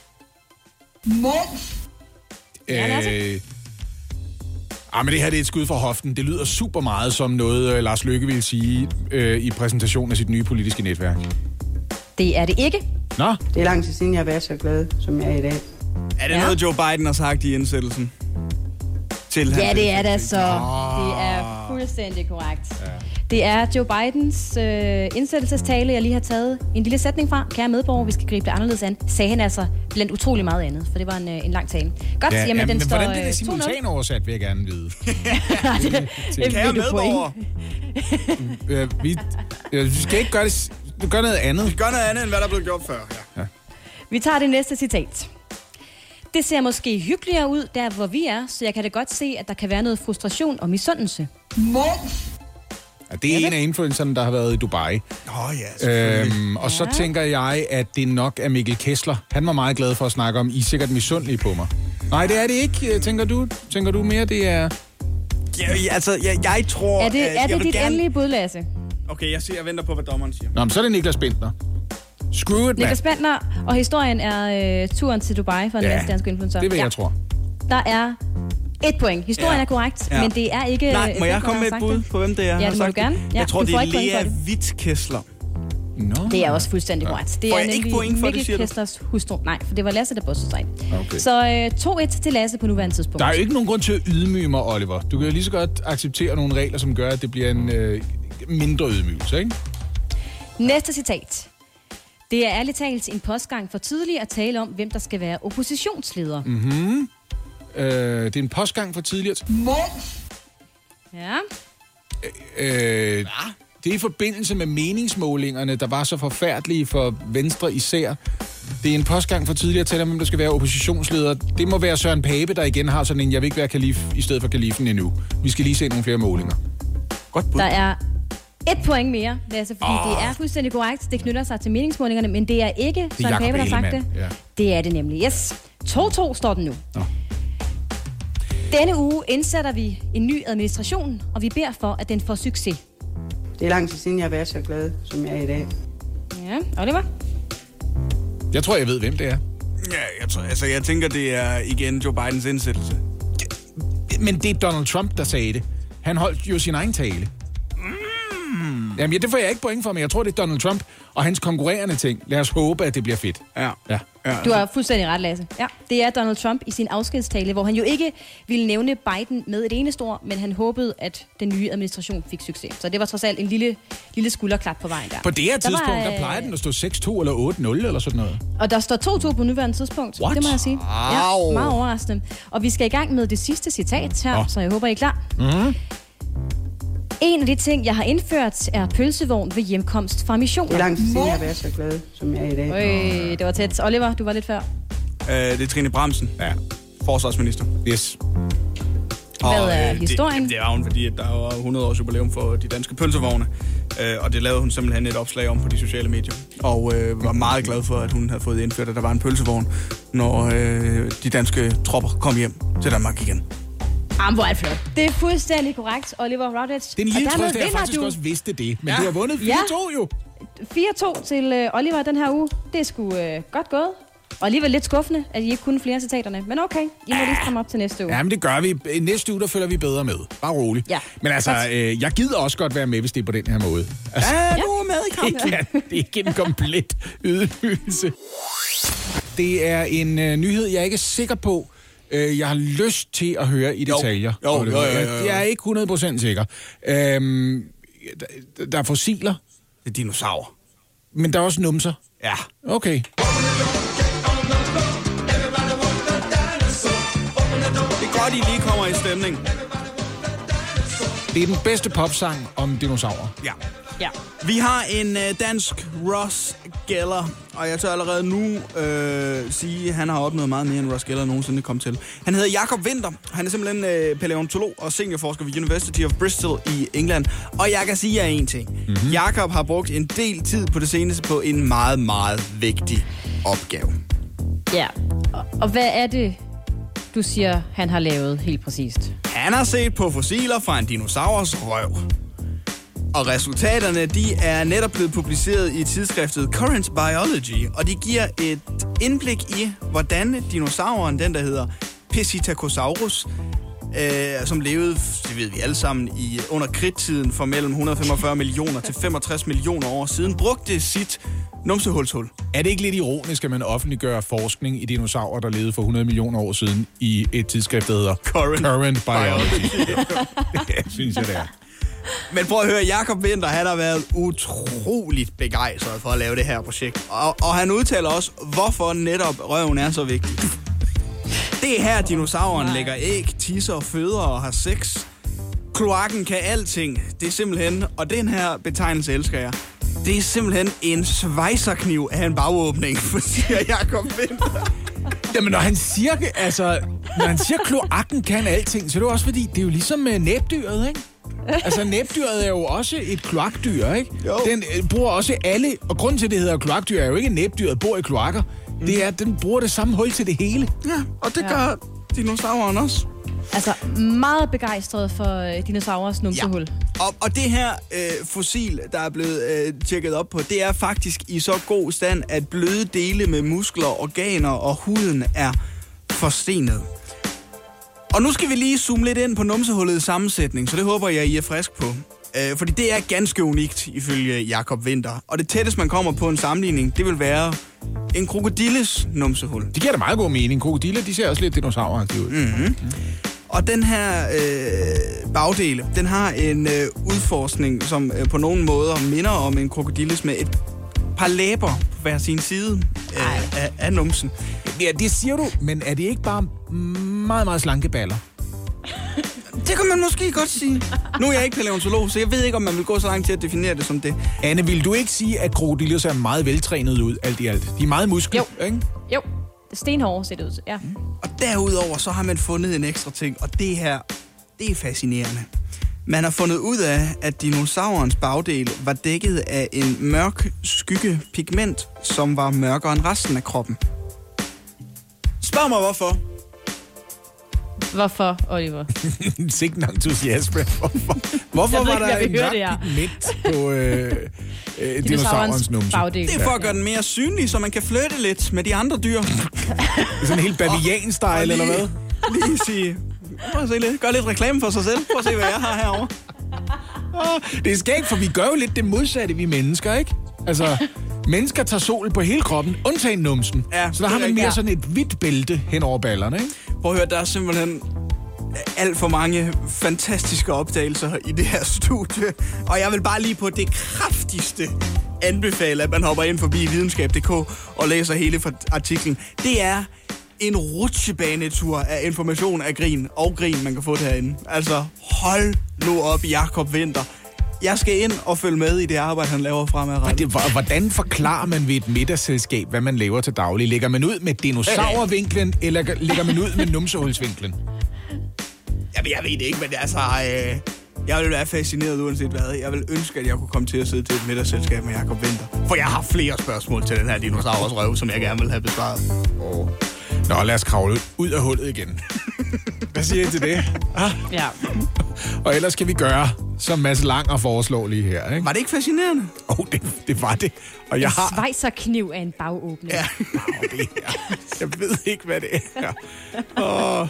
Mås! Øh... Ah, men det her det er et skud fra hoften. Det lyder super meget som noget, uh, Lars Løkke ville sige uh, i præsentationen af sit nye politiske netværk. Det er det ikke. Nå. Det er lang tid siden, jeg har været så glad, som jeg er i dag. Er det Ja. noget, Joe Biden har sagt i indsættelsen? Til Ja, hans det er det så. Oh. Det er fuldstændig korrekt. Ja. Det er Joe Bidens øh, indsættelsestale, jeg lige har taget en lille sætning fra. Kære medborgere, vi skal gribe det anderledes an. Sagde han altså blandt utrolig meget andet, for det var en, øh, en lang tale. Godt, Ja, jamen, jamen, den men står hvordan bliver det øh, simultan oversat, vil jeg gerne vide. det, det Kære vil du medborgere. Øh, vi, øh, vi skal ikke gøre det... Vi gør noget andet. Vi gør noget andet, end hvad der er blevet gjort før. Ja. Ja. Vi tager det næste citat. Det ser måske hyggeligere ud, der hvor vi er, så jeg kan da godt se, at der kan være noget frustration og misundelse. Ja, det er en af influencerne, der har været i Dubai. Åh oh, ja, øhm, Og så Ja. tænker jeg, at det nok er Mikkel Kessler. Han var meget glad for at snakke om, I er sikkert misundelige på mig. Nej, det er det ikke, tænker du. Tænker du mere, det er... Ja, altså, jeg, jeg tror... Er det, at er jeg det vil dit gerne... endelige bud, Lasse? Okay, jeg, siger, jeg venter på, hvad dommeren siger. Nå, men så er det Niklas Bentner. Screw it, Niklas mand. Bentner, og historien er øh, turen til Dubai for en Ja, ja, dansk influencer. det vil jeg ja. tro. Der er et point. Historien Ja. er korrekt, Ja. men det er ikke... Nej, må øh, jeg Bentner, komme med der et har sagt bud det. på, hvem det er? Ja, har det må sagt du gerne. Ja, jeg tror, du det får er ikke point for Lea det. Witt-Kessler. No. Det er også fuldstændig korrekt. Det Får er jeg ikke nemlig point for det, Mikkel siger du? Kesslers hustru. Nej, for det var Lasse, der bostede sig ind. Okay. Så øh, to et til Lasse på nuværende tidspunkt. Der er jo ikke nogen grund til at ydmyge mig, Oliver. Du kan jo lige så godt acceptere nogle regler, som gør, at det bliver en øh, mindre ydmygelse, ikke? Næste citat. Det er ærligt talt en postgang for tidligt at tale om, hvem der skal være oppositionsleder. Mhm. Øh, det er en postgang for tidligere. Ja. Øh, det er i forbindelse med meningsmålingerne, der var så forfærdelige for Venstre især. Det er en postgang for tidligere at tale om, hvem der skal være oppositionsleder. Det må være Søren Pape, der igen har sådan en, jeg vil ikke være kalif i stedet for kalifen endnu. Vi skal lige se nogle flere målinger. Godt bud. Der er et point mere, Lasse, fordi oh. det er fuldstændig korrekt. Det knytter sig til meningsmålingerne, men det er ikke Søren Jakob Pape, der har sagt det. Ellemann, ja. Det er det nemlig. Yes. to to står den nu. Nå. Denne uge indsætter vi en ny administration, og vi beder for, at den får succes. Det er lang tid siden, jeg har været så glad, som jeg er i dag. Ja, Oliver? Jeg tror, jeg ved, hvem det er. Ja, jeg, tror, altså, jeg tænker, det er igen Joe Bidens indsættelse. Men det er Donald Trump, der sagde det. Han holdt jo sin egen tale. Mm. Jamen, ja, det får jeg ikke point for, men jeg tror, det er Donald Trump og hans konkurrerende ting. Lad os håbe, at det bliver fedt. Ja. Ja. Ja, Du har fuldstændig ret, Lasse. Ja, det er Donald Trump i sin afskedstale, hvor han jo ikke ville nævne Biden med et eneste ord, men han håbede, at den nye administration fik succes. Så det var trods alt en lille, lille skulderklap på vejen der. På det her der tidspunkt, var, der plejer den at stå seks to eller otte nul eller sådan noget. Og der står to to på nuværende tidspunkt. What? Det må jeg sige. Ja, Wow. meget overraskende. Og vi skal i gang med det sidste citat her, Oh. så jeg håber, I er klar. Mm. En af de ting, jeg har indført, er pølsevogn ved hjemkomst fra missioner. Det er lang tid siden, jeg har været så glad, som jeg er i dag. Øj, det var tæt. Oliver, du var lidt før. Øh, det er Trine Bramsen. Ja. Forsvarsminister. Yes. Hvad er øh, historien? Det, det er hun, fordi at der var hundrede års jubilæum for de danske pølsevogne. Øh, og det lavede hun simpelthen et opslag om på de sociale medier. Og øh, var meget glad for, at hun havde fået indført, at der var en pølsevogn, når øh, de danske tropper kom hjem til Danmark igen. Jamen, hvor er det flot. Det er fuldstændig korrekt, Oliver Routledge. Det er en lille trøst, at jeg faktisk du... også vidste det. Men ja. Du har vundet fire to jo. fire to til øh, Oliver den her uge. Det er sgu øh, godt gået. Og alligevel lidt skuffende, at I ikke kunne flere citaterne. Men okay, I må lige komme op til næste uge. Ja, men det gør vi. I næste uge, der følger vi bedre med. Bare roligt. Ja. Men altså, øh, jeg gider også godt være med, hvis det er på den her måde. Altså, ja, du er med i kampen. Det, kan, det er ikke en komplet ydmygelse. Det er en øh, nyhed, jeg er ikke sikker på, øh, jeg har lyst til at høre i detaljer. Jo, jo, jo, jo, jo, jo. Jeg, jeg er ikke hundrede procent sikker. Øhm, der, der er fossiler. Det er dinosaurer. Men der er også numser. Ja. Okay. Det er godt, I lige kommer i stemning. Det er den bedste popsang om dinosaurer. Ja. Ja. Vi har en øh, dansk Ross Geller, og jeg tør allerede nu øh, sige, at han har opnået meget mere, end Ross Geller nogensinde kom til. Han hedder Jakob Winter. Han er simpelthen øh, palæontolog og seniorforsker ved University of Bristol i England. Og jeg kan sige jer en ting. Mm-hmm. Jakob har brugt en del tid på det seneste på en meget, meget vigtig opgave. Ja. Og, og hvad er det, du siger, han har lavet helt præcist? Han har set på fossiler fra en dinosaurs røv. Og resultaterne, de er netop blevet publiceret i tidsskriftet Current Biology, og de giver et indblik i, hvordan dinosauren, den der hedder Psittacosaurus, øh, som levede, det ved vi alle sammen, i under kridttiden for mellem et hundrede og femogfyrre millioner til femogtres millioner år siden, brugte sit numsehulshul. Er det ikke lidt ironisk, at man offentliggør forskning i dinosaurer, der levede for hundrede millioner år siden i et tidsskrift, der hedder Current, Current Biology? Det synes jeg, det er. Men prøv at høre, Jakob Winther, han har været utroligt begejstret for at lave det her projekt. Og, og han udtaler også, hvorfor netop røven er så vigtig. Det er her, dinosauren lægger æg, tisser, føder og har sex. Kloakken kan alting. Det er simpelthen, og den her betegnelse elsker jeg, det er simpelthen en svejserkniv af en bagåbning, siger Jakob Winther. Jamen, når han siger, altså, når han siger, kloakken kan alting, så er det også fordi, det er jo ligesom med næbdyret, ikke? Altså, næbdyret er jo også et kloakdyr, ikke? Jo. Den øh, bruger også alle, og grunden til, det hedder kloakdyr, er jo ikke, at næbdyret bor i kloakker. Mm. Det er, at den bruger det samme hul til det hele. Ja, og det gør ja. dinosauren også. Altså, meget begejstret for øh, dinosaurers numsehul. Ja. Og, og det her øh, fossil, der er blevet øh, tjekket op på, det er faktisk i så god stand, at bløde dele med muskler, organer og huden er forstenet. Og nu skal vi lige zoome lidt ind på numsehullets sammensætning, så det håber jeg, I er frisk på. Øh, fordi det er ganske unikt, ifølge Jakob Winther. Og det tætteste, man kommer på en sammenligning, det vil være en krokodilles numsehul. Det giver da meget god mening. Krokodiller, de ser også lidt dinosaurer ud. Mm-hmm. Mm. Og den her øh, bagdel, den har en øh, udforskning, som øh, på nogle måder minder om en krokodilles med et par læber på hver sin side øh, af, af numsen. Ja, det siger du, men er det ikke bare meget, meget slanke baller? Det kan man måske godt sige. Nu er jeg ikke paleontolog, så jeg ved ikke, om man vil gå så langt til at definere det som det. Anne, vil du ikke sige, at krokodiller ser meget veltrænet ud, alt i alt? De er meget muskler, ikke? Jo, stenhårde ser det ud, ja. Og derudover, så har man fundet en ekstra ting, og det her, det er fascinerende. Man har fundet ud af, at dinosaurens bagdel var dækket af en mørk skyggepigment, som var mørkere end resten af kroppen. Spørg mig, hvorfor. Hvorfor, Oliver? Sikke en entusiasme. Hvorfor, hvorfor var der en mørk pigment på øh, øh, dinosaurens numse? Det er for at gøre den mere synlig, så man kan flytte lidt med de andre dyr. Sådan en helt bavian-style, eller hvad? Lige sige, prøv at se lidt. Gør lidt reklame for sig selv. Prøv at se, hvad jeg har herovre. Det er skægt, for vi gør jo lidt det modsatte, vi mennesker, ikke? Altså, mennesker tager sol på hele kroppen, undtagen numsen. Ja, så der har man mere ja. sådan et hvidt bælte hen over ballerne, ikke? Prøv at høre, der er simpelthen alt for mange fantastiske opdagelser i det her studie. Og jeg vil bare lige på det kraftigste anbefale, at man hopper ind forbi videnskab punktum d k og læser hele artiklen. Det er en rutsjebanetur af information af grin og grin, man kan få derinde. Altså, hold nu op, Jakob Winther. Jeg skal ind og følge med i det arbejde, han laver fremadrettet. Hvordan forklarer man ved et middagsselskab, hvad man laver til daglig? Lægger man ud med dinosaurvinklen, eller lægger man ud med numsehulsvinklen? Jamen, jeg ved det ikke, men altså... Øh, jeg vil være fascineret uanset hvad. Jeg vil ønske, at jeg kunne komme til at sidde til et middagsselskab med Jakob Winther. For jeg har flere spørgsmål til den her dinosaurs røv, som jeg gerne vil have besvaret. Oh. Nå, lad os kravle ud af hullet igen. Hvad siger I til det? Ah? Ja. Og ellers kan vi gøre, som Mads Langer foreslår lige her, ikke? Var det ikke fascinerende? Åh, oh, det, det var det. Og en jeg har... svejserkniv af en bagåbning. Ja, oh, det er... jeg ved ikke, hvad det er. Oh.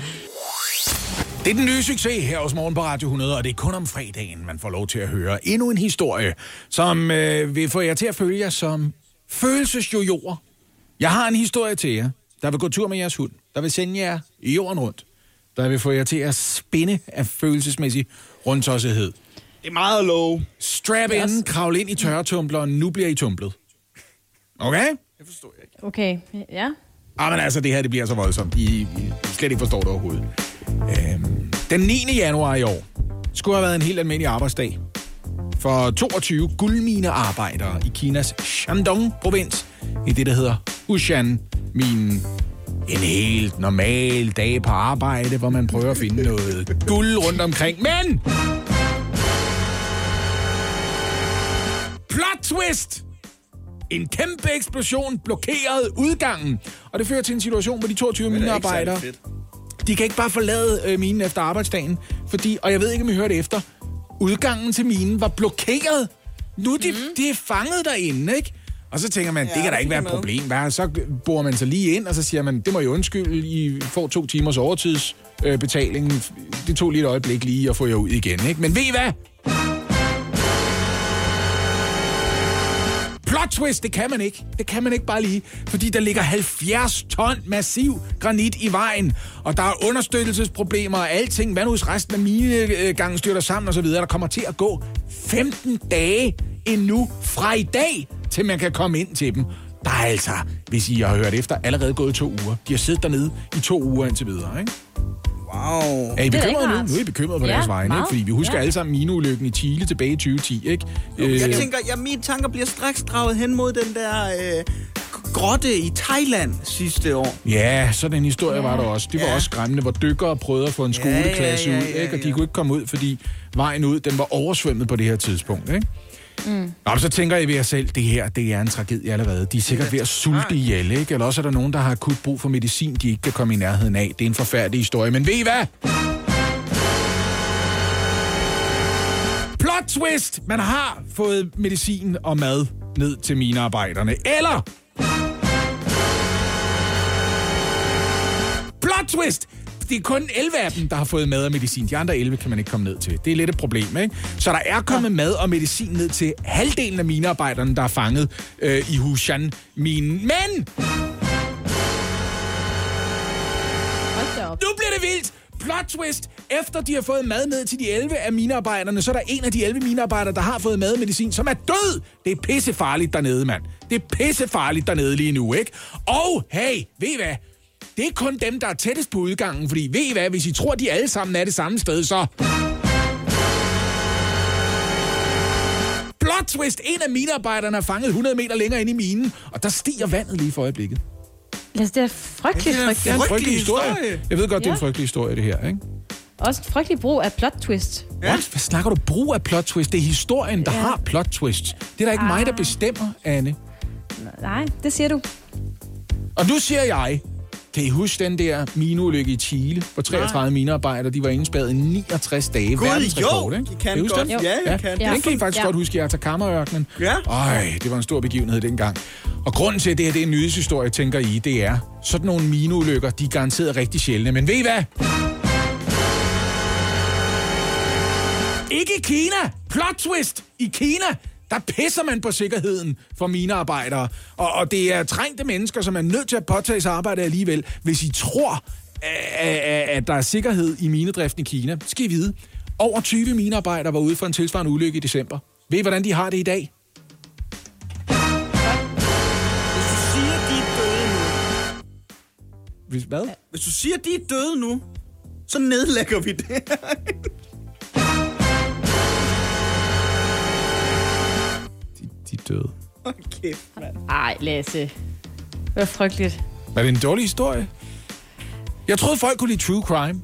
Det er den nye succes her hos Morgen på Radio hundrede, og det er kun om fredagen, man får lov til at høre endnu en historie, som øh, vil få jer til at føle jer som følelsesjojoer. Jeg har en historie til jer, der vil gå tur med jeres hund, der vil sende jer i jorden rundt, der vil få jer til at spinde af følelsesmæssig rundtossethed. Det er meget low. Strap in, kravl ind i tørretumbleren, nu bliver I tumplet. Okay? Jeg forstår jeg ikke. Okay, ja. Ah, men altså, det her det bliver så voldsomt. I, I slet ikke forstår det overhovedet. Øhm, den niende januar i år skulle have været en helt almindelig arbejdsdag for toogtyve guldminearbejdere i Kinas Shandong-provins i det, der hedder Hushan-minen. En helt normal dag på arbejde, hvor man prøver at finde noget guld rundt omkring. Men! Plot twist! En kæmpe eksplosion blokerede udgangen. Og det fører til en situation, hvor de toogtyve minearbejdere... De kan ikke bare forlade øh, minen efter arbejdsdagen, fordi, og jeg ved ikke, om I hørte efter, udgangen til minen var blokeret. Nu er de, mm. de er fanget derinde, ikke? Og så tænker man, ja, det kan da ikke være et problem. Hvad? Så borer man sig lige ind, og så siger man, det må I undskylde, I får to timers overtidsbetaling. Øh, det tog lige et øjeblik lige at få jer ud igen, ikke? Men ved I hvad? Plot Plot twist, det kan man ikke. Det kan man ikke bare lige, fordi der ligger halvfjerds ton massiv granit i vejen, og der er understøttelsesproblemer og alting. Hvad nu hvis resten af minegangen styrter sammen og så videre? Der kommer til at gå femten dage endnu fra i dag, til man kan komme ind til dem. Der er altså, hvis I har hørt efter, allerede gået to uger. De har siddet dernede i to uger indtil videre, ikke? Wow. Er I bekymrede nu? Nu er I bekymrede på ja, deres vegne, ikke? Fordi vi husker ja. alle sammen mineulykken i Chile tilbage i tyve ti, ikke? Jo, jeg øh, tænker, ja, mine tanker bliver straks draget hen mod den der øh, grotte i Thailand sidste år. Ja, sådan en historie ja. var der også. Det var ja. også skræmmende, hvor dykkere prøvede at få en skoleklasse ja, ja, ja, ud, ja, ikke? Og de ja. kunne ikke komme ud, fordi vejen ud, den var oversvømmet på det her tidspunkt, ikke? Mm. Nå, så tænker jeg ved jer selv, det her, det er en tragedie allerede. De er sikkert ved at sulte ihjel, ikke? Eller også er der nogen, der har akut brug for medicin, de ikke kan komme i nærheden af. Det er en forfærdelig historie, men ved I hvad? Plot twist! Man har fået medicin og mad ned til minearbejderne. Eller... Plot twist! Det er kun elleve af dem, der har fået mad og medicin. De andre elleve kan man ikke komme ned til. Det er lidt et problem, ikke? Så der er kommet ja. mad og medicin ned til halvdelen af minearbejderne, der er fanget øh, i Hushan-minen. Men... Nu bliver det vildt! Plot twist! Efter de har fået mad ned til de elleve af minearbejderne, så er der en af de elleve minearbejdere, der har fået mad og medicin, som er død! Det er pissefarligt dernede, mand. Det er pissefarligt dernede lige nu, ikke? Og hey, ved I hvad? Det er kun dem, der er tættest på udgangen, fordi ved I hvad, hvis I tror, de alle sammen er det samme sted, så... Plot twist! En af minearbejderne er fanget hundrede meter længere ind i minen, og der stiger vandet lige for øjeblikket. Altså, det er frygteligt, frygteligt. Det er en frygtelig historie. Jeg ved godt, det er en frygtelig historie, det her, ikke? Også frygtelig brug af plot twist. Ja. Hvad snakker du? Brug af plot twist? Det er historien, der ja. har plot twist. Det er da ikke ah. mig, der bestemmer, Anne. Nej, det siger du. Og nu siger jeg... Kan I huske den der mineulykke i Chile, hvor treogtredive minearbejdere, de var indespærret i niogtres dage? God, jo, ikke? I kan godt. Den? Ja, jeg ja. kan. Ja. Den kan I faktisk ja. godt huske i Atacama-ørkenen. Ja. Øj, det var en stor begivenhed dengang. Og grunden til, at det her det er en nyhedshistorie, tænker I, det er, sådan nogle mineulykker, de er garanteret rigtig sjældne. Men ved I hvad? Ikke i Kina! Plot twist! I Kina! Der pisser man på sikkerheden for minearbejdere. Og, og det er trængte mennesker, som er nødt til at påtage sig arbejde alligevel. Hvis I tror, at, at der er sikkerhed i minedriften i Kina, skal I vide. Over tyve minearbejdere var ude for en tilsvarende ulykke i december. Ved I, hvordan de har det i dag? Hvis du siger, de er døde nu... Hvis, hvad? Hvis du siger, de er døde nu, så nedlægger vi det. De er døde. Okay, mand. Ej, Lasse. Det var frygteligt. Var det en dårlig historie? Jeg troede, folk kunne lide true crime.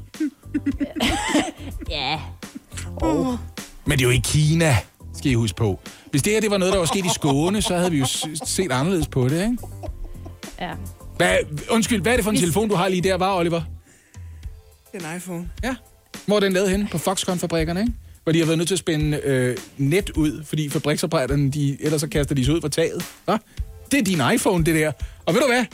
Ja. Oh. Men det er jo i Kina, skal I huske på. Hvis det her det var noget, der var sket i Skåne, så havde vi jo set anderledes på det, ikke? Ja. Hvad, undskyld, hvad er det for en Hvis... telefon, du har lige der, var, Oliver? Det er en iPhone. Ja. Hvor er den lavet henne? På Foxconn-fabrikkerne, ikke? Hvor de har været nødt til at spænde øh, net ud, fordi fabriksarbejderne, de, ellers så kaster de sig ud fra taget. Hva? Det er din iPhone, det der. Og ved du hvad?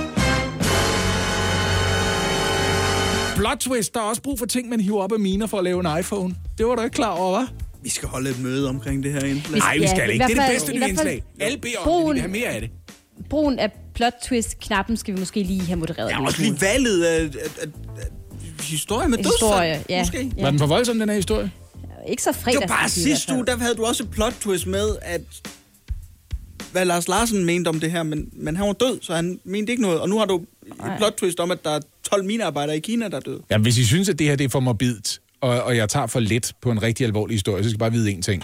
Plot twist, der er også brug for ting, man hiver op af miner for at lave en iPhone. Det var du ikke klar over, hva'? Vi skal holde et møde omkring det her indslag. Nej, vi skal ja, ikke. Det er fald, det bedste nye indslag. Alle beder om det, vi vil have mere af det. Brugen af plot twist-knappen skal vi måske lige have modereret. Ja, også lige valget af, af, af, af historie med dødsfald. Ja. Måske. Ja. Var den for voldsom, den her historie? Ikke så fredags. Det var bare sidste uge, der havde du også et plot twist med, at hvad Lars Larsen mente om det her, men, men han var død, så han mente ikke noget. Og nu har du et plot twist om, at der er tolv minearbejdere i Kina, der er døde. Jamen, hvis I synes, at det her det er for morbidt, og, og jeg tager for let på en rigtig alvorlig historie, så skal I bare vide én ting.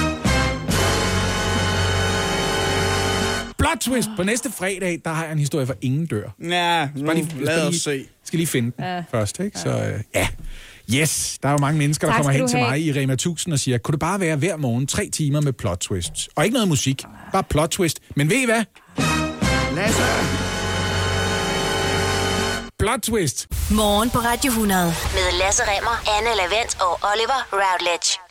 Plot twist! På næste fredag, der har jeg en historie, hvor ingen dør. Ja, nu lige, lad os lige, se. Skal lige finde den ja. først, ikke? Så øh, ja. Yes, der er jo mange mennesker, der tak, kommer hen til have. mig i Rema tusind og siger, kunne det bare være hver morgen tre timer med plot twists? Og ikke noget musik, bare plot twist. Men ved I hvad? Lasse! Plot twist! Morgen på Radio hundrede med Lasse Remmer, Anne Lavent og Oliver Routledge.